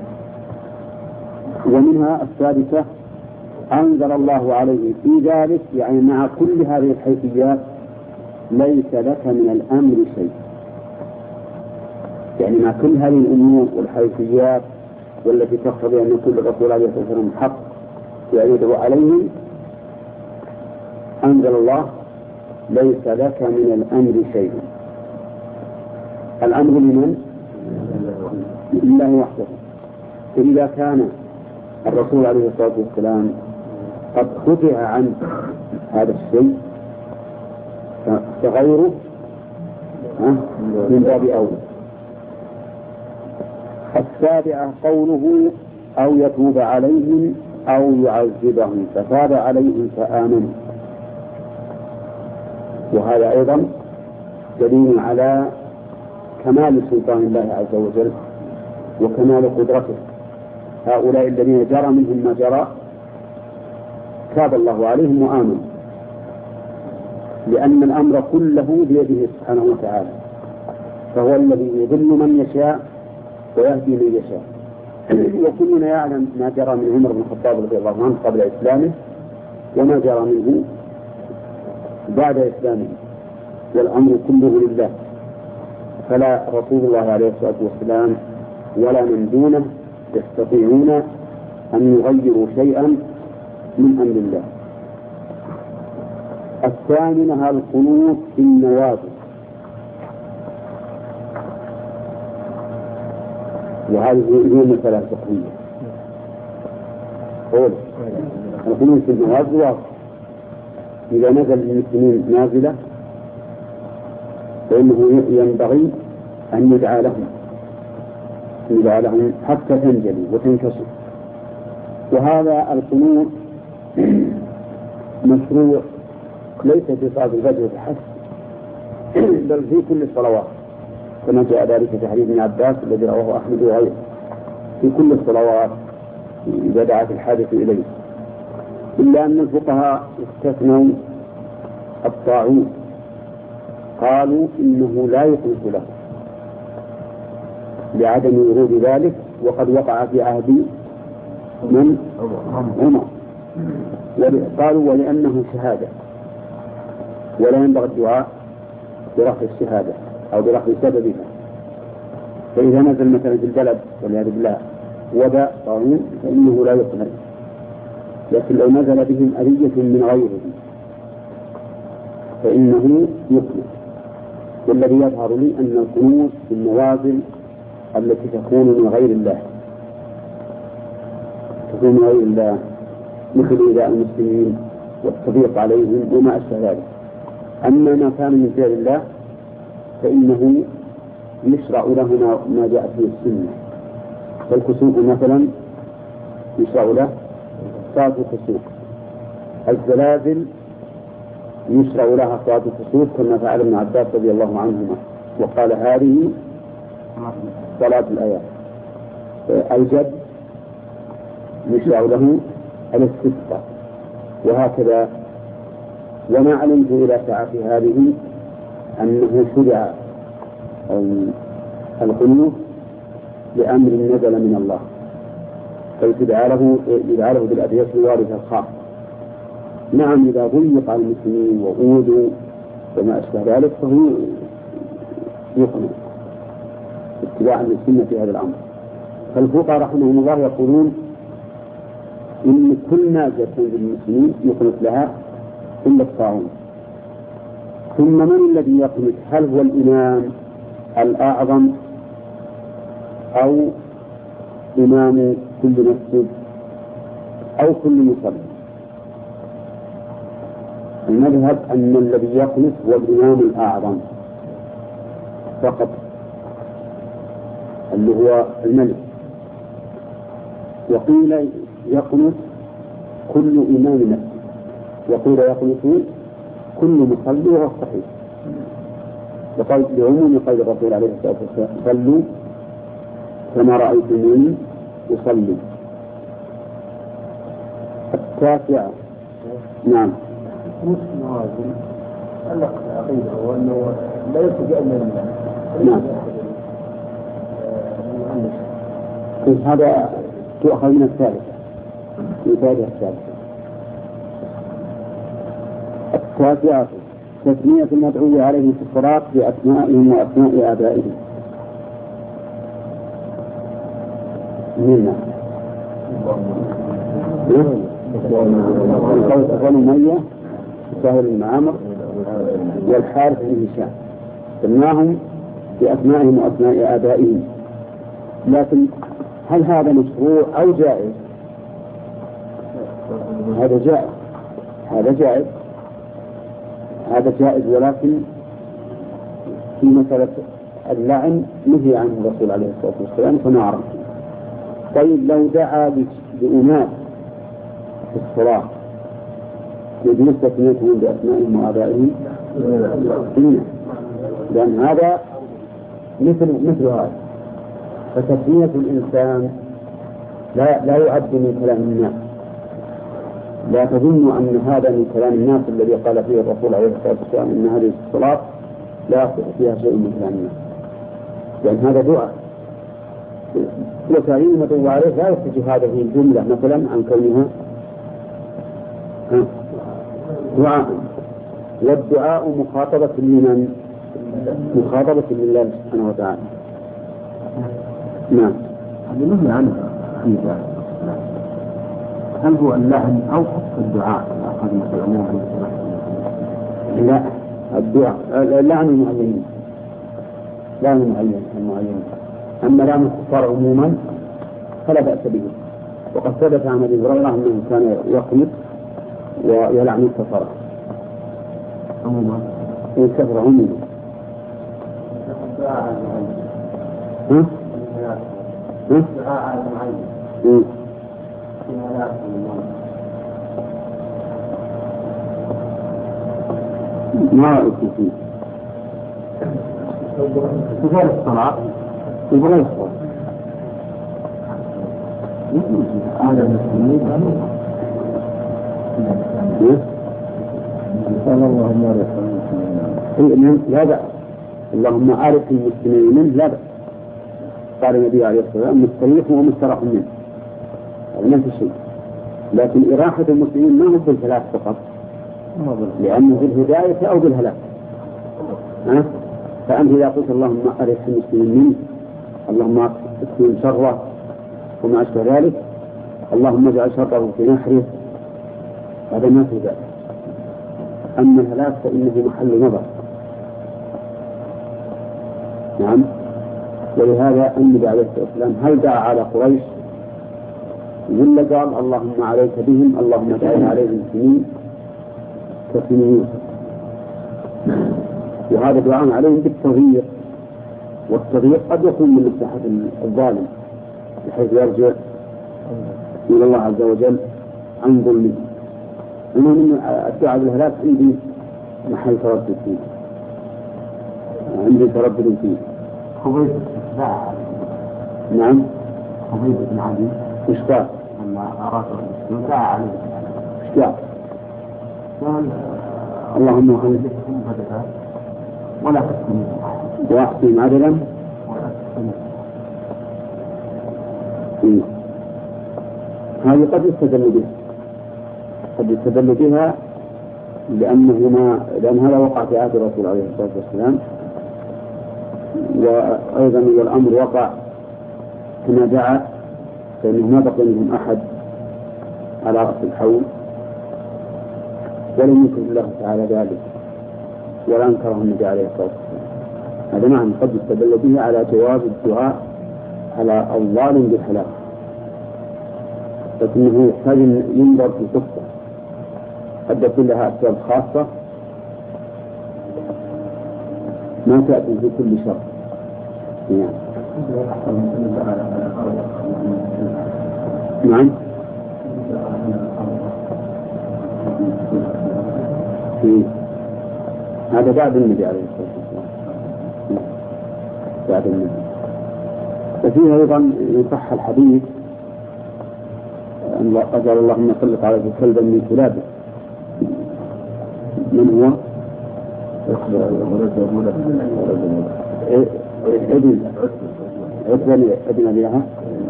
ومنها السادسة أنزل الله عليه في ذلك، يعني مع كل هذه الحيثيات ليس لك من الأمر شيء، يعني مع كل هذه الأمور والحيثيات والتي تقتضي أن كل رسول عليه الصلاة والسلام حق يعيده عليه، أنزل الله ليس لك من الأمر شيء. الأمر لمن؟ لله وحده. إذا كان الرسول عليه الصلاة والسلام قد خفع عن هذا الشيء فغيره من باب أولى. السابعة قوله أو يتوب عليهم أو يعذبهم، فتاب عليهم فآمنوا، وهذا أيضا دليل على كمال سلطان الله عز وجل وكمال قدرته. هؤلاء الذين جرى منهم ما جرى تاب الله عليهم وآمنوا، لأن الأمر كله بيده سبحانه وتعالى، فهو الذي يضل من يشاء ويهدي من يشاء. وكلنا يعلم ما جرى من عمر بن الخطاب رضي الله عنه قبل إسلامه وما جرى منه بعد إسلامه، والأمر كله لله، فلا رسول الله عليه الصلاة والسلام ولا من دونه يستطيعون أن يغيروا شيئا من أمر الله. الثامنة القنوت في النوازل، وهذه هي المسألة الفقهية. قول القنوت في النوازل واضح، إذا نزل المسلمين نازلة فإنه ينبغي أن يدعى لهم يدعى لهم حتى تنجلي وتنكسر. وهذا القنوت مشروع ليس في صلاة الفجر فحسب، بل في كل الصلوات، كما جاء ذلك في حديث ابن عباس الذي رواه أحمد وغيره، في كل الصلوات إذا دعت الحاجة إليه، إلا أن الفقهاء استثنوا الطاعون، قالوا إنه لا يقنط له لعدم ورود ذلك، وقد وقع في عهد من؟ عمر. قالوا ولأنه شهادة ولا ينبغي الدعاء برفع الشهادة أو برفع سببها، فإذا نزل مثلا في البلد والعياذ بالله وباء طاعون فإنه لا يقنط، لكن لو نزل بهم أذية من غيرهم فإنه يقنط. والذي يظهر لي أن القنوت في النوازل التي تكون من غير الله تكون من غير الله مثل إيذاء المسلمين والتضييق عليهم وما أشبه ذلك. أما ما كان من فعل الله فإنه يشرع له ما جاء فيه السنة، فالكسوف مثلا يشرع له صلاة الكسوف، الزلازل يشرع لها صلاة الكسوف كما فعل ابن عباس رضي الله عنهما وقال هذه صلاة الآيات. الجد يشرع له الاستسقاء، وهكذا. وما علمت إلى ساعة هذه أنه شرع القنوت لأمر نزل من الله، فيدعى له يدعى له بالأدعية الواردة الخاصة. نعم إذا ضيق على المسلمين وأوذوا وما أشبه ذلك فهو يقنط اتباعا للسنة في هذا الأمر. فالفقهاء رحمهم الله يقولون إن كل نازلة للمسلمين يقنط لها إلا الطاعون. ثم من الذي يقنط؟ هل هو الإمام الأعظم أو إمام كل مسجد أو كل مصلي. المذهب أن الذي يقنط هو الإمام الأعظم فقط اللي هو الملك، وقيل يقنط كل إمام مسجد، وقيل يقنط كل مصلي، وهو الصحيح لعموم قول الرسول عليه الصلاة والسلام صلوا كما رأيتموني أصلي. التاسعة نعم علق العقيدة هو أنه لا يستطيع أن نعم هذا تؤخذ من الثالثة في فائدة الثالثة. التاسعة تسمية المدعو عليه في الصلاة بأسمائهم وأسماء آبائهم. منا قول صفوان أمية سهل بن عامر والحارث بن هشام سماهم بأسمائهم وأسماء آبائهم. لكن هل هذا مشروع أو جائز؟ هذا جائز هذا جائز هذا جائز ولكن في مسألة اللعن نهي عنه الرسول عليه الصلاة والسلام فنعرف. طيب لو دعا بأناس في الصلاة يجوز تسميتهم بأسمائهم وآبائهم؟ لأن هذا مثل مثل هذا. فتسمية الإنسان لا لا يعد من كلام الناس. لا تظن أن هذا من كلام الناس الذي قال فيه الرسول عليه الصلاة والسلام إن هذه الصلاة لا يصح فيها شيء من كلام الناس، لأن هذا دعاء وتعليم المدعو عليه لا يخرج هذه الجملة مثلا عن كونها دعاء. والدعاء مخاطبة لمن؟ مخاطبة لله سبحانه وتعالى. نعم. هذا نهي عنه في ذلك. هل هو اللعن أو حتى الدعاء أخذنا في العموم؟ لا، الدعاء اللعن المعين لعن المعين المعين أما لعن الكفار عموما فلا بأس به. وقد ثبت عن أبي هريرة أنه كان يقنط ويلعن الكفار عموما. الكفر عموما. ها؟ ها؟ الدعاء على المعين. ما رأيكم فيه؟ في غير الصلاة في غير الصلاة على المسلمين قال اللهم أعرف المسلمين لا بأس. اللهم أعرف المسلمين منه لا بأس. قال النبي عليه الصلاة والسلام مستريح ومستراح منه هذا ما في شيء. لكن إراحة المسلمين ما هو بالثلاث فقط لأنه بالهداية أو بالهلاك. ها؟ فأنت إذا قلت اللهم أرح المسلمين منه اللهم اكفهم شره وما أشبه ذلك اللهم اجعل شره في نحره هذا ما في ذلك. أما الهلاك فإنه محل نظر. نعم. ولهذا النبي عليه الصلاة والسلام هل دعا على قريش ولا قال اللهم عليك بهم اللهم اجعل عليهم سنين كسنين يوسف؟ وهذا دعاء عليهم بالتغيير، والتغيير قد يكون من مصلحة الظالم بحيث يرجع إلى الله عز وجل عن ظلمه. المهم الدعاء بالهلاك عندي محل تردد فيه عندي تردد فيه. خبيث دعا. نعم. خبيث بن عدي وش قال؟ لما أراد دعا عليه وش قال؟ قال اللهم خليك ولا تحكم واحكم عدلا ولا تحكم. هذه قد يستدل بها قد يستدل بها لأنه ما لأن هذا وقع في عهد الرسول عليه الصلاة والسلام، وأيضا والأمر وقع كما دعا فإنه ما بقي منهم أحد على رأس الحول ولم ينكر الله تعالى ذلك ولا أنكره النبي عليه الصلاة والسلام. هذا نعم قد يستدل به على جواز الدعاء على الظالم بالهلاك لكنه يحتاج ينظر في القصة، قد يكون لها أسباب خاصة ما تأتي في كل شر. يعني. نعم. في هذا بعد النبي عليه الصلاة والسلام، بعد النبي. وفيه أيضا يصح الحديث أن قال اللهم صل على كلبا من كلابه. من هو؟ ابن ابن ابن أبيها.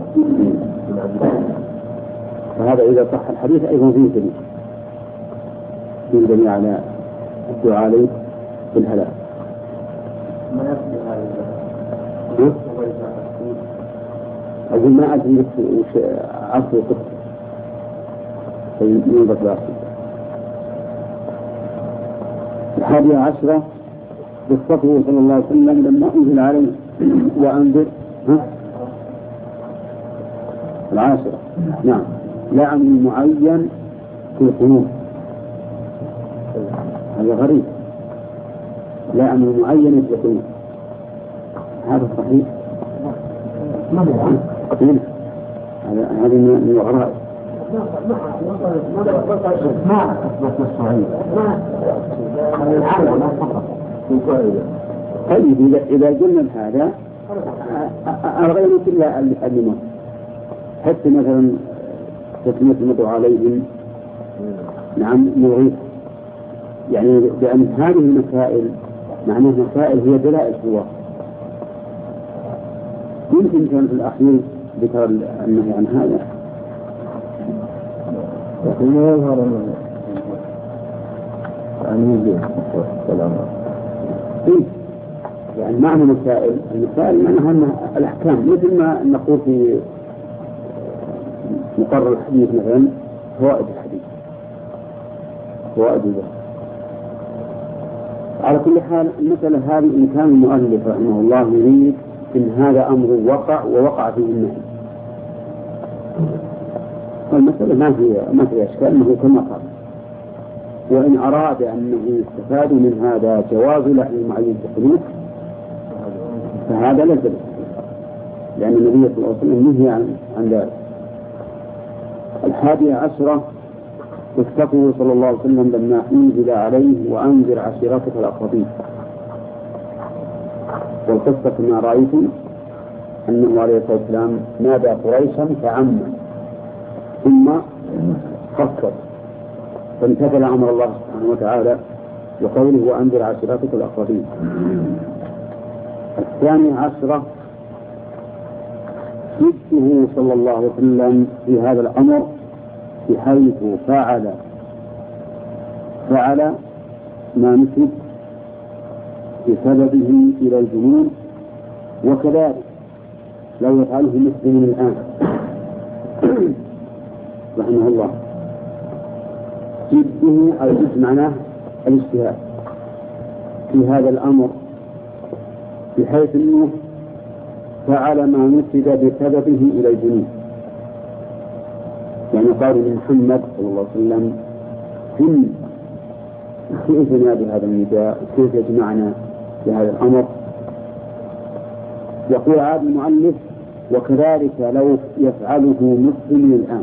فهذا إذا صح الحديث أيضا فيه دليل فيه دليل على الدعاء عليه بالهلاك. ما يصل هذا أقول ما أدري وش عصر القصة من بطلاق. الحادية عشرة قصته صلى الله عليه وسلم لما أنزل عليه وأنذر. ها؟ العاشرة نعم لا عمل معين في القنوط. هذا غريب، لا عمل معين في القنوط، هذا صحيح؟ قتيل هذه من الغرائب. ما أثبت الصعيد طيب إذا قلنا هذا الغير كلها اللي مر حتى مثلا تسمية المدعو عليهم نعم مغيث، يعني لأن هذه المسائل معناها مسائل هي دلائل في الواقع. يمكن كان في الأخير ذكر النهي عن هذا وما يظهر عن يزيد السلام إيه؟ يعني معنى مسائل المسائل معناها الأحكام، مثل ما نقول في مقرر الحديث مثلا فوائد الحديث فوائد البحث. على كل حال المسألة هذه إن كان المؤلف رحمه الله يريد إن هذا أمر وقع ووقع فيه النهي، والمسألة ما فيها ما فيها إشكال أنه كما قال. وإن أراد أنه يستفاد من هذا جواز لحن المعين في القنوت فهذا ليس به، لأن النبي صلى الله عليه وسلم نهي عن عن ذلك. الحادية عشرة قصته صلى الله عليه وسلم لما أنزل عليه وأنذر عشيرتك الأقربين. والقصة كما رأيتم أنه عليه الصلاة والسلام نادى قريشا فعم ثم خصص فامتثل أمر الله سبحانه وتعالى وقوله وأنذر عشيرتك الأقربين. الثانية عشرة جده صلى الله عليه وسلم في هذا الأمر بحيث فعل فعل ما نسب بسببه إلى الجنون، وكذلك لو يفعله مسلم الآن رحمه الله. جده أو جد معناه الاجتهاد في هذا الأمر بحيث أنه فعل ما نسب بسببه إلى الجنون. يعني قالوا لمحمد صلى الله عليه وسلم كن كيف نادي هذا النداء كيف يجمعنا بهذا الأمر. يقول عاد المؤلف وكذلك لو يفعله مسلم الآن،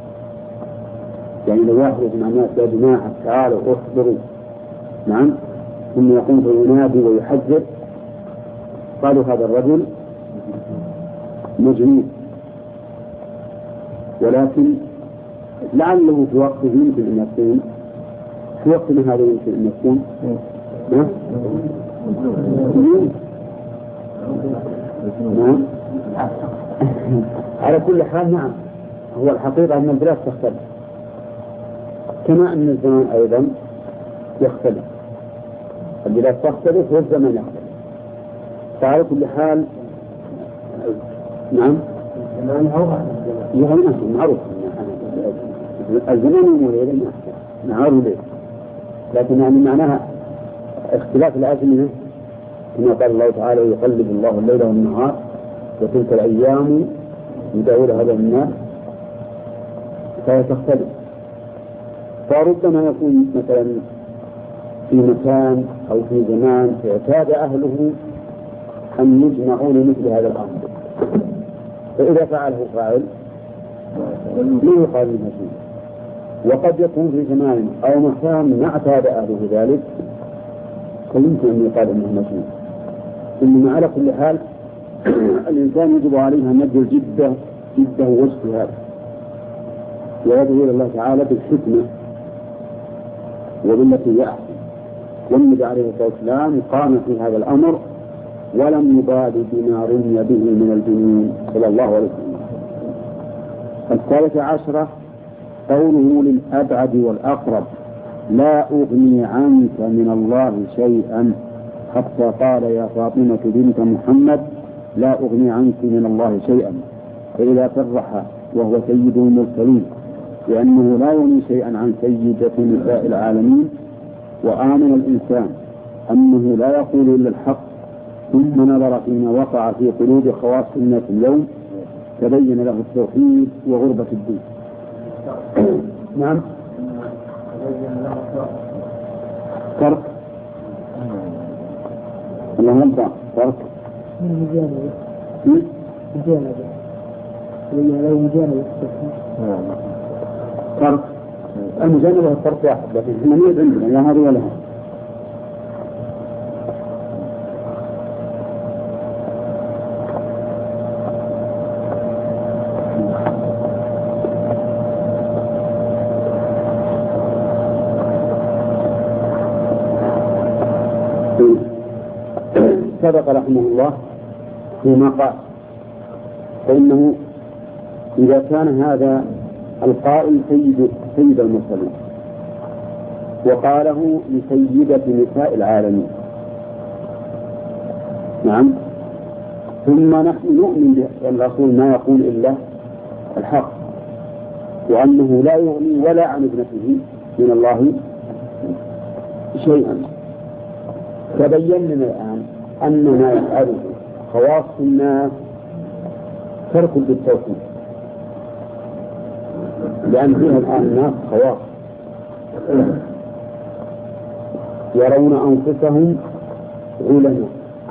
يعني لو واحد يجمع الناس يا جماعة تعالوا اصبروا نعم ثم يقوم فينادي ويحذر، قالوا هذا الرجل مجنون. ولكن لعله في وقته يمكن أن يكون في وقتنا هذا يمكن أن يكون نعم. على كل حال نعم هو الحقيقة أن البلاد تختلف كما أن الزمان أيضا يختلف، البلاد تختلف والزمان يختلف. فعلى كل حال نعم الزمان معروف الزمان والليل معروف ليه، لكن يعني معناها اختلاف الأزمنة كما قال الله تعالى يقلب الله الليل والنهار وتلك الأيام نداولها بين الناس. فهي تختلف. فربما يكون مثلا في مكان أو في زمان اعتاد أهله أن يجمعوا لمثل هذا الأمر، فإذا فعله فاعل لا يقال منه شيء. وقد يكون في زمان أو مكان ما اعتاد أهله ذلك فيمكن أن يقال إنه مشروع. إنما على كل حال الإنسان يجب عليه أن يبذل جده جده واجتهاد ويدعو إلى الله تعالى بالحكمة وبالتي هي أحسن. والنبي عليه الصلاة والسلام قام في هذا الأمر ولم يبال بما رمي به من الجنون صلى الله عليه وسلم. الثالثة عشرة قوله للأبعد والأقرب لا أغني عنك من الله شيئا، حتى قال يا فاطمة بنت محمد لا أغني عنك من الله شيئا. فإذا صرح وهو سيد المرسلين لأنه لا يغني شيئا عن سيدة نساء العالمين، وآمن الإنسان أنه لا يقول إلا الحق، ثم نظر فيما وقع في قلوب خواص الناس اليوم تبين له التوحيد وغربة الدين. نعم ترك الله ينفع ترك ترك المجانبة الترك واحد، لكن المنية عندنا لا هذه ولا هذه. سبق رحمه الله فيما قال، فإنه إذا كان هذا القائل سيد سيد المرسلين وقاله لسيدة نساء العالمين، نعم، ثم نحن نؤمن بالرسول ما يقول إلا الحق، وأنه لا يغني ولا عن ابنته من الله شيئا، تبين لنا الآن أن ما يفعله خواص الناس ترك بالتوحيد، لأن فيها الآن الناس خواص يرون أنفسهم علماء،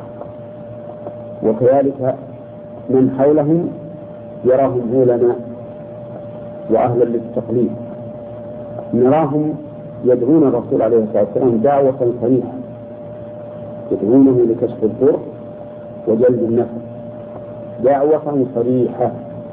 وكذلك من حولهم يراهم علماء وأهلا للتقليد. نراهم يدعون الرسول عليه الصلاة والسلام دعوة صريحة، يدعونه لكشف الضر وجلب النفع، دعوة صريحة،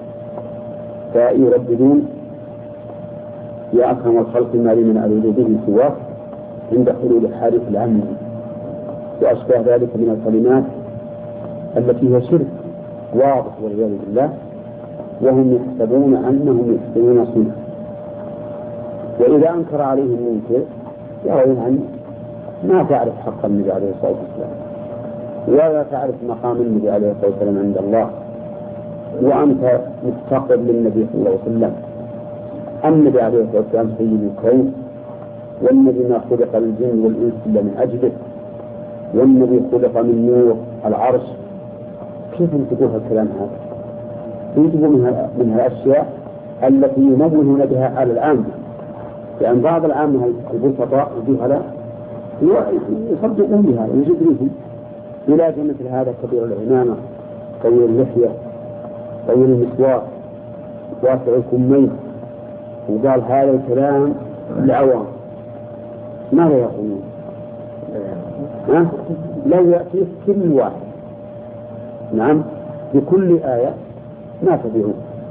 فيرددون يا أكرم الخلق ما لي من أريد به سواك عند حلول الحادث العام، وأشبه ذلك من الكلمات التي هي شرك واضح والعياذ بالله، وهم يحسبون أنهم يحسنون صنعا. وإذا أنكر عليهم المنكر يرون أن ما تعرف حق النبي عليه الصلاة والسلام، ولا تعرف مقام النبي عليه الصلاة والسلام عند الله، وأنت مفتقر للنبي صلى الله عليه وسلم. النبي عليه الصلاة والسلام سيد الكون، والنبي ما خلق الجن والإنس إلا من أجله، والنبي خلق من نور العرش. كيف تقول هالكلام هذا؟ ينتبه منها من الأشياء التي يمونون بها على العامة، لأن بعض العامة البسطاء الجهلاء يصدقون بها ويجدونهم إلى مثل هذا كبير العمامة طويل اللحية طويل المسواك واسع الكمين، وقال هذا الكلام لعوام. ماذا يقولون؟ ها؟ لو يأتي كل واحد نعم بكل آية ما تبعون،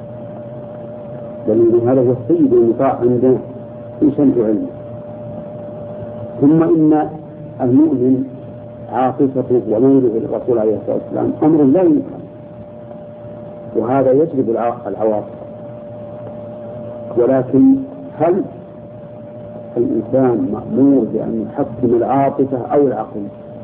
لأن هذا هو السيد المطاع عندنا في شمس علمه. ثم إن المؤمن عاطفته وميله إلى الرسول عليه الصلاة والسلام أمر لا يمكن، وهذا يجلب العواطف. ولكن هل الإنسان مأمور بأن يحكم العاطفة أو العقل؟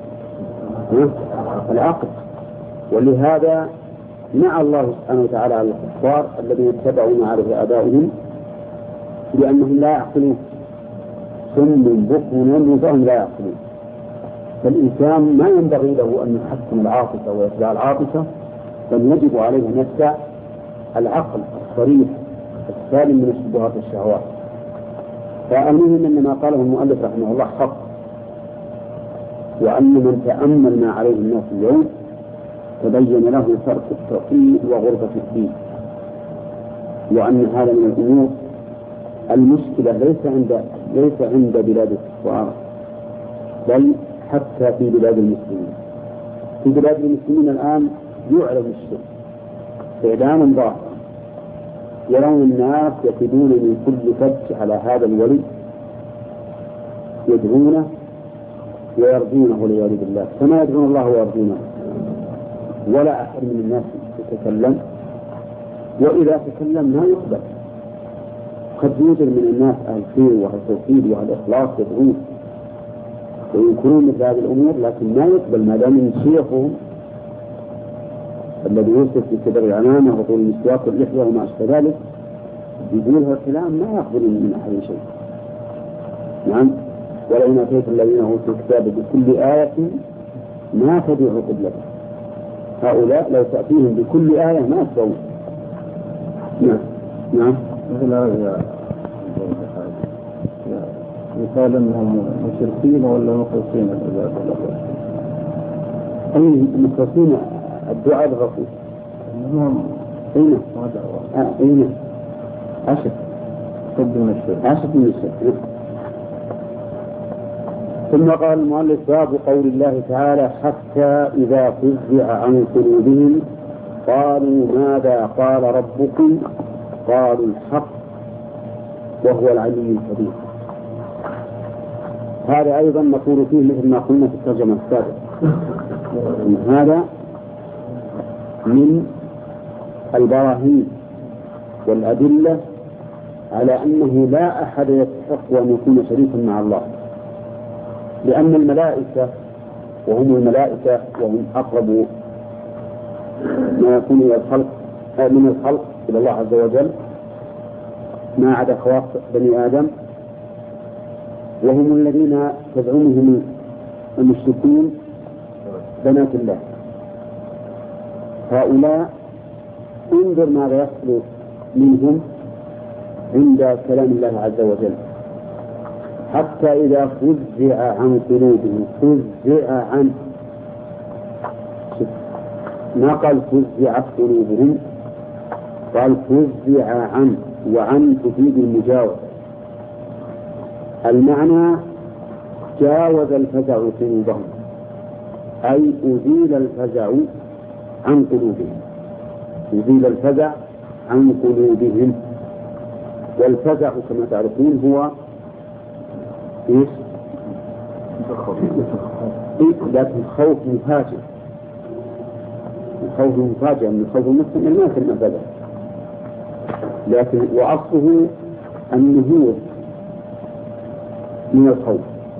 العقل. ولهذا نعى الله سبحانه وتعالى على الكفار الذين اتبعوا ما عليه آباؤهم لأنهم لا يعقلون، ثم بكم عمي فهم لا يعقلون. فالإنسان ما ينبغي له أن يحكم العاطفة ويتبع العاطفة، بل يجب عليه أن يتبع العقل الصريح السالم من الشبهات والشهوات. فالمهم أن ما قاله المؤلف رحمه الله حق، وأن من تأمل ما عليه الناس اليوم تبين له فرق التوحيد وغربة الدين، وأن هذا من الأمور المشكلة ليس عند ليس عند بلاد الكفار بل حتى في بلاد المسلمين. في بلاد المسلمين الآن يعلم الشرك إعلاما ظاهرا، يرون الناس يكيدون من كل فج على هذا الولي، يدعونه ويرجونه والعياذ بالله، كما يدعون الله ويرجونه، ولا أحد من الناس يتكلم، وإذا تكلم ما يقبل. قد يوجد من الناس أهل خير وأهل توحيد وأهل إخلاص يدعون وينكرون مثل هذه الأمور، لكن ما يقبل ما دام من شيخهم الذي يوصف في كبر العمامة وطول المسواك واللحية وما أشبه ذلك يقول هذا الكلام ما يقبل من أحد شيء. نعم، ولئن أتيت الذين أوتوا الكتاب بكل آية ما تبعوا قبلتهم، هؤلاء لو تأتيهم بكل آية ما يسوون. نعم نعم مثل هذا يقال أنهم مشركين ولا مخلصين العباد الله؟ أي مخلصين الدعاء للرسول. إنهم أين؟ ما دعوة. آه أين؟ عشر. صد من الشرك. عشر من الشرك. ثم قال المؤلف باب قول الله تعالى حتى إذا فزع عن قلوبهم قالوا ماذا قال ربكم قالوا الحق وهو العلي الكبير. هذا أيضا نقول فيه مثل ما قلنا في الترجمة السابقة، هذا من البراهين والأدلة على أنه لا أحد يستحق أن يكون شريكا مع الله، لأن الملائكة وهم الملائكة وهم أقرب ما يكون إلى الخلق من الخلق إلى الله عز وجل ما عدا خواص بني آدم، وهم الذين تزعمهم المشركون بنات الله. هؤلاء انظر ماذا يحصل منهم عند كلام الله عز وجل حتى إذا فزع عن قلوبهم. فزع عن، ما قال فزعت قلوبهم، قال فزع عن، وعن تفيد المجاوزة. المعنى جاوز الفزع قلوبهم، أي أزيل الفزع عن قلوبهم، أزيل الفزع عن قلوبهم. والفزع كما تعرفون هو إيش؟ لكن الخوف مفاجئ، الخوف مفاجئ من الخوف المستمر ما كان فزع، لكن وأصله النهوض من الخوف.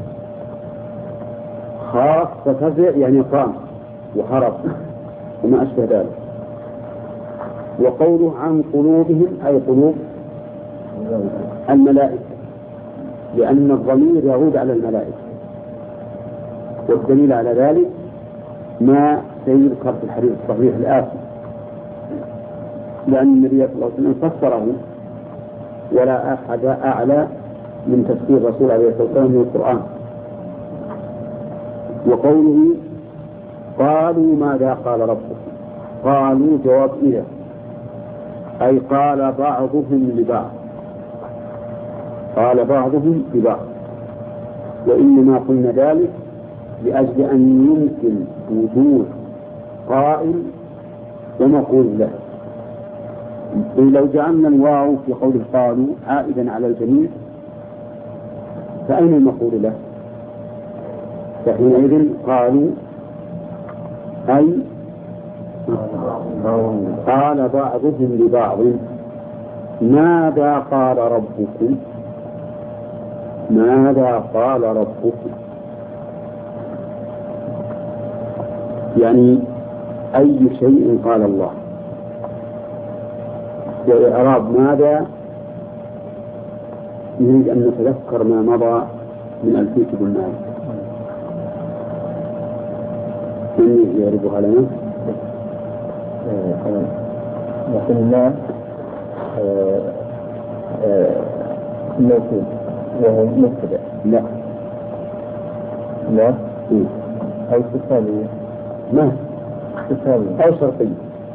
خاف ففزع يعني قام وهرب وما أشبه ذلك. وقوله عن قلوبهم أي قلوب الملائكة، لأن الضمير يعود على الملائكة، والدليل على ذلك ما سيذكر في الحديث الصحيح الآتي، لأن النبي صلى الله عليه وسلم فسره ولا أحد أعلى من تفسير الرسول عليه الصلاة والسلام من القرآن. وقوله قالوا ماذا قال ربكم، قالوا جواب إذا، أي قال بعضهم لبعض، قال بعضهم لبعض. وإنما قلنا ذلك لأجل أن يمكن وجود قائل ومقول له. لو جعلنا الواو في قول قالوا عائدا على الجميع فأين المقول له؟ فحينئذ قالوا أي قال بعضهم لبعض ماذا قال ربكم، ماذا قال ربكم، يعني أي شيء قال الله. وإعراب ماذا نريد أن نتذكر ما مضى من ألفية ابن مالك. من يعرفها لنا؟ لكن الله موجود وهو مبتدأ. لا لا أو اتصالية. ما اتصالية أو شرطية.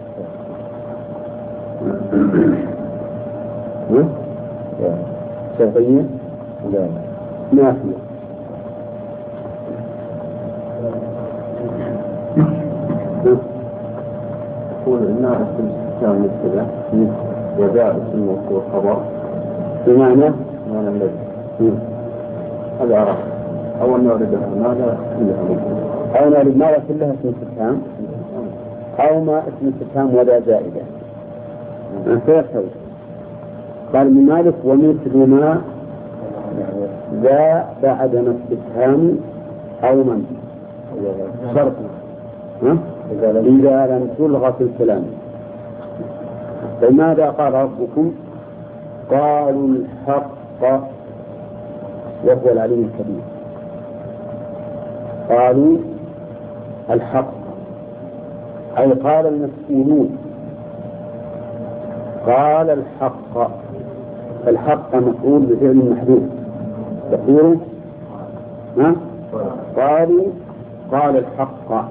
شرطية لا نافية. يقول إنها اسم استفهام مبتدأ وجاء اسم موصول خبر بمعنى معنى الذي هذا عرف أول ما أردها ماذا كلها أو ما لماذا كلها اسم استفهام أو ما اسم استفهام ولا زائدة فيرتوي. قال ابن مالك ومثل ما ذا بعد ما استفهام أو من شرط إذا لم تلغى في الكلام. فماذا قال ربكم؟ قالوا الحق وهو العلي الكبير. قالوا الحق أي قال المسؤولون قال الحق. الحق مفعول بفعل محذوف تقول ها قالوا قال الحق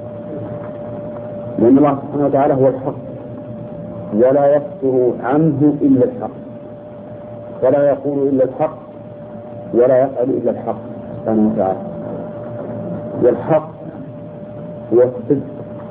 لأن الله سبحانه وتعالى هو الحق ولا يصدر عنه إلا الحق ولا يقول إلا الحق ولا يفعل إلا الحق سبحانه وتعالى. والحق هو الصدق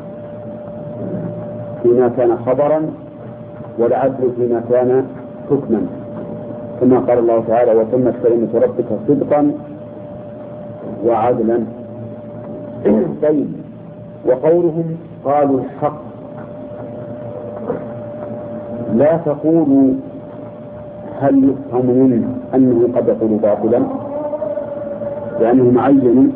فيما كان خبرا والعدل فيما كان حكما كما قال الله تعالى وتمت كلمة ربك صدقا وعدلا. طيب وقولهم قالوا الحق لا تقولوا هل يفهم منه أنه قد يقول باطلا لأنه معين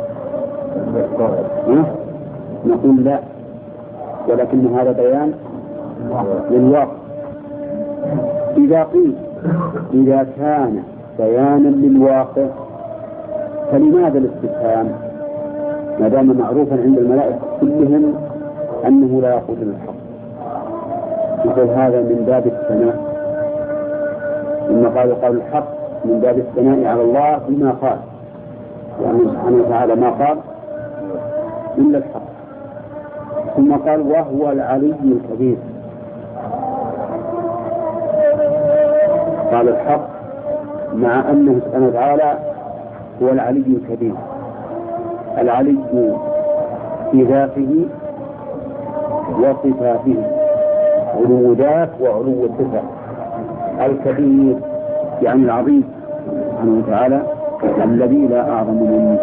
نقول لا ولكن هذا بيان للواقع. إذا قيل إذا كان بيانا للواقع فلماذا الاستفهام ما دام معروفا عند الملائكة كلهم أنه لا يقول الحق؟ يقول هذا من باب الثناء إن قالوا قال الحق من باب الثناء على الله بما قال يعني سبحانه وتعالى ما قال إلا الحق. ثم قال وهو العلي الكبير. قال الحق مع أنه سبحانه وتعالى هو العلي الكبير. العلي في ذاته وصفاته علو ذات وعلو الصفة. الكبير يعني العظيم سبحانه وتعالى الذي لا أعظم منه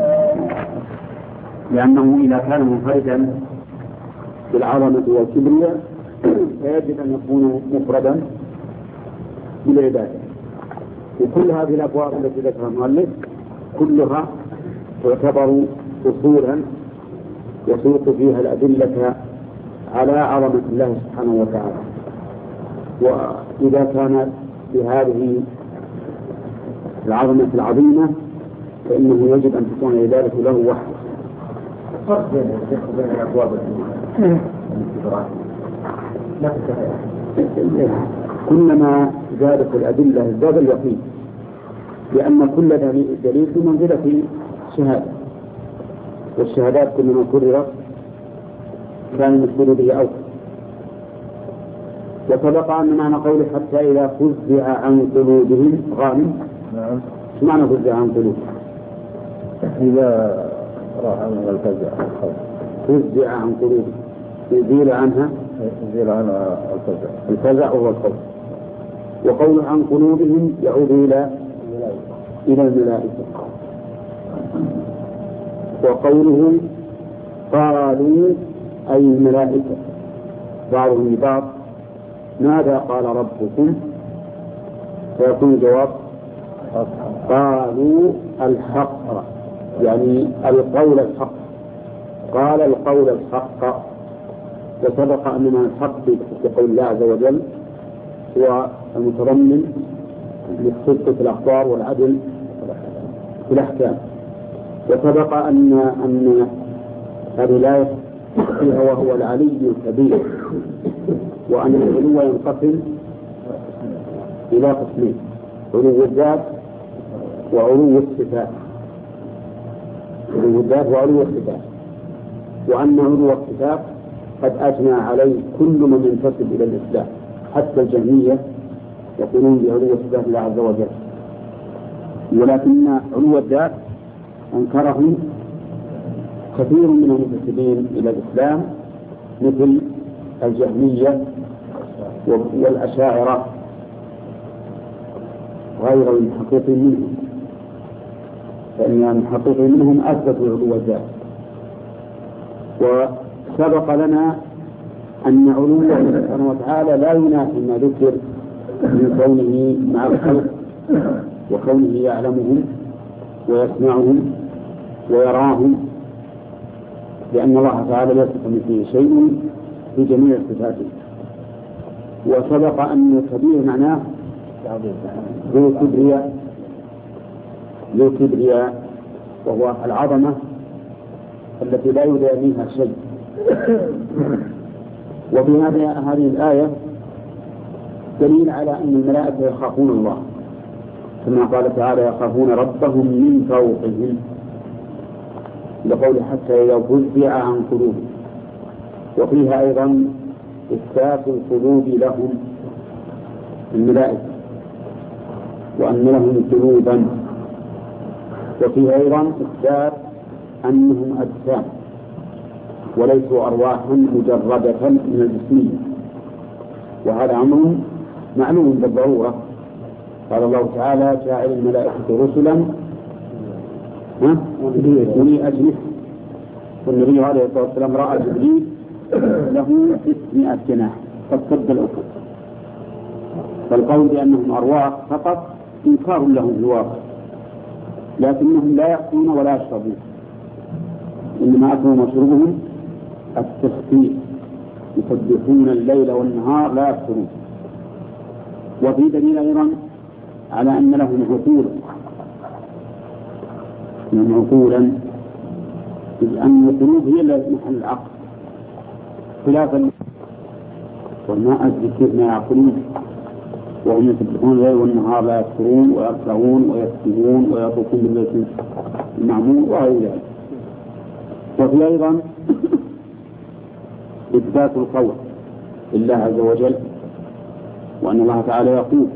لأنه إذا كان منفردا بالعظمة والكبرياء فيجب أن يكون مفردا بالعبادة. وكل هذه الأبواب التي ذكرها المؤلف كلها تعتبر أصولا يسوق فيها الأدلة على عظمة الله سبحانه وتعالى. وإذا كانت بهذه العظمة العظيمة فإنه يجب أن تكون العبادة له وحده. الفرق بين الأبواب كلما زادت الأدلة زاد اليقين لأن كل دليل بمنزلة شهادة والشهادات كلما كررت كان المشهور به أوفى. وسبق أن معنى قوله حتى إذا فزع عن قلوبهم غانم. نعم. شو معنى فزع عن قلوبهم؟ إذا راح عنها الفزع الخوف. فزع عن قلوبهم يزيل عنها يزيل عنها الفزع. الفزع هو الخوف. وقول عن قلوبهم يعود إلى إلى الملائكة. وقولهم قالوا أي الملائكة بعضهم لبعض ماذا قال ربكم فيكون الجواب قالوا الحق يعني القول الحق. قال القول الحق. وسبق أننا الحق في قول الله عز وجل هو المتضمن للصدق في الأخبار والعدل في الأحكام. وسبق أن أن هذه الآية فيها وهو العلي الكبير وأن العلو ينقسم إلى قسمين: علو الذات وعلو الصفات. علو الذات وعلو الصفات، وأن علو الصفات قد أجمع عليه كل من ينتسب إلى الإسلام، حتى الجهمية يقولون بعلو صفات الله عز وجل، ولكن علو الذات أنكره كثير من المنتسبين إلى الإسلام مثل الجهمية والأشاعرة غير المحقق منهم، فإن المحقق منهم أثبتوا علو الذات. وسبق لنا أن علو الله سبحانه وتعالى لا ينافي ما ذكر من كونه مع الخلق وكونه يعلمهم ويسمعهم ويراهم، لأن الله تعالى لا يصف مثله شيء في جميع صفاته. وسبق أن الكبير معناه ذو كبرياء، ذو كبرياء وهو العظمة التي لا يدانيها شيء. وفي هذه الآية دليل على أن الملائكة يخافون الله، كما قال تعالى: يخافون ربهم من فوقهم، لقول حتى إذا فزع عن قلوبهم. وفيها أيضا إثبات القلوب لهم الملائكة، وأن لهم قلوبا. وفيها أيضا إثبات أنهم أجسام وليسوا أرواحا مجردة من الجسمية، وهذا أمر معلوم بالضرورة. قال الله تعالى: جاعل الملائكة رسلا أولي أجنحة. والنبي عليه الصلاة والسلام رأى جبريل له ستمائة جناح قد سد الأفق. فالقول بأنهم أرواح فقط إنكار لهم في الواقع، لكنهم لا يأكلون ولا يشربون، إنما أكلهم وشربهم التسبيح، يسبحون الليل والنهار لا يفترون. وفي دليل أيضا على أن لهم عقولا، من عقولا، إذ أن القلوب هي محل العقل، خلافا وما الذكر ما يعقلون وهم يسبحون الليل والنهار لا يفترون ويركعون ويكتبون ويطوفون بالبيت المعمور وغير ذلك. وفي أيضا إثبات القول لله عز وجل، وأن الله تعالى يقول،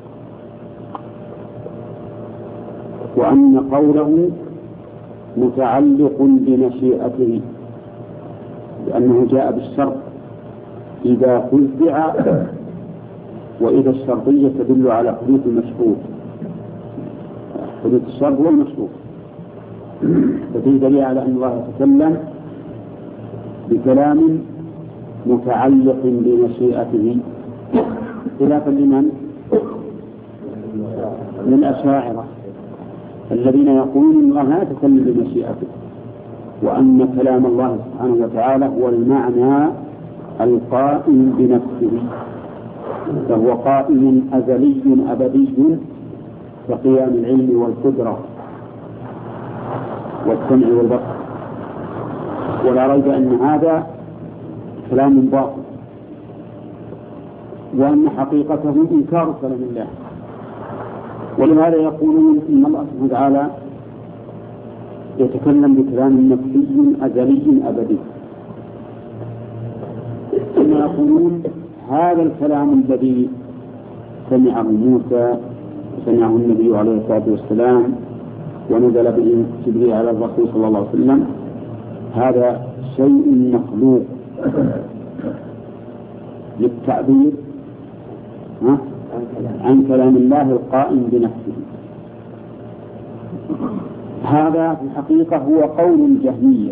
وأن قوله متعلق بمشيئته، لأنه جاء بالشرط إذا فزع، وإذا الشرطية تدل على حدوث المشروط، حدوث الشرط هو المشروط. ففي دليل على أن الله يتكلم بكلام متعلق بمشيئته، خلافا لمن؟ من الأشاعرة الذين يقولون أن الله لا يتكلم بمشيئته، وأن كلام الله سبحانه وتعالى هو المعنى القائم بنفسه، فهو قائم أزلي أبدي كقيام العلم والقدرة والسمع والبصر. ولا ريب أن هذا كلام باطل، وأن حقيقته إنكار كلام الله. ولهذا يقولون إن الله سبحانه وتعالى يتكلم بكلام نفسي أزلي أبدي، ثم يقولون هذا الكلام الذي سمعه موسى وسمعه النبي عليه الصلاة والسلام ونزل به جبريل على الرسول صلى الله عليه وسلم، هذا شيء مخلوق للتعبير عن كلام الله القائم بنفسه. هذا في الحقيقة هو قول الجهمية،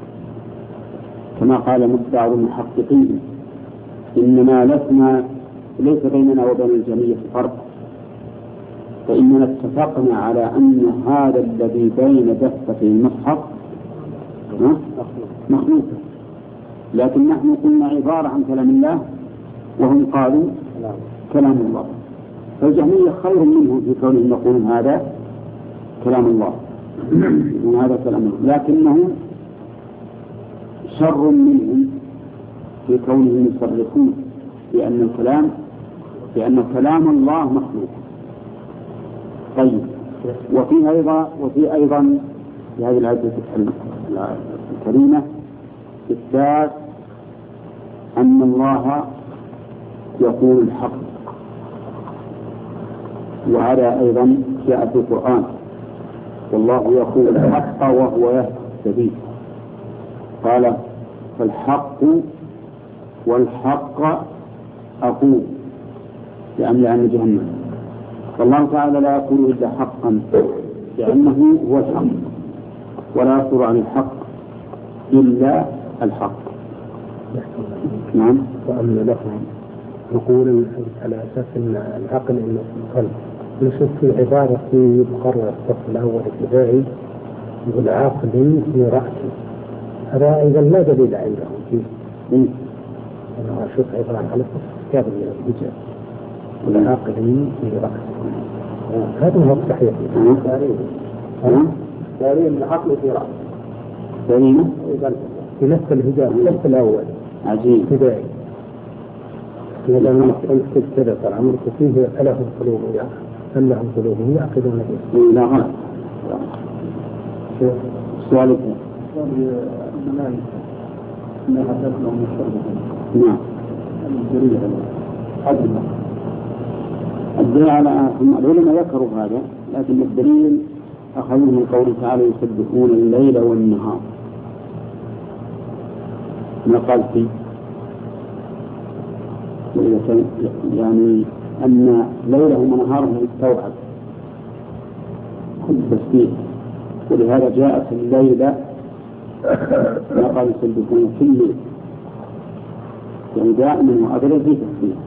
كما قال مستعر المحققين: إنما لسنا ليس بيننا وبين الجهمية فرق، فإننا اتفقنا على أن هذا الذي بين دفتي المصحف مخلوق، لكن نحن قلنا عبارة عن كلام الله وهم قالوا كلام الله. فالجهمية خير منهم في كونهم يقولون هذا كلام الله وهذا كلام الله، لكنهم شر منهم في كونهم يصرفون بأن الكلام لأن كلام الله مخلوق. طيب، وفي أيضا وفي أيضا في هذه الآية الكريمة إثبات أن الله يقول الحق، وهذا أيضا جاء في القرآن: والله يقول الحق وهو يهدي السبيل. قال: فالحق والحق أقول لأملأن جهنم. فالله تعالى لا يقول إلا حقا لأنه هو الحق، ولا يصدر عن الحق إلا الحق. نعم. وأن لهم نقول على أساس أن العقل إنه في القلب. نشوف في عبارة في مقرر الصف الأول الابتدائي يقول: عقل في رأسه. هذا أيضا لا دليل عندهم فيه. أنا أشوف عبارة على كتاب الهجاء: والعقل في رأسه. هذا هو الصحيح. دليل العقل في رأسه. دليل في نفس الهجاء الصف الأول. عجيب. ابتدائي. إذا لم يكن كذا ترى عمرك فيه ألهم قلوب أم لهم قلوب يعقلون بها. لا غلط. سؤالك. نعم. الدليل على العلماء ذكروا هذا، لكن الدليل أخذوه من قوله تعالى: يسبحون الليل والنهار. ما قال فيه؟ يعني أن ليلهم ونهارهم يستوعب كل تسبيح، ولهذا جاءت الليلة ما قال يسبحون في الليل، يعني دائما وأبدا في تسبيح.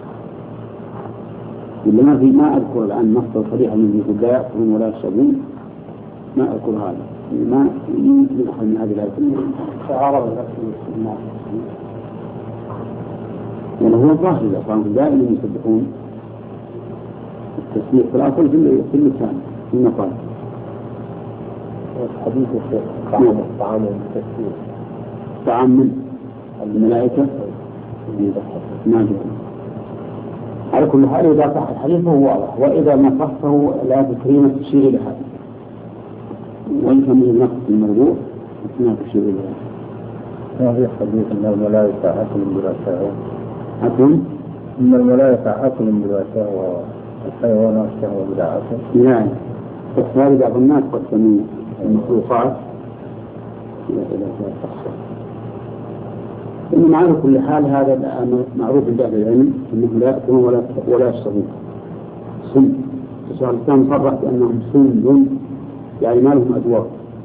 إلا ما في ما أذكر الآن مصدر صريح من يقول لا يأكلون ولا يشربون، ما أذكر هذا، ما يمكن أحد من هذه الآية تعارض الناس. يعني هو الظاهر إذا كانوا دائما يسبحون التسبيح في الأصل في اللسان في المقال. حديث الشيخ طعام طعام التسبيح طعام من الملائكة ما جاء. على كل حال إذا صح الحديث فهو واضح، وإذا ما صحه الآية الكريمة تشير إلى هذا، وإن كان من النقص المرجوح ما تشير إلى هذا. ما في حديث أن الملائكة أكل بلا شهوة؟ أكل إن الملائكة أكل بلا شهوة والحيوانات شهوة بلا أكل. نعم. فهذا بعض الناس قد سموا المخلوقات إلى إلى الشخص. إنما على كل حال هذا معروف عند أهل العلم أنهم لا يأكلون ولا ولا يشربون. سم. الشيخ الإسلام صرح بأنهم سم، يعني ما لهم أدوار.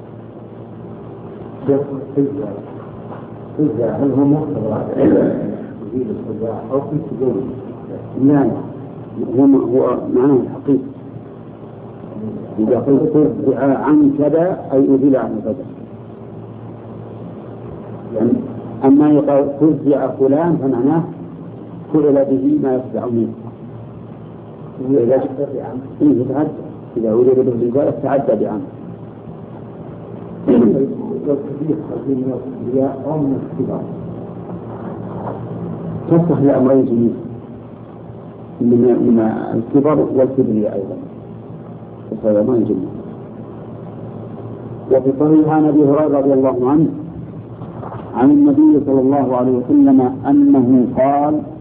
هل هو مختبر يزيد الصداع أو في سجون؟ لا، هو هو معناه الحقيقي. إذا قلت ترجع عن كذا أي أزيل عن كذا. يعني أما يقول ترجع فلان فمعناه فعل به ما يفزع منه. إذا يتعدى إذا أريد به الإزالة تعدى بعمل. تصلح لأمرين جميل من الكبر والكبرياء أيضا، تصلح لأمرين جميل. وفي صحيح عن أبي هريرة رضي الله عنه عن النبي صلى الله عليه وسلم أنه قال: